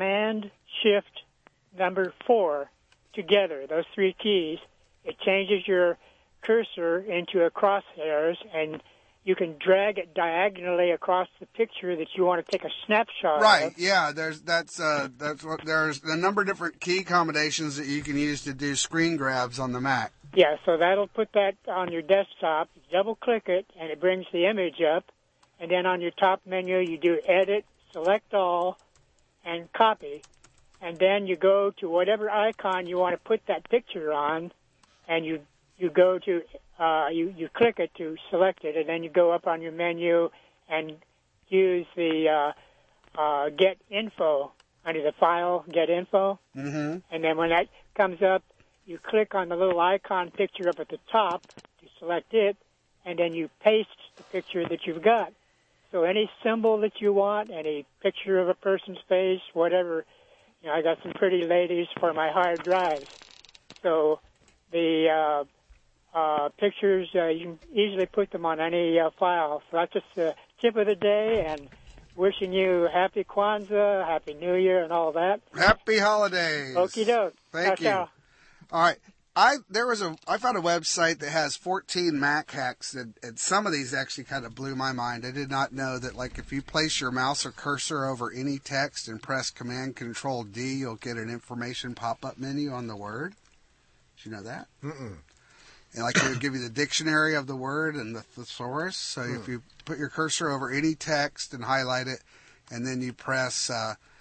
S1: Command-Shift-4 together, those three keys, it changes your cursor into a crosshairs, and you can drag it diagonally across the picture that you want to take a snapshot
S4: right,
S1: of.
S4: Yeah, there's a number of different key combinations that you can use to do screen grabs on the Mac.
S1: Yeah, so that'll put that on your desktop. Double click it, and it brings the image up. And then on your top menu, you do Edit, Select All, and Copy. And then you go to whatever icon you want to put that picture on, and you go to you click it to select it, and then you go up on your menu and use the Get Info under the file Get Info.
S4: Mm-hmm.
S1: And then when that comes up, you click on the little icon picture up at the top to select it, and then you paste the picture that you've got. So any symbol that you want, any picture of a person's face, whatever. I got some pretty ladies for my hard drives. So the pictures, you can easily put them on any file. So that's just the tip of the day, and wishing you happy Kwanzaa, happy New Year, and all that.
S4: Happy holidays.
S1: Okie doke.
S4: Thank you. All right. I found a website that has 14 Mac hacks, and some of these actually kind of blew my mind. I did not know that, like, if you place your mouse or cursor over any text and press Command-Control-D, you'll get an information pop-up menu on the word. Did you know that?
S6: Mm-mm.
S4: And, like, it would give you the dictionary of the word and the thesaurus. So if you put your cursor over any text and highlight it, and then you press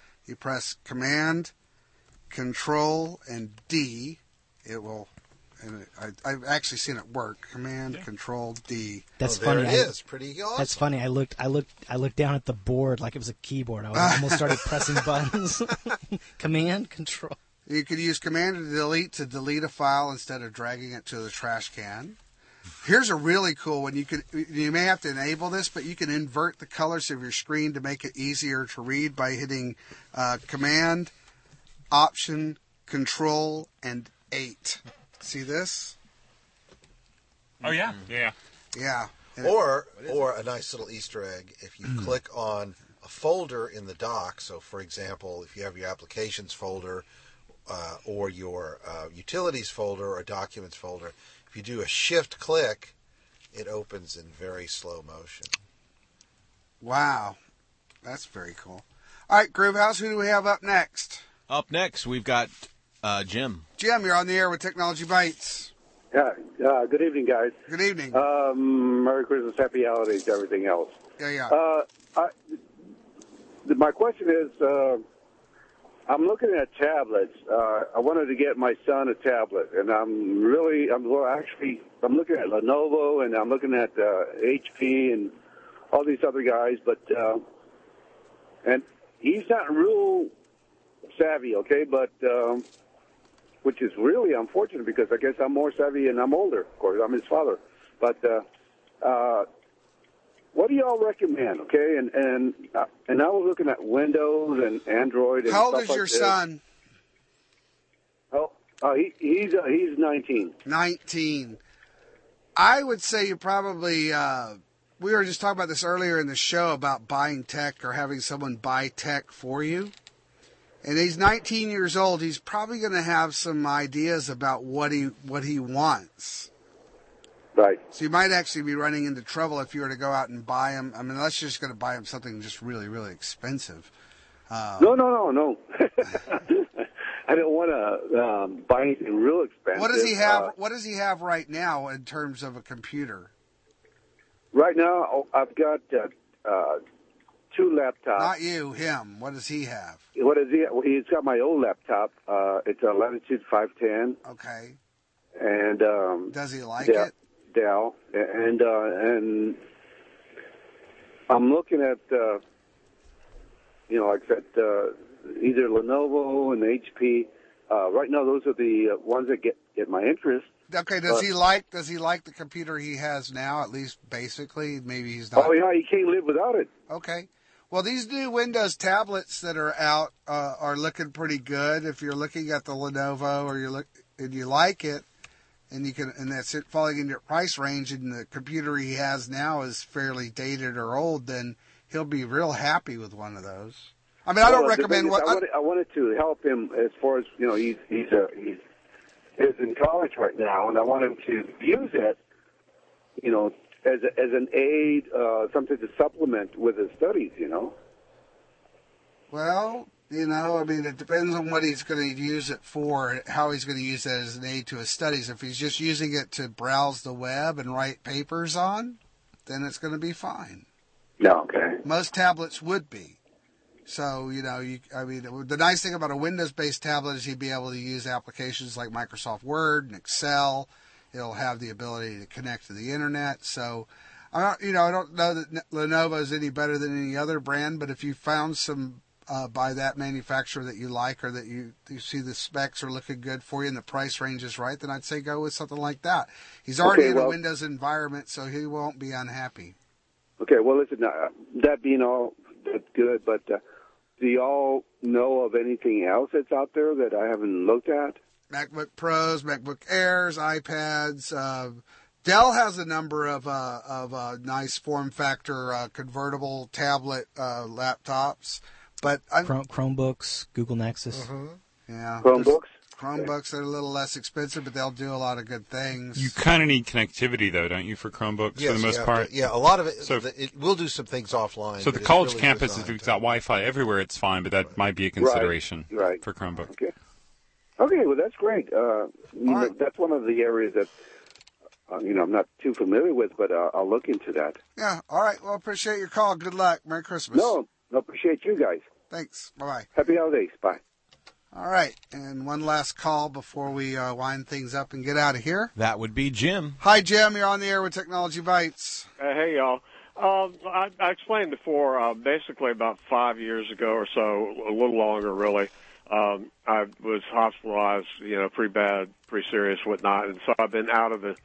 S4: Command, Control, and D, it will, and I've actually seen it work. Command, Control, D.
S2: That's funny.
S6: There it is. Pretty awesome.
S2: That's funny. I looked down at the board like it was a keyboard. I almost started pressing buttons. Command, Control.
S4: You could use Command to delete a file instead of dragging it to the trash can. Here's a really cool one. You may have to enable this, but you can invert the colors of your screen to make it easier to read by hitting Command, Option, Control, and 8. See this?
S5: Oh yeah, yeah.
S4: Yeah.
S6: Or a nice little Easter egg, if you click on a folder in the dock. So, for example, if you have your applications folder or your utilities folder or documents folder, if you do a shift click, it opens in very slow motion.
S4: Wow. That's very cool. All right, Groovehouse, who do we have up next?
S7: Up next, we've got Jim.
S4: Jim, you're on the air with Technology Bites.
S3: Yeah. Good evening, guys.
S4: Good evening.
S3: Merry Christmas, Happy Holidays, everything else.
S4: Yeah.
S3: My question is, I'm looking at tablets. I wanted to get my son a tablet, and I'm looking at Lenovo, and I'm looking at HP and all these other guys, but and he's not real savvy, okay, but which is really unfortunate because I guess I'm more savvy and I'm older. Of course, I'm his father. But what do y'all recommend? Okay, and I was looking at Windows and Android. And
S4: how old
S3: stuff
S4: is
S3: like
S4: your
S3: this.
S4: son?
S3: He's 19.
S4: 19. I would say you probably. We were just talking about this earlier in the show about buying tech or having someone buy tech for you. And he's 19 years old. He's probably going to have some ideas about what he wants.
S3: Right.
S4: So you might actually be running into trouble if you were to go out and buy him. I mean, unless you're just going to buy him something just really, really expensive.
S3: No. I don't want to buy anything real expensive.
S4: What does he have? What does he have right now in terms of a computer?
S3: Right now, I've got 2 laptops.
S4: Not you, him. What does he have?
S3: What is he? He's got my old laptop. It's a Latitude 510.
S4: Okay.
S3: And
S4: does he like it?
S3: Dell. And I'm looking at like I said, either Lenovo and HP. Right now, those are the ones that get my interest.
S4: Okay. Does he like the computer he has now? At least basically, maybe he's not.
S3: Oh yeah, he can't live without it.
S4: Okay. Well, these new Windows tablets that are out are looking pretty good. If you're looking at the Lenovo or and you like it, and that's it falling in your price range, and the computer he has now is fairly dated or old, then he'll be real happy with one of those. I mean, I don't recommend what
S3: I wanted to help him as far as he's in college right now, and I want him to use it, as an aid, something to supplement with his studies,
S4: Well, I mean, it depends on what he's going to use it for, how he's going to use it as an aid to his studies. If he's just using it to browse the web and write papers on, then it's going to be fine.
S3: No, okay.
S4: Most tablets would be. So, the nice thing about a Windows-based tablet is you'd be able to use applications like Microsoft Word and Excel. It'll have the ability to connect to the internet. So, I don't know that Lenovo is any better than any other brand, but if you found some by that manufacturer that you like, or that you see the specs are looking good for you and the price range is right, then I'd say go with something like that. He's already in a Windows environment, so he won't be unhappy.
S3: Okay, well, listen, that being all that's good, but do y'all know of anything else that's out there that I haven't looked at?
S4: MacBook Pros, MacBook Airs, iPads. Dell has a number of nice form factor convertible tablet laptops, but
S2: Chromebooks, Google Nexus.
S4: Mm-hmm. Yeah,
S3: Chromebooks
S4: are a little less expensive, but they'll do a lot of good things.
S5: You kind of need connectivity, though, don't you, for Chromebooks for the most part?
S6: Yeah, a lot of it. So it will do some things offline.
S5: So the college campus, if you've got Wi-Fi everywhere, it's fine, but that might be a consideration for Chromebook.
S3: Okay, well, that's great. That's one of the areas that I'm not too familiar with, but I'll look into that.
S4: Yeah. All right. Well, appreciate your call. Good luck. Merry Christmas.
S3: No, appreciate you guys.
S4: Thanks. Bye-bye.
S3: Happy holidays. Bye.
S4: All right, and one last call before we wind things up and get out of here.
S7: That would be Jim.
S4: Hi, Jim. You're on the air with Technology Bites.
S22: Hey, y'all. I explained before, basically about 5 years ago or so, a little longer, really, I was hospitalized, pretty bad, pretty serious, whatnot, and so I've been out of the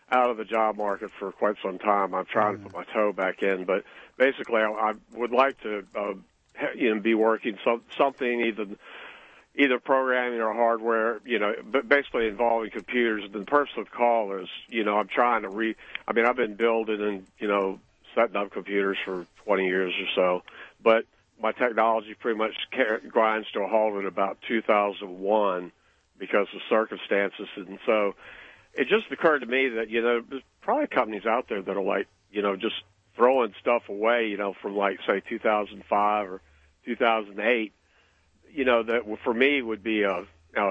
S22: out of the job market for quite some time. I'm trying to put my toe back in, but basically, I would like to, be working something either programming or hardware, but basically involving computers. And the purpose of the call is, I'm trying to I've been building and, setting up computers for 20 years or so, but my technology pretty much grinds to a halt at about 2001 because of circumstances. And so it just occurred to me that, there's probably companies out there that are like, just throwing stuff away, from like, say, 2005 or 2008, that for me would be a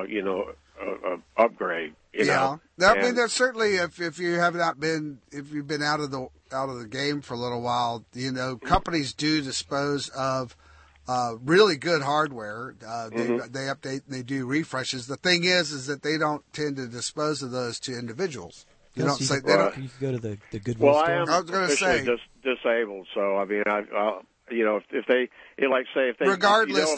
S22: upgrade.
S4: I mean, there's certainly if you have not been, if you've been out of the game for a little while, companies do dispose of really good hardware. They update and they do refreshes. The thing is that they don't tend to dispose of those to individuals. You don't say they don't.
S2: You can go to the Goodwill store.
S22: I was going to say disabled. So I mean, if they if they
S4: regardless,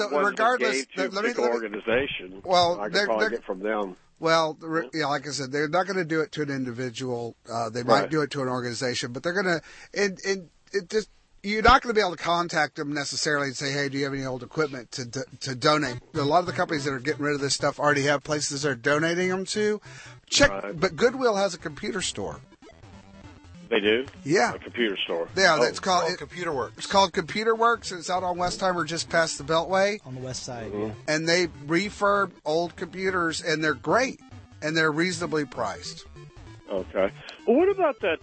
S22: let me organization.
S4: Well,
S22: I can probably get from them.
S4: Well, like I said, they're not going to do it to an individual. They might do it to an organization, but they're going to. And it just you're not going to be able to contact them necessarily and say, "Hey, do you have any old equipment to donate?" A lot of the companies that are getting rid of this stuff already have places they're donating them to. But Goodwill has a computer store.
S22: They do?
S4: Yeah.
S22: A computer store.
S4: Yeah, it's called
S6: Computer Works.
S4: It's called Computer Works, and it's out on Westheimer just past the Beltway.
S2: On the west side.
S22: Mm-hmm.
S4: And they refurb old computers, and they're great, and they're reasonably priced.
S22: Okay. Well, what about that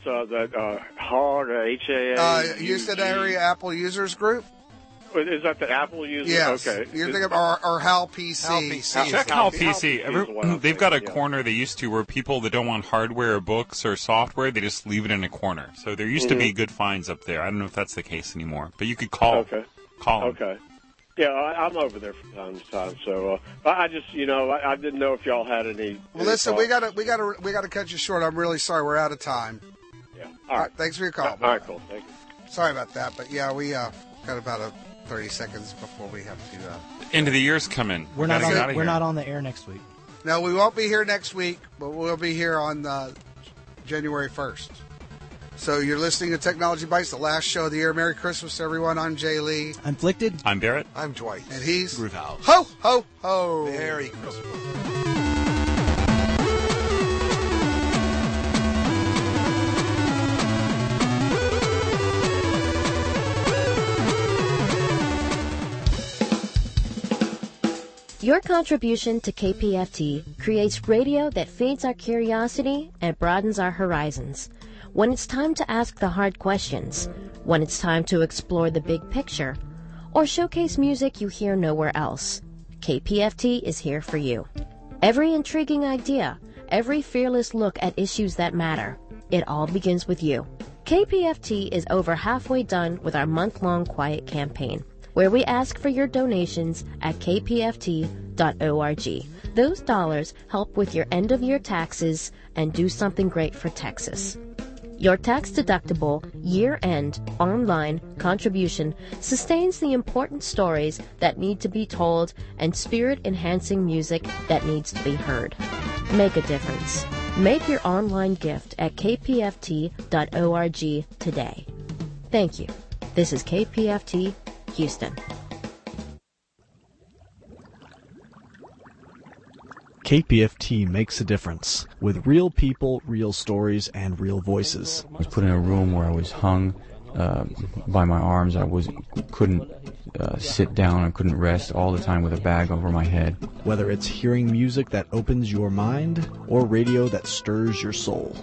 S22: HAR, HAA?
S4: Houston Area Apple Users Group?
S22: Is that the Apple user?
S4: Yes.
S22: Okay.
S4: You're thinking of or HAL PC.
S5: Check HAL PC. They've got a corner they used to where people that don't want hardware or books or software, they just leave it in a corner. So there used to be good finds up there. I don't know if that's the case anymore, but you could call.
S22: Okay.
S5: Call them.
S22: Okay. Yeah, I'm over there from time to time. So I just, I didn't know if y'all had any.
S4: Well, listen, we gotta cut you short. I'm really sorry. We're out of time.
S22: Yeah.
S4: All right. Thanks for your call.
S22: All right. Cool. Thank you.
S4: Sorry about that, but yeah, we got about 30 seconds before we have to.
S5: End of the year's coming.
S2: We're not on the air next week.
S4: No, we won't be here next week, but we'll be here on January 1st. So you're listening to Technology Bites, the last show of the year. Merry Christmas, everyone. I'm Jay Lee.
S2: I'm Flicted.
S5: I'm Barrett.
S6: I'm Dwight.
S4: And he's
S6: Ruth House.
S4: Ho, ho, ho.
S6: Merry Christmas.
S8: Your contribution to KPFT creates radio that feeds our curiosity and broadens our horizons. When it's time to ask the hard questions, when it's time to explore the big picture, or showcase music you hear nowhere else, KPFT is here for you. Every intriguing idea, every fearless look at issues that matter, it all begins with you. KPFT is over halfway done with our month-long quiet campaign, where we ask for your donations at kpft.org. Those dollars help with your end-of-year taxes and do something great for Texas. Your tax-deductible, year-end, online contribution sustains the important stories that need to be told and spirit-enhancing music that needs to be heard. Make a difference. Make your online gift at kpft.org today. Thank you. This is KPFT Houston.
S9: KPFT makes a difference with real people, real stories, and real voices.
S23: I was put in a room where I was hung by my arms. I couldn't sit down. I couldn't rest all the time with a bag over my head.
S9: Whether it's hearing music that opens your mind or radio that stirs your soul.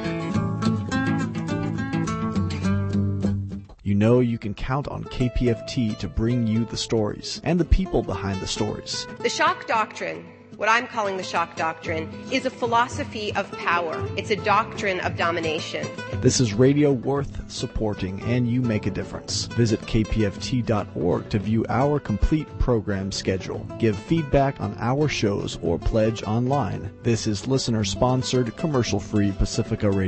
S9: You know you can count on KPFT to bring you the stories and the people behind the stories.
S24: The shock doctrine, what I'm calling the shock doctrine, is a philosophy of power. It's a doctrine of domination.
S9: This is radio worth supporting, and you make a difference. Visit kpft.org to view our complete program schedule. Give feedback on our shows or pledge online. This is listener-sponsored, commercial-free Pacifica Radio.